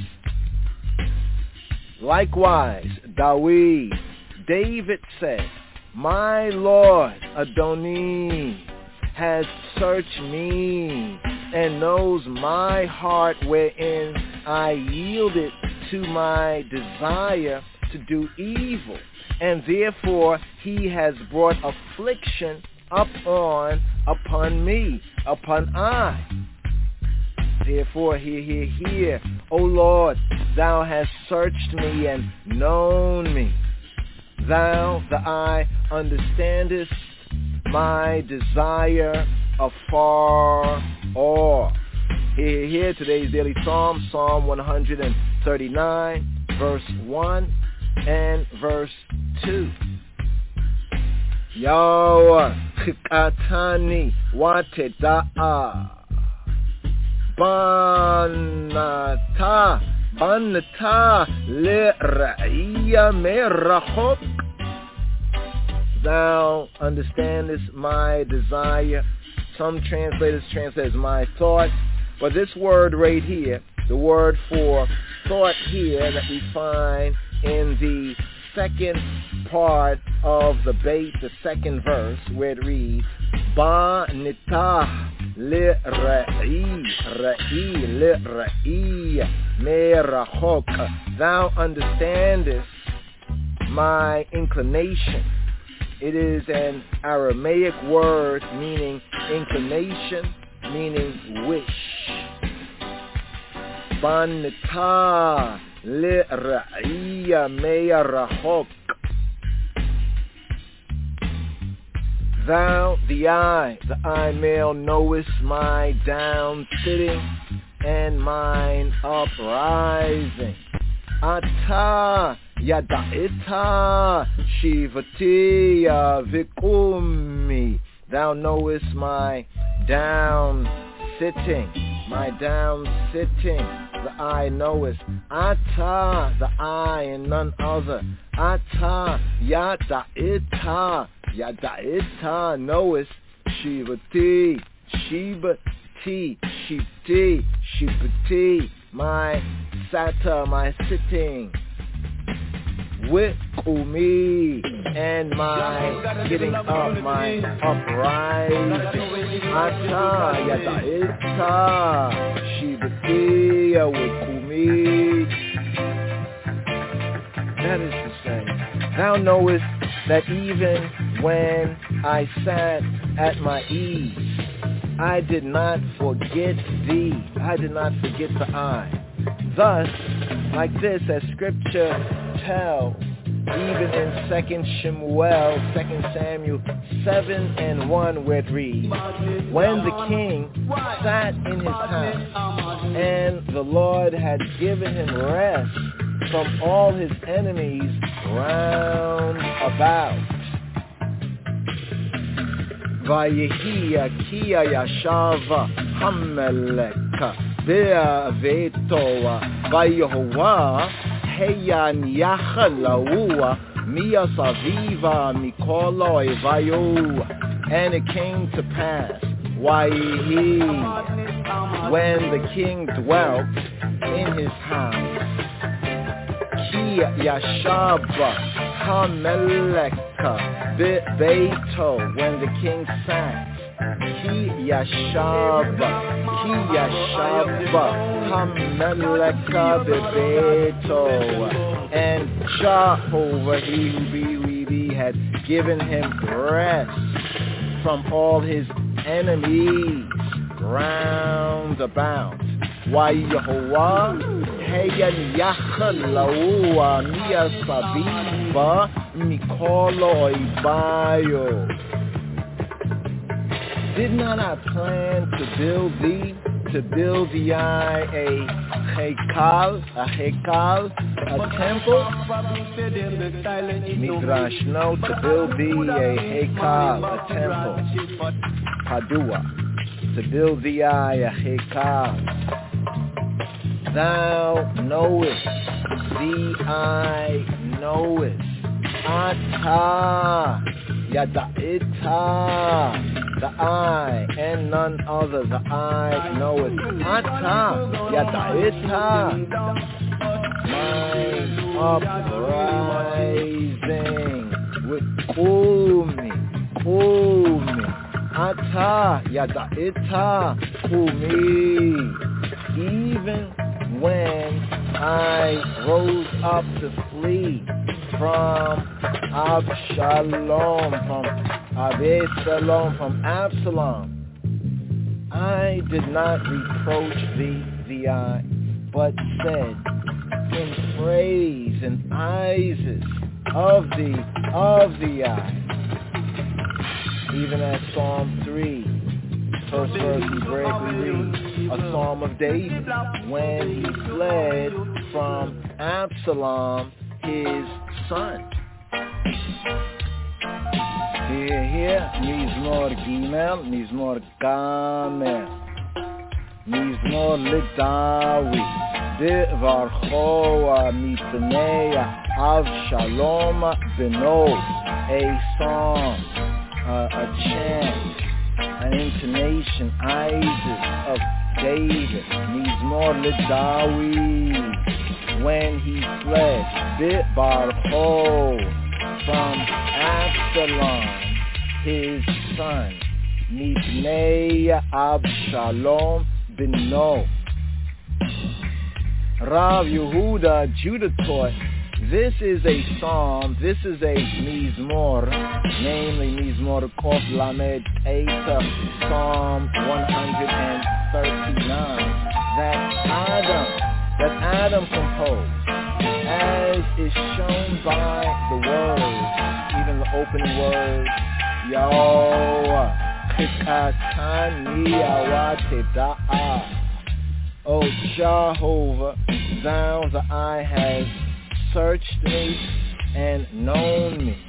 Likewise, David, David said, my Lord Adoni has searched me and knows my heart, wherein I yielded to my desire to do evil, and therefore he has brought affliction upon upon me, upon I. Therefore, hear, hear, hear, O Lord, thou hast searched me and known me. Thou, the eye, understandest my desire afar off. here, here. Today's daily psalm, Psalm one thirty-nine, verse one and verse two. Yawa chikatani wateda'a banata banata li'ra'iya merachok. Thou understandest my desire. Some translators translate as my thought. But this word right here, the word for thought here that we find in the second part of the bait, the second verse, where it reads, Ba nitah li'ra'i, ra'i li'ra'i, merachok. Thou understandest my inclination. It is an Aramaic word meaning inclination, meaning wish. Banita li'ra'iya me'arachok. Thou, the eye, the eye male, knowest my down sitting and mine uprising. Ata Yada'ita Shivati Vikumi. Thou knowest my down sitting, my down sitting, the eye knowest. Ata, the eye and none other. Ata Yada'ita, Yada'ita knowest. Shivati, Shivati, Shivati, Shivati, my sata, my sitting. Wikumi, and my getting up, my uprising. Ata yada'ita shivatiya wikumi. That is to say, thou knowest that even when I sat at my ease, I did not forget thee. I did not forget the I. Thus, like this, as scripture tells, even in Second Shemuel, Second Samuel seven and one, where it reads, when the king sat in his house, and the Lord had given him rest from all his enemies round about. Vayehi Akia Yashava Hameleka Bea Vetoa Vayehovah Heyan Yachalaua Mia Saviva Mikolo Evayo. And it came to pass, Vayehi, when the king dwelt in his house, Ki Yashava Hameleka Beito, when the king sat, Ki Yashaba, Ki Yashaba, Hameleka Beito, and Jehovah he had given him rest from all his enemies round about. Why Yehovah Heyan Yachalaua Mia Saviva Mikolo Ibayo. Did not I plan to build thee, to build thee I a hekal, a hekal, a temple? Midrash, no, to build thee a hekal, a temple. Padua, to build thee I a hekal. Thou knowest, thee I knowest. Ata, Yada'ita, the I, and none other, the I knoweth. Ata, Yada'ita, my uprising with Kumi, Kumi. Ata, Yada'ita, Kumi. Even when I rose up to flee from Absalom, from Absalom, from Absalom, I did not reproach thee, the I, but said in praise and praises of thee, of the I. Even as Psalm three First verse he read, we read a Psalm of David when he fled from Absalom, his son. Here, here, Mizmor Gimel, Mizmor Gamel, Mizmor Lidawi. Devarchoa mitneya Avshalom beno, a song, uh, a chant, an intonation, Isis of David, Mizmor Lidawi, when he fled, Devarcho, from Absalom, his son, mitneya Avshalom beno. Rav Yehuda, Judah taught, this is a psalm, this is a mizmor, namely mizmor Kof Lamed Eita, Psalm one thirty-nine, that Adam, that Adam composed, as is shown by the words, even the opening words, Yahweh, Chikatani Awateda'a. O Jehovah, thou the eye hast searched me and known me.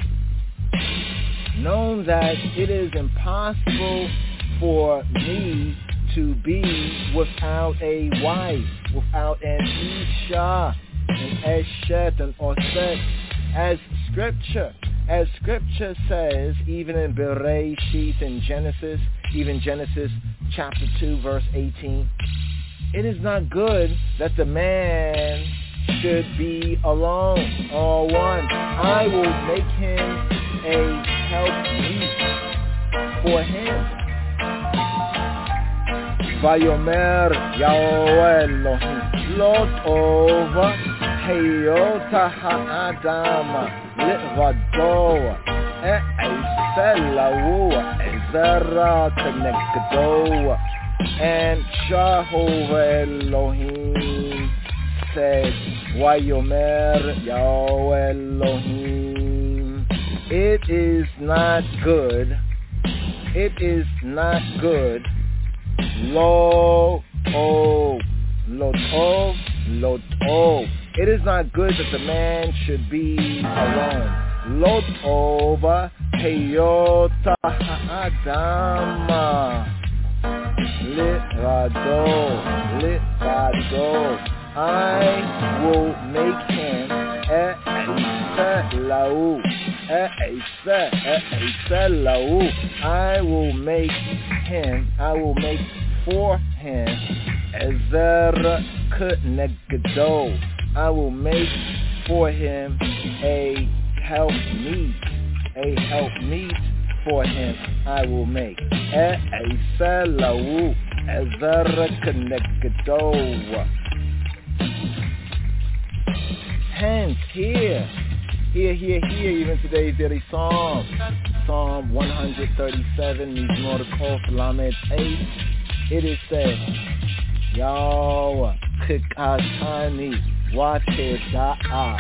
Known that it is impossible for me to be without a wife, without an Isha, an Eshet, an Oset, as scripture, as scripture says, even in Bereshit, in Genesis, even Genesis chapter two, verse eighteen, it is not good that the man should be alone or one. I will make him a helpmeet for him. Vayomer Yahweh Elohim lo tova heyota ha'adam livado e'eisel lahu ezera kenegdo. And Jehovah Elohim said, Vayomer Yahweh Elohim, it is not good, it is not good, lo tov, lo tov, lo tov. It is not good that the man should be alone. Lo tova heyota ha'adama. Litvado, litvado, I will make him e'eiseh lahu, e'eiseh, e'eiseh lahu, I will make him, I will make for him ezer kenegdo, I will make for him a helpmeet, a helpmeet for him I will make. E'eiseh lahu ezer kenegdo. Hence, here, here, here, here, even today's daily psalm, Psalm one thirty-seven, Mizmor Kof Lamed eight, it is said, Yahweh chikatani wateda'a.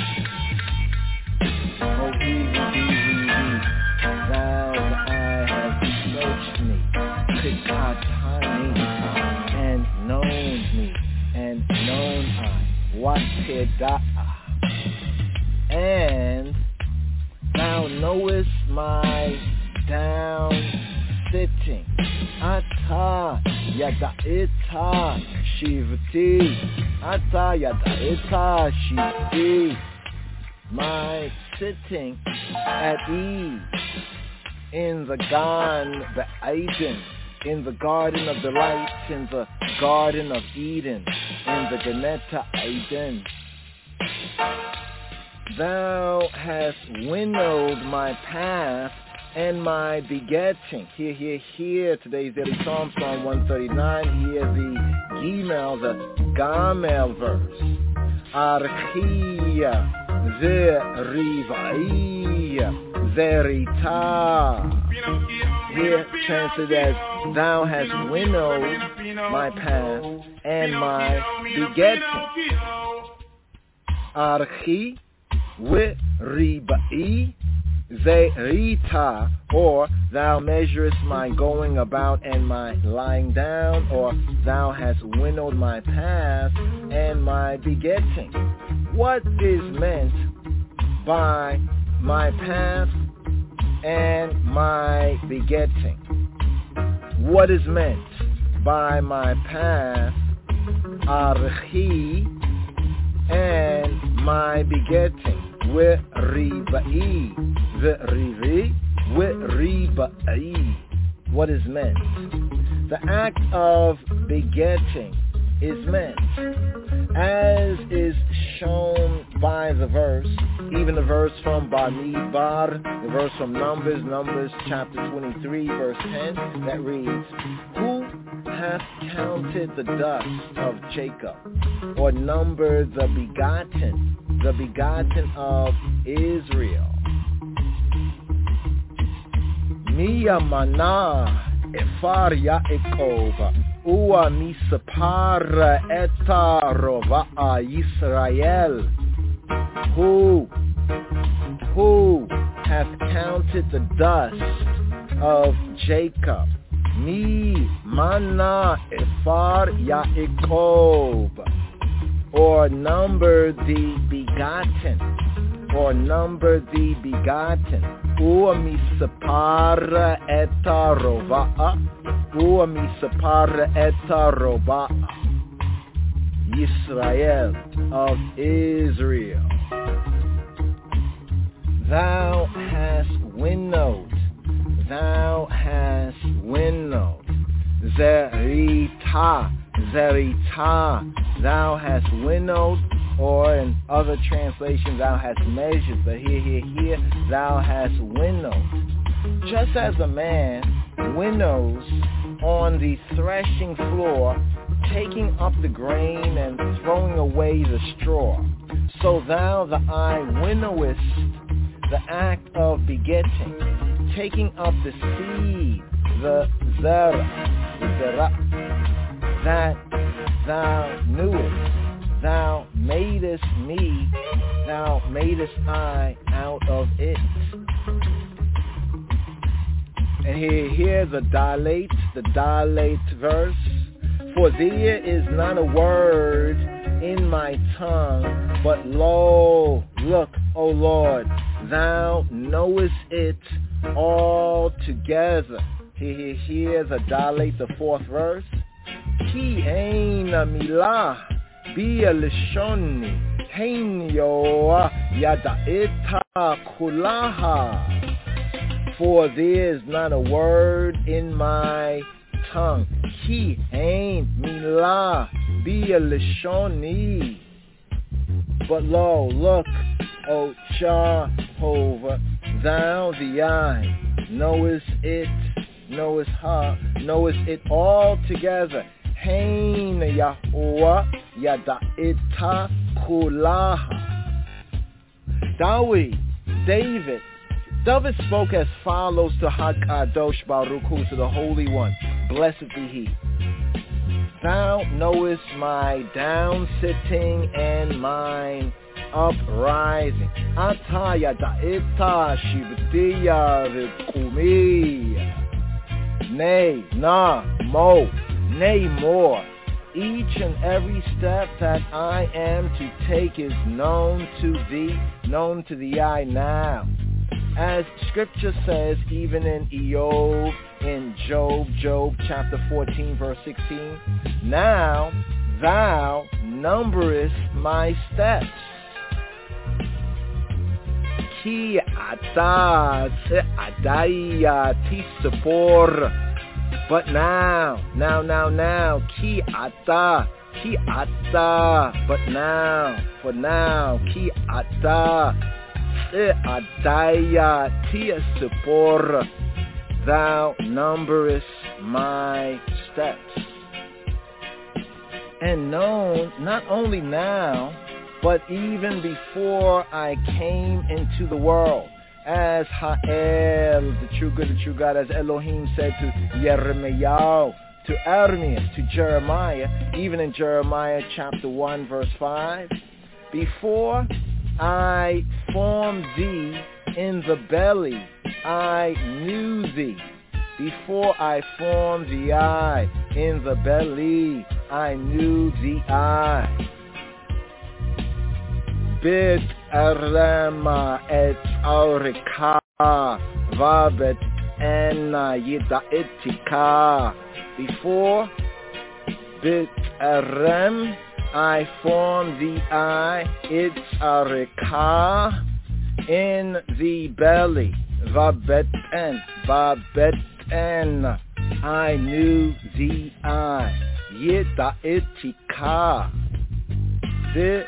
Oh, easy, easy, easy. Thou the eye hast searched me, chikatani, and known me, and known I, wateda'a. And thou knowest my down sitting. Ata yada'ita shivti. Ata yada'ita shivti. My sitting at ease in the Gan Eden, in the Garden of Delight, in the Garden of Eden, in the Ganeta Eden. Thou hast winnowed my path and my begetting. Here, here, here, today's daily Psalm, Psalm one thirty-nine, here the Gimel, the Gamel verse. Archia, Zerivaiya, Zerita. Here translated as, thou hast winnowed my path and my begetting. Archi, Wi Ribai, Zerita, or thou measurest my going about and my lying down, or thou hast winnowed my path and my begetting. What is meant by my path and my begetting? What is meant by my path, archi, and my begetting? Weribai, v'rivi, weribai. What is meant? The act of begetting is meant, as is shown by the verse, even the verse from Bamidbar, the verse from Numbers, Numbers chapter twenty-three, verse ten, that reads, Who hath counted the dust of Jacob, or numbered the begotten, the begotten of Israel? Miyamana efar Yaakov, ua misapar etarova Yisrael. Who, who hath counted the dust of Jacob? Mi mana efar Yaakov, or number the begotten, or number the begotten. Ua misapar etarova, ua misapar etarova, Yisrael of Israel. Thou hast winnowed, thou hast winnowed, Zerita, Zerita, thou hast winnowed, or in other translations, thou hast measured, but here, here, here, thou hast winnowed. Just as a man winnows on the threshing floor, taking up the grain and throwing away the straw, so thou, the eye, winnowest the act of begetting, taking up the seed, the zera, the zera, that thou knewest, thou madest me, thou madest I out of it. And here, here the dilate, the dilate verse. For there is not a word in my tongue, but lo, look, O Lord, thou knowest it all together. Here, here, here the dilate, the fourth verse. Ki eina milah bia lishoni henyo yadaita kulaha. For there is not a word in my tongue. Ki ein milah bia lishoni. But lo, look, O Jehovah, thou the eye, knowest it, knowest her, knowest it all together. Hein Yahuwah yada'ita kulaha. Dawi, David, David spoke as follows to HaKadosh Baruch Hu, to the Holy One, blessed be He. Thou knowest my down-sitting and mine uprising. Ata yada'ita shivtiya v'kumiya. Nay, na, mo, nay more. Each and every step that I am to take is known to thee, known to the eye now. As scripture says, even in Eov, in Job, Job chapter fourteen, verse sixteen, now thou numberest my steps. Ki ata adaya tisapor. But now, now, now, now, ki ata, ki ata, but now, for now, ki ata, e adaya tisapor. Thou numberest my steps. And known not only now, but even before I came into the world. As Ha'el, the true good, the true God, as Elohim said to Yeremiah, to Ermias, to Jeremiah, even in Jeremiah chapter one, verse five, before I formed thee in the belly, I knew thee. Before I formed the eye, in the belly, I knew the eye. Bit arema et aurika, vabet ena yida etika. Before bit arem, I formed the eye, it's aurika, in the belly. Vabet en, vabet en, I knew the eye. Yida etika. The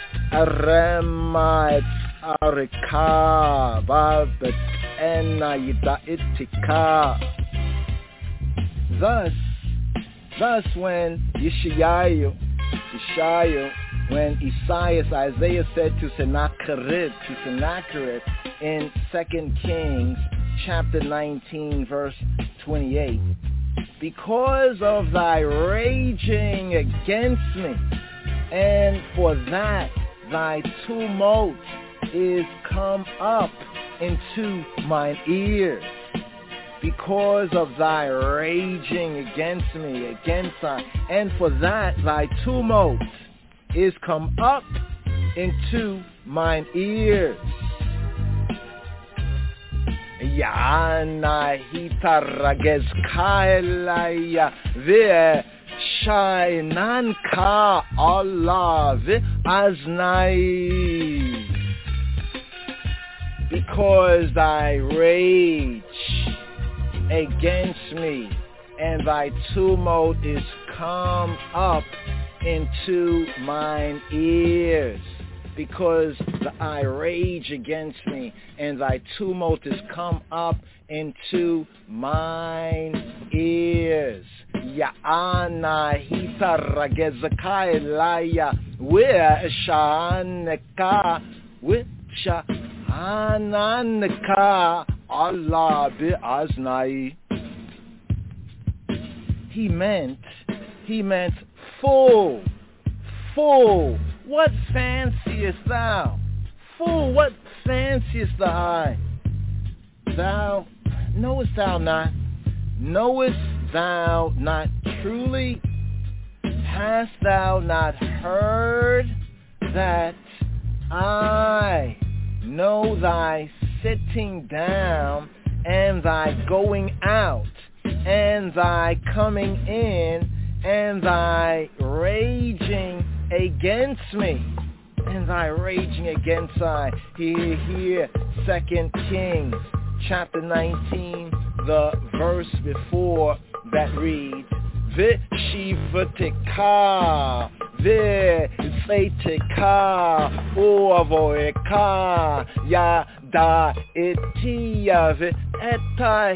Arema Arika Babet Ena Yida Itika. Thus, thus when Yeshayahu, Yeshayahu, when Isaiah, Isaiah said to Sennacherib, to Sennacherib in Second Kings chapter nineteen verse twenty-eight, because of thy raging against me, and for that thy tumult is come up into mine ears. Because of thy raging against me, against thy, and for that thy tumult is come up into mine ears. Yana hitaragez kaelaya ve shainanka Allah ve aznai. Because thy rage against me and thy tumult is come up into mine ears. Because thy rage against me and thy tumult is come up into mine ears. Ya'ana hitaragezaka elaya wi'shanaka wi'shananaka Allah bi'aznai. He meant, he meant full, full. What fanciest thou? Fool, what fanciest thou? Thou, knowest thou not? Knowest thou not truly? Hast thou not heard that I know thy sitting down and thy going out and thy coming in and thy raging against me, and thy raging against I. Here, here, Second Kings, chapter nineteen, the verse before that reads, Vishivatika, Visaitika, Uavoika, Yada Itia, Eta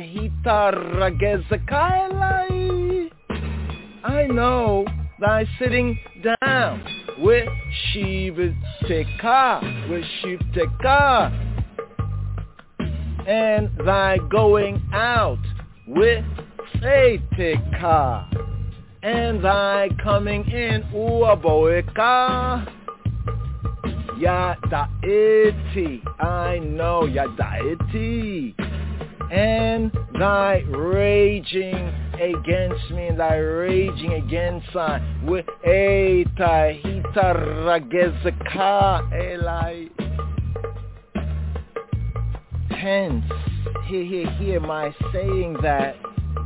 Hitaragezakailai. I know thy sitting down with Shivatika, with Shivtika, and thy going out with Saitika, and thy coming in Uaboika. Yadaiti, I know Yadaiti, and thy raging against me, and thy raging against I, with Eta Hitaragezaka Elai. Hence, hear, hear, hear my saying that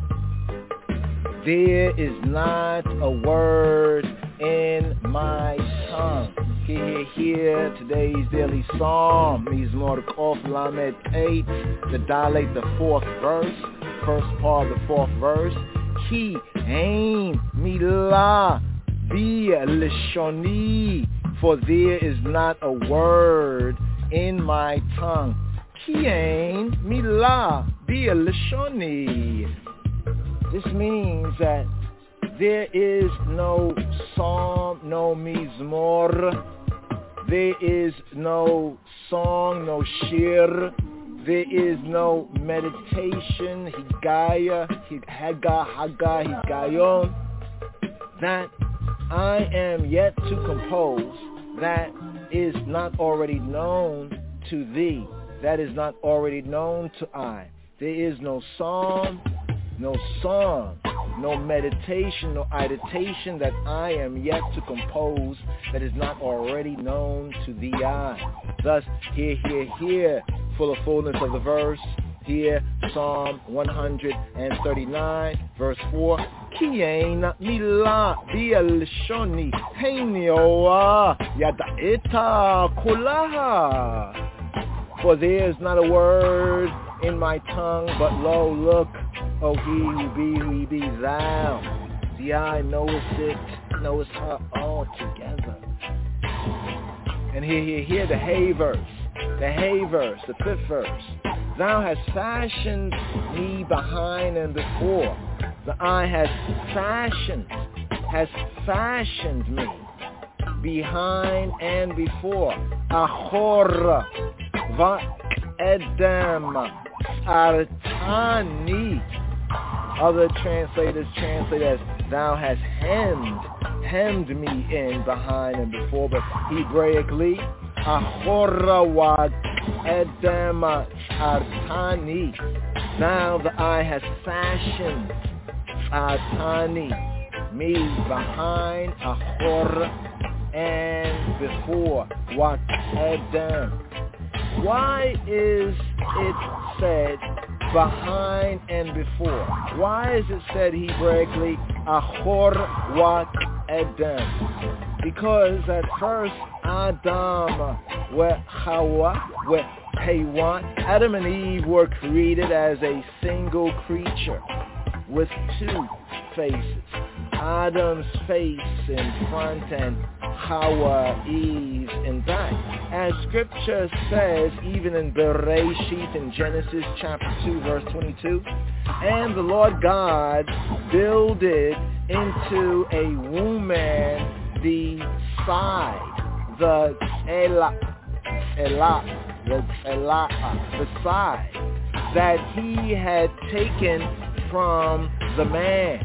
there is not a word in my tongue. Hear, hear, hear today's daily psalm. Mizmor Kof Lamed eight, the Dalet, the fourth verse, first part of the fourth verse. Ki ein milah bi lishoni, for there is not a word in my tongue. Ki ein milah bi lishoni. This means that there is no psalm, no mizmor, there is no song, no shir, there is no meditation, higaya, haga, haga, higayon, that I am yet to compose that is not already known to thee. that is not already known to I. There is no psalm, no song, no meditation, no meditation that I am yet to compose that is not already known to the eye. Thus, hear, hear, hear, full of fullness of the verse. Here, Psalm one thirty-nine, verse four. Kiena mila bielshoni henioa yadaita kulaha. For there is not a word in my tongue, but lo, look, O he who be, who he be, thou. The eye knoweth it, knoweth her altogether. And here, here, here, the hay verse, the hay verse, the fifth verse. Thou hast fashioned me behind and before. The eye has fashioned, has fashioned me behind and before. Achor va'edem artani. Other translators translate as thou hast hemmed, hemmed me in behind and before. But Hebraically, Achor va'edem artani. Now the eye has fashioned artani, me behind, achor, and before. What Adam? Why is it said behind and before? Why is it said Hebraically achor what Adam? Because at first Adam were Hawa were Hawa. Adam and Eve were created as a single creature with two faces. Adam's face in front and Hawa, Eve's in back. As scripture says, even in Bereshit in Genesis chapter two, verse twenty-two, and the Lord God builded into a woman the side, the Elah, Elah, the Elah, the side that he had taken from the man.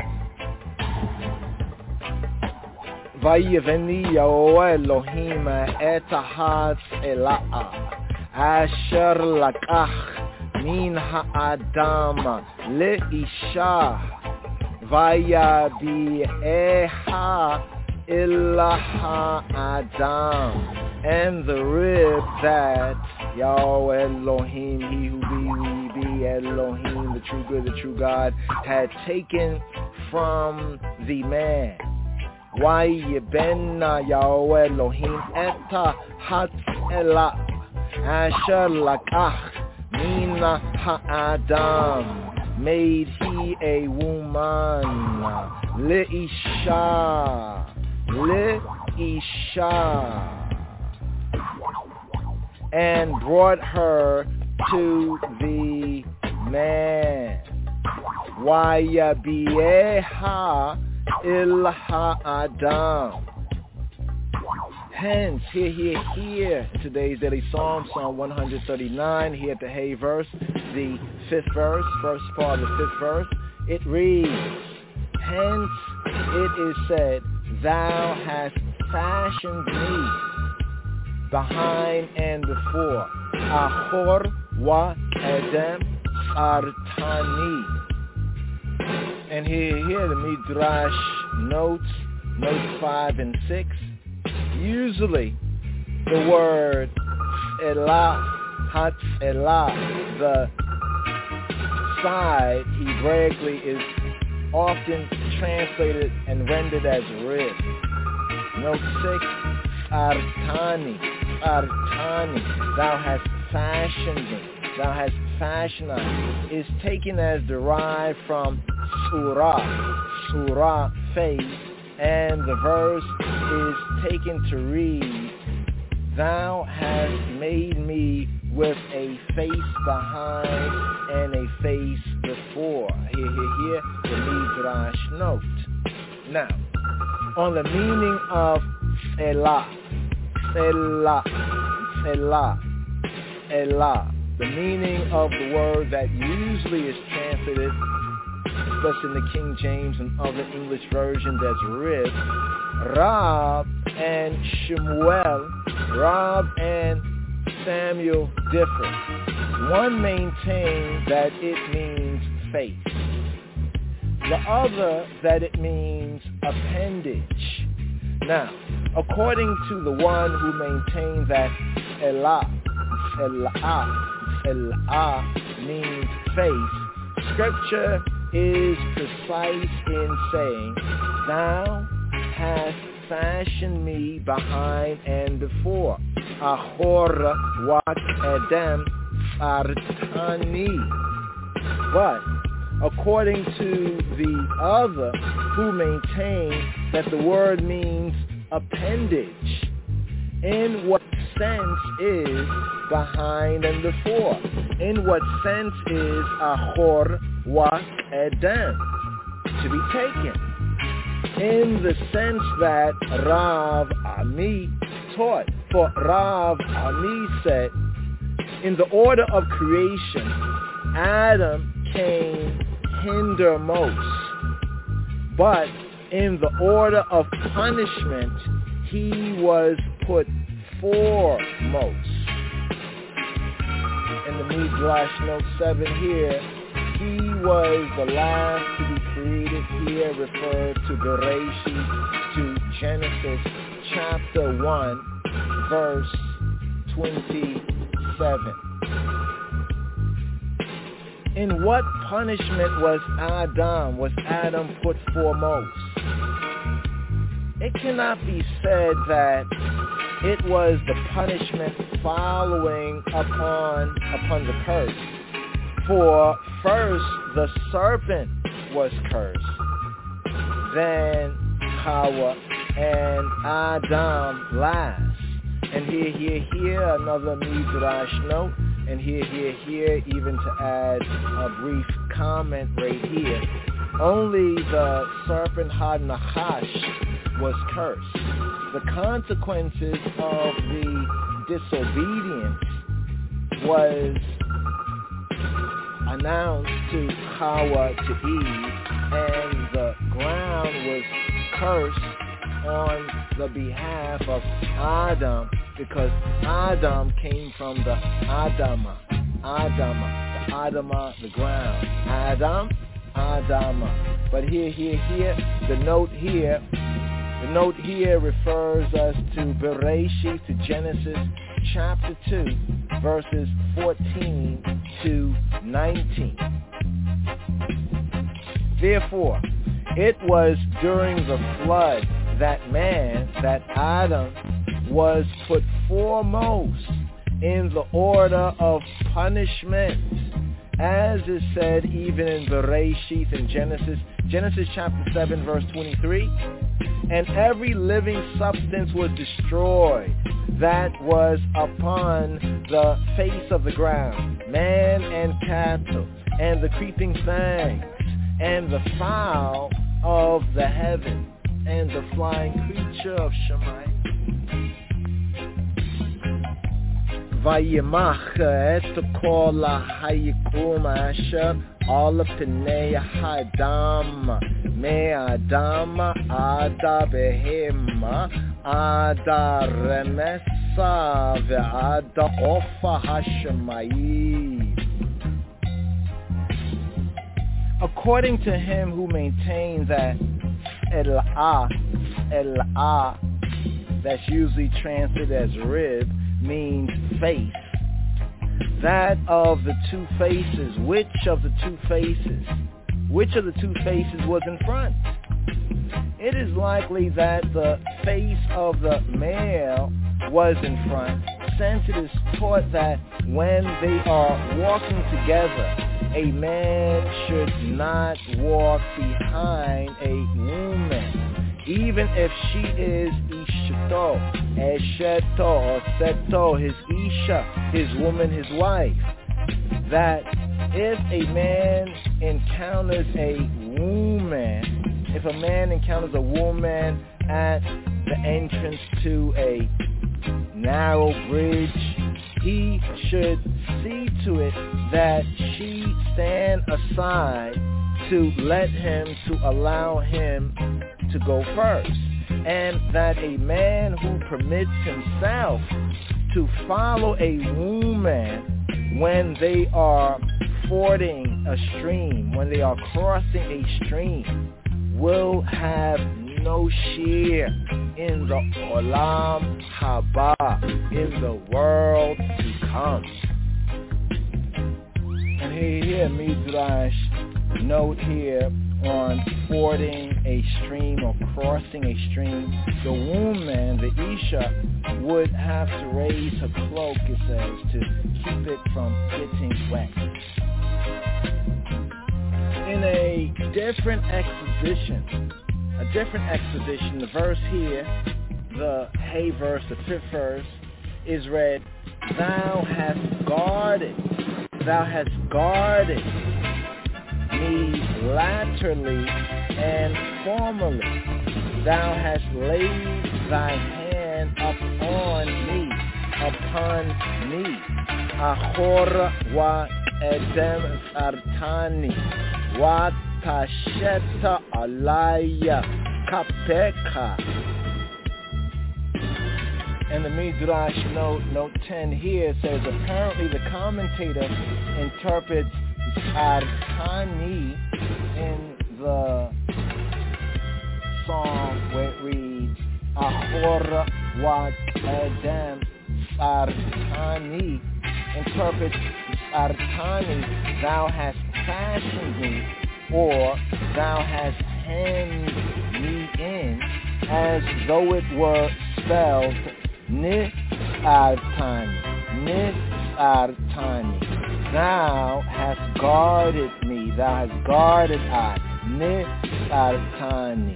Vayiveni Yahweh Elohim et ha'atz Elah asher lakach min ha'adam le'isha vayabi'eha illa ha'adam, and the rib that Yahweh Elohim, he who be, who he be, Elohim, the true good, the true God, had taken from the man. Why yibena Yahweh Elohim eta hatzelah asher lakach mina ha'adam, made he a woman, le'isha, le'isha, and brought her to the man. Wayabieha il ha'adam. Hence, here, here, here, today's daily psalm, Psalm one thirty-nine, here at the hay verse, the fifth verse, first part of the fifth verse, it reads, hence it is said, thou hast fashioned me behind and before. Achor wa edem artani. And here, here the Midrash notes, notes five and six. Usually, the word Elah, Hat Elah, the side, Hebraically, is often translated and rendered as rib. Note six, Artani, Artani, thou hast fashioned me, thou hast fashioned us, is taken as derived from surah, surah, face, and the verse is taken to read, thou hast made me with a face behind and a face before. Here, here, here, the Midrash note. Now, on the meaning of Elah, Elah, Elah, Elah, the meaning of the word that usually is translated, especially in the King James and other English versions, as rib, Rab and Shemuel, Rab and Samuel differ. One maintains that it means face. The other that it means appendage. Now, according to the one who maintains that Elah, Elah, Elah means face, Scripture is precise in saying, Thou hast fashioned me behind and before. Ahora wak edem artani. But according to the other who maintain that the word means appendage, in what sense is behind and before? In what sense is ahor wak edem to be taken? In the sense that Rav Ami taught. For Rav Ami said, in the order of creation, Adam came hindermost, but in the order of punishment, he was put foremost. In the Midrash note seven here, he was the last to be created. Here referred to Bereshit, to Genesis chapter one, verse twenty-seven. In what punishment was Adam, was Adam put foremost? It cannot be said that it was the punishment following upon upon the curse. For first the serpent was cursed, then Hawa and Adam last. And here, here, here, another Midrash note, and here, here, here, even to add a brief comment right here. Only the serpent Ha-Nachash was cursed. The consequences of the disobedience was announced to Hawa, to Eve, and the ground was cursed on the behalf of Adam, because Adam came from the Adama, Adama, the Adama, the ground. Adam, Adama. But here, here, here, the note here, the note here refers us to Bereshit, to Genesis chapter two, verses fourteen to nineteen. Therefore, it was during the flood that man, that Adam, was put foremost in the order of punishment, as is said even in Bereshit in Genesis, Genesis chapter seven, verse twenty-three. And every living substance was destroyed that was upon the face of the ground, man and cattle, and the creeping things, and the fowl of the heaven, and the flying creature of Shemayim. Vayimach et kol hayikum asher al pnei hadam me'adam ada behema ada remesa ve'ada ofa hashemayim. According to him who maintains that Elah, Elah, that's usually translated as rib, means face. That of the two faces, which of the two faces, which of the two faces was in front? It is likely that the face of the male was in front, since it is taught that when they are walking together, a man should not walk behind a woman, even if she is Ishto, Esheto, or Seto, his Isha, his woman, his wife. That if a man encounters a woman, if a man encounters a woman at the entrance to a narrow bridge, he should see to it that she stand aside to let him, to allow him to go first. And that a man who permits himself to follow a woman when they are fording a stream, when they are crossing a stream, will have no share in the Olam Haba, in the world to come. And here, here, Midrash note here on fording a stream or crossing a stream, the woman, the Isha, would have to raise her cloak, it says, to keep it from getting wet. In a different exposition, a different exposition, the verse here, the Hay verse, the fifth verse, is read, thou hast guarded, thou hast guarded me laterally and formerly. Thou hast laid thy hand upon me, upon me. Achor wa edem sartani, wa tasheta alaya kapeka. And the Midrash note, note ten here says, apparently the commentator interprets Sartani in the song where it reads, Ahor wa Edem Sartani, interprets Sartani, thou hast fashioned me, or thou hast hemmed me in, as though it were spelled Nisartani, Nisartani. Thou hast guarded me, thou hast guarded I, Nisartani.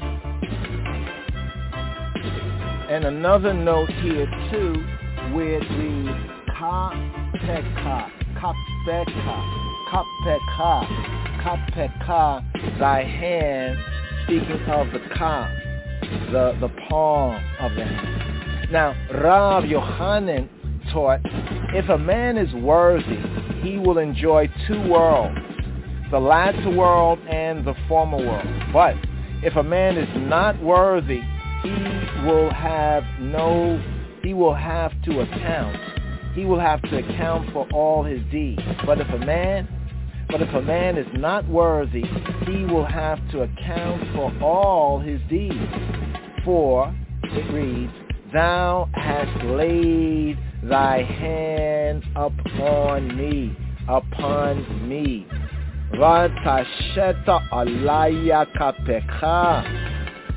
And another note here too, where it reads Kapeka, Kapeka, Kapeka, Kapeka, thy hand, speaking of the Kaf, the, the palm of the hand. Now, Rav Yochanan taught, if a man is worthy, he will enjoy two worlds, the latter world and the former world. But if a man is not worthy, he will have no, he will have to account. He will have to account for all his deeds. But if a man, but if a man is not worthy, he will have to account for all his deeds. For, it reads, thou hast laid thy hand upon me, upon me. Vatasheta alaya kapecha.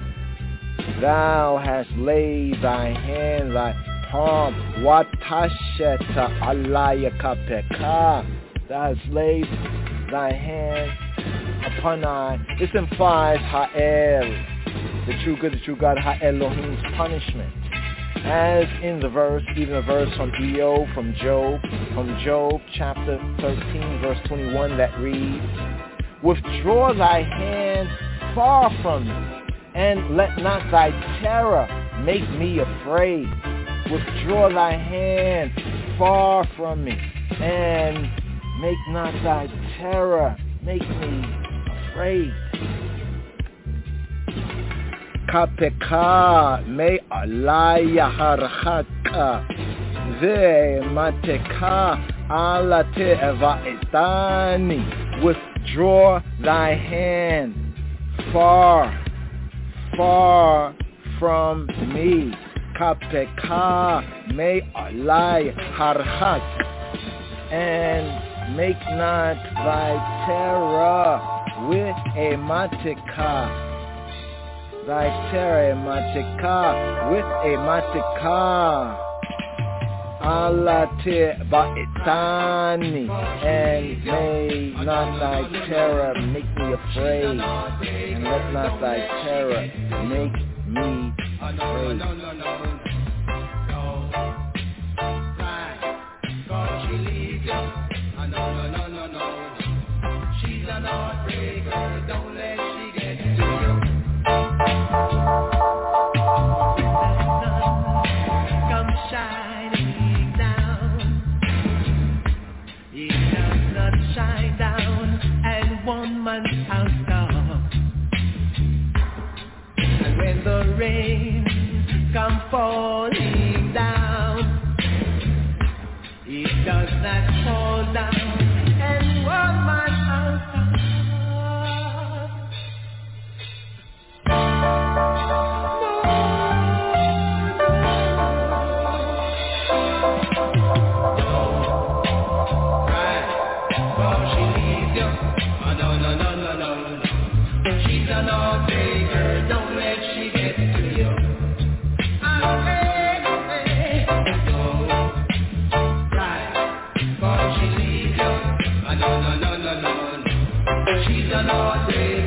Thou hast laid thy hand, thy palm. Vatasheta alaya kapecha. Thou hast laid thy hand upon I. This implies Ha'el, the true good, the true God, Ha'elohim's punishment. As in the verse, even a verse from Eo, from Job, from Job chapter thirteen, verse twenty-one that reads, withdraw thy hand far from me, and let not thy terror make me afraid. Withdraw thy hand far from me, and make not thy terror make me afraid. Kapeka me alaya harhaka ve mateka alate eva etani. Withdraw thy hand far, far from me. Kapeka me alaya harhak, and make not thy terror with a mateka. Thy terror matika, with a matika, alate ba'itani, and may not thy terror make me afraid, and let not thy terror make me afraid. She's an heartbreaker, don't let she get to you. Come shining down. It does not shine down and one man's house dark. And when the rain come falling down, that fall down and warm my heart. She's an all day.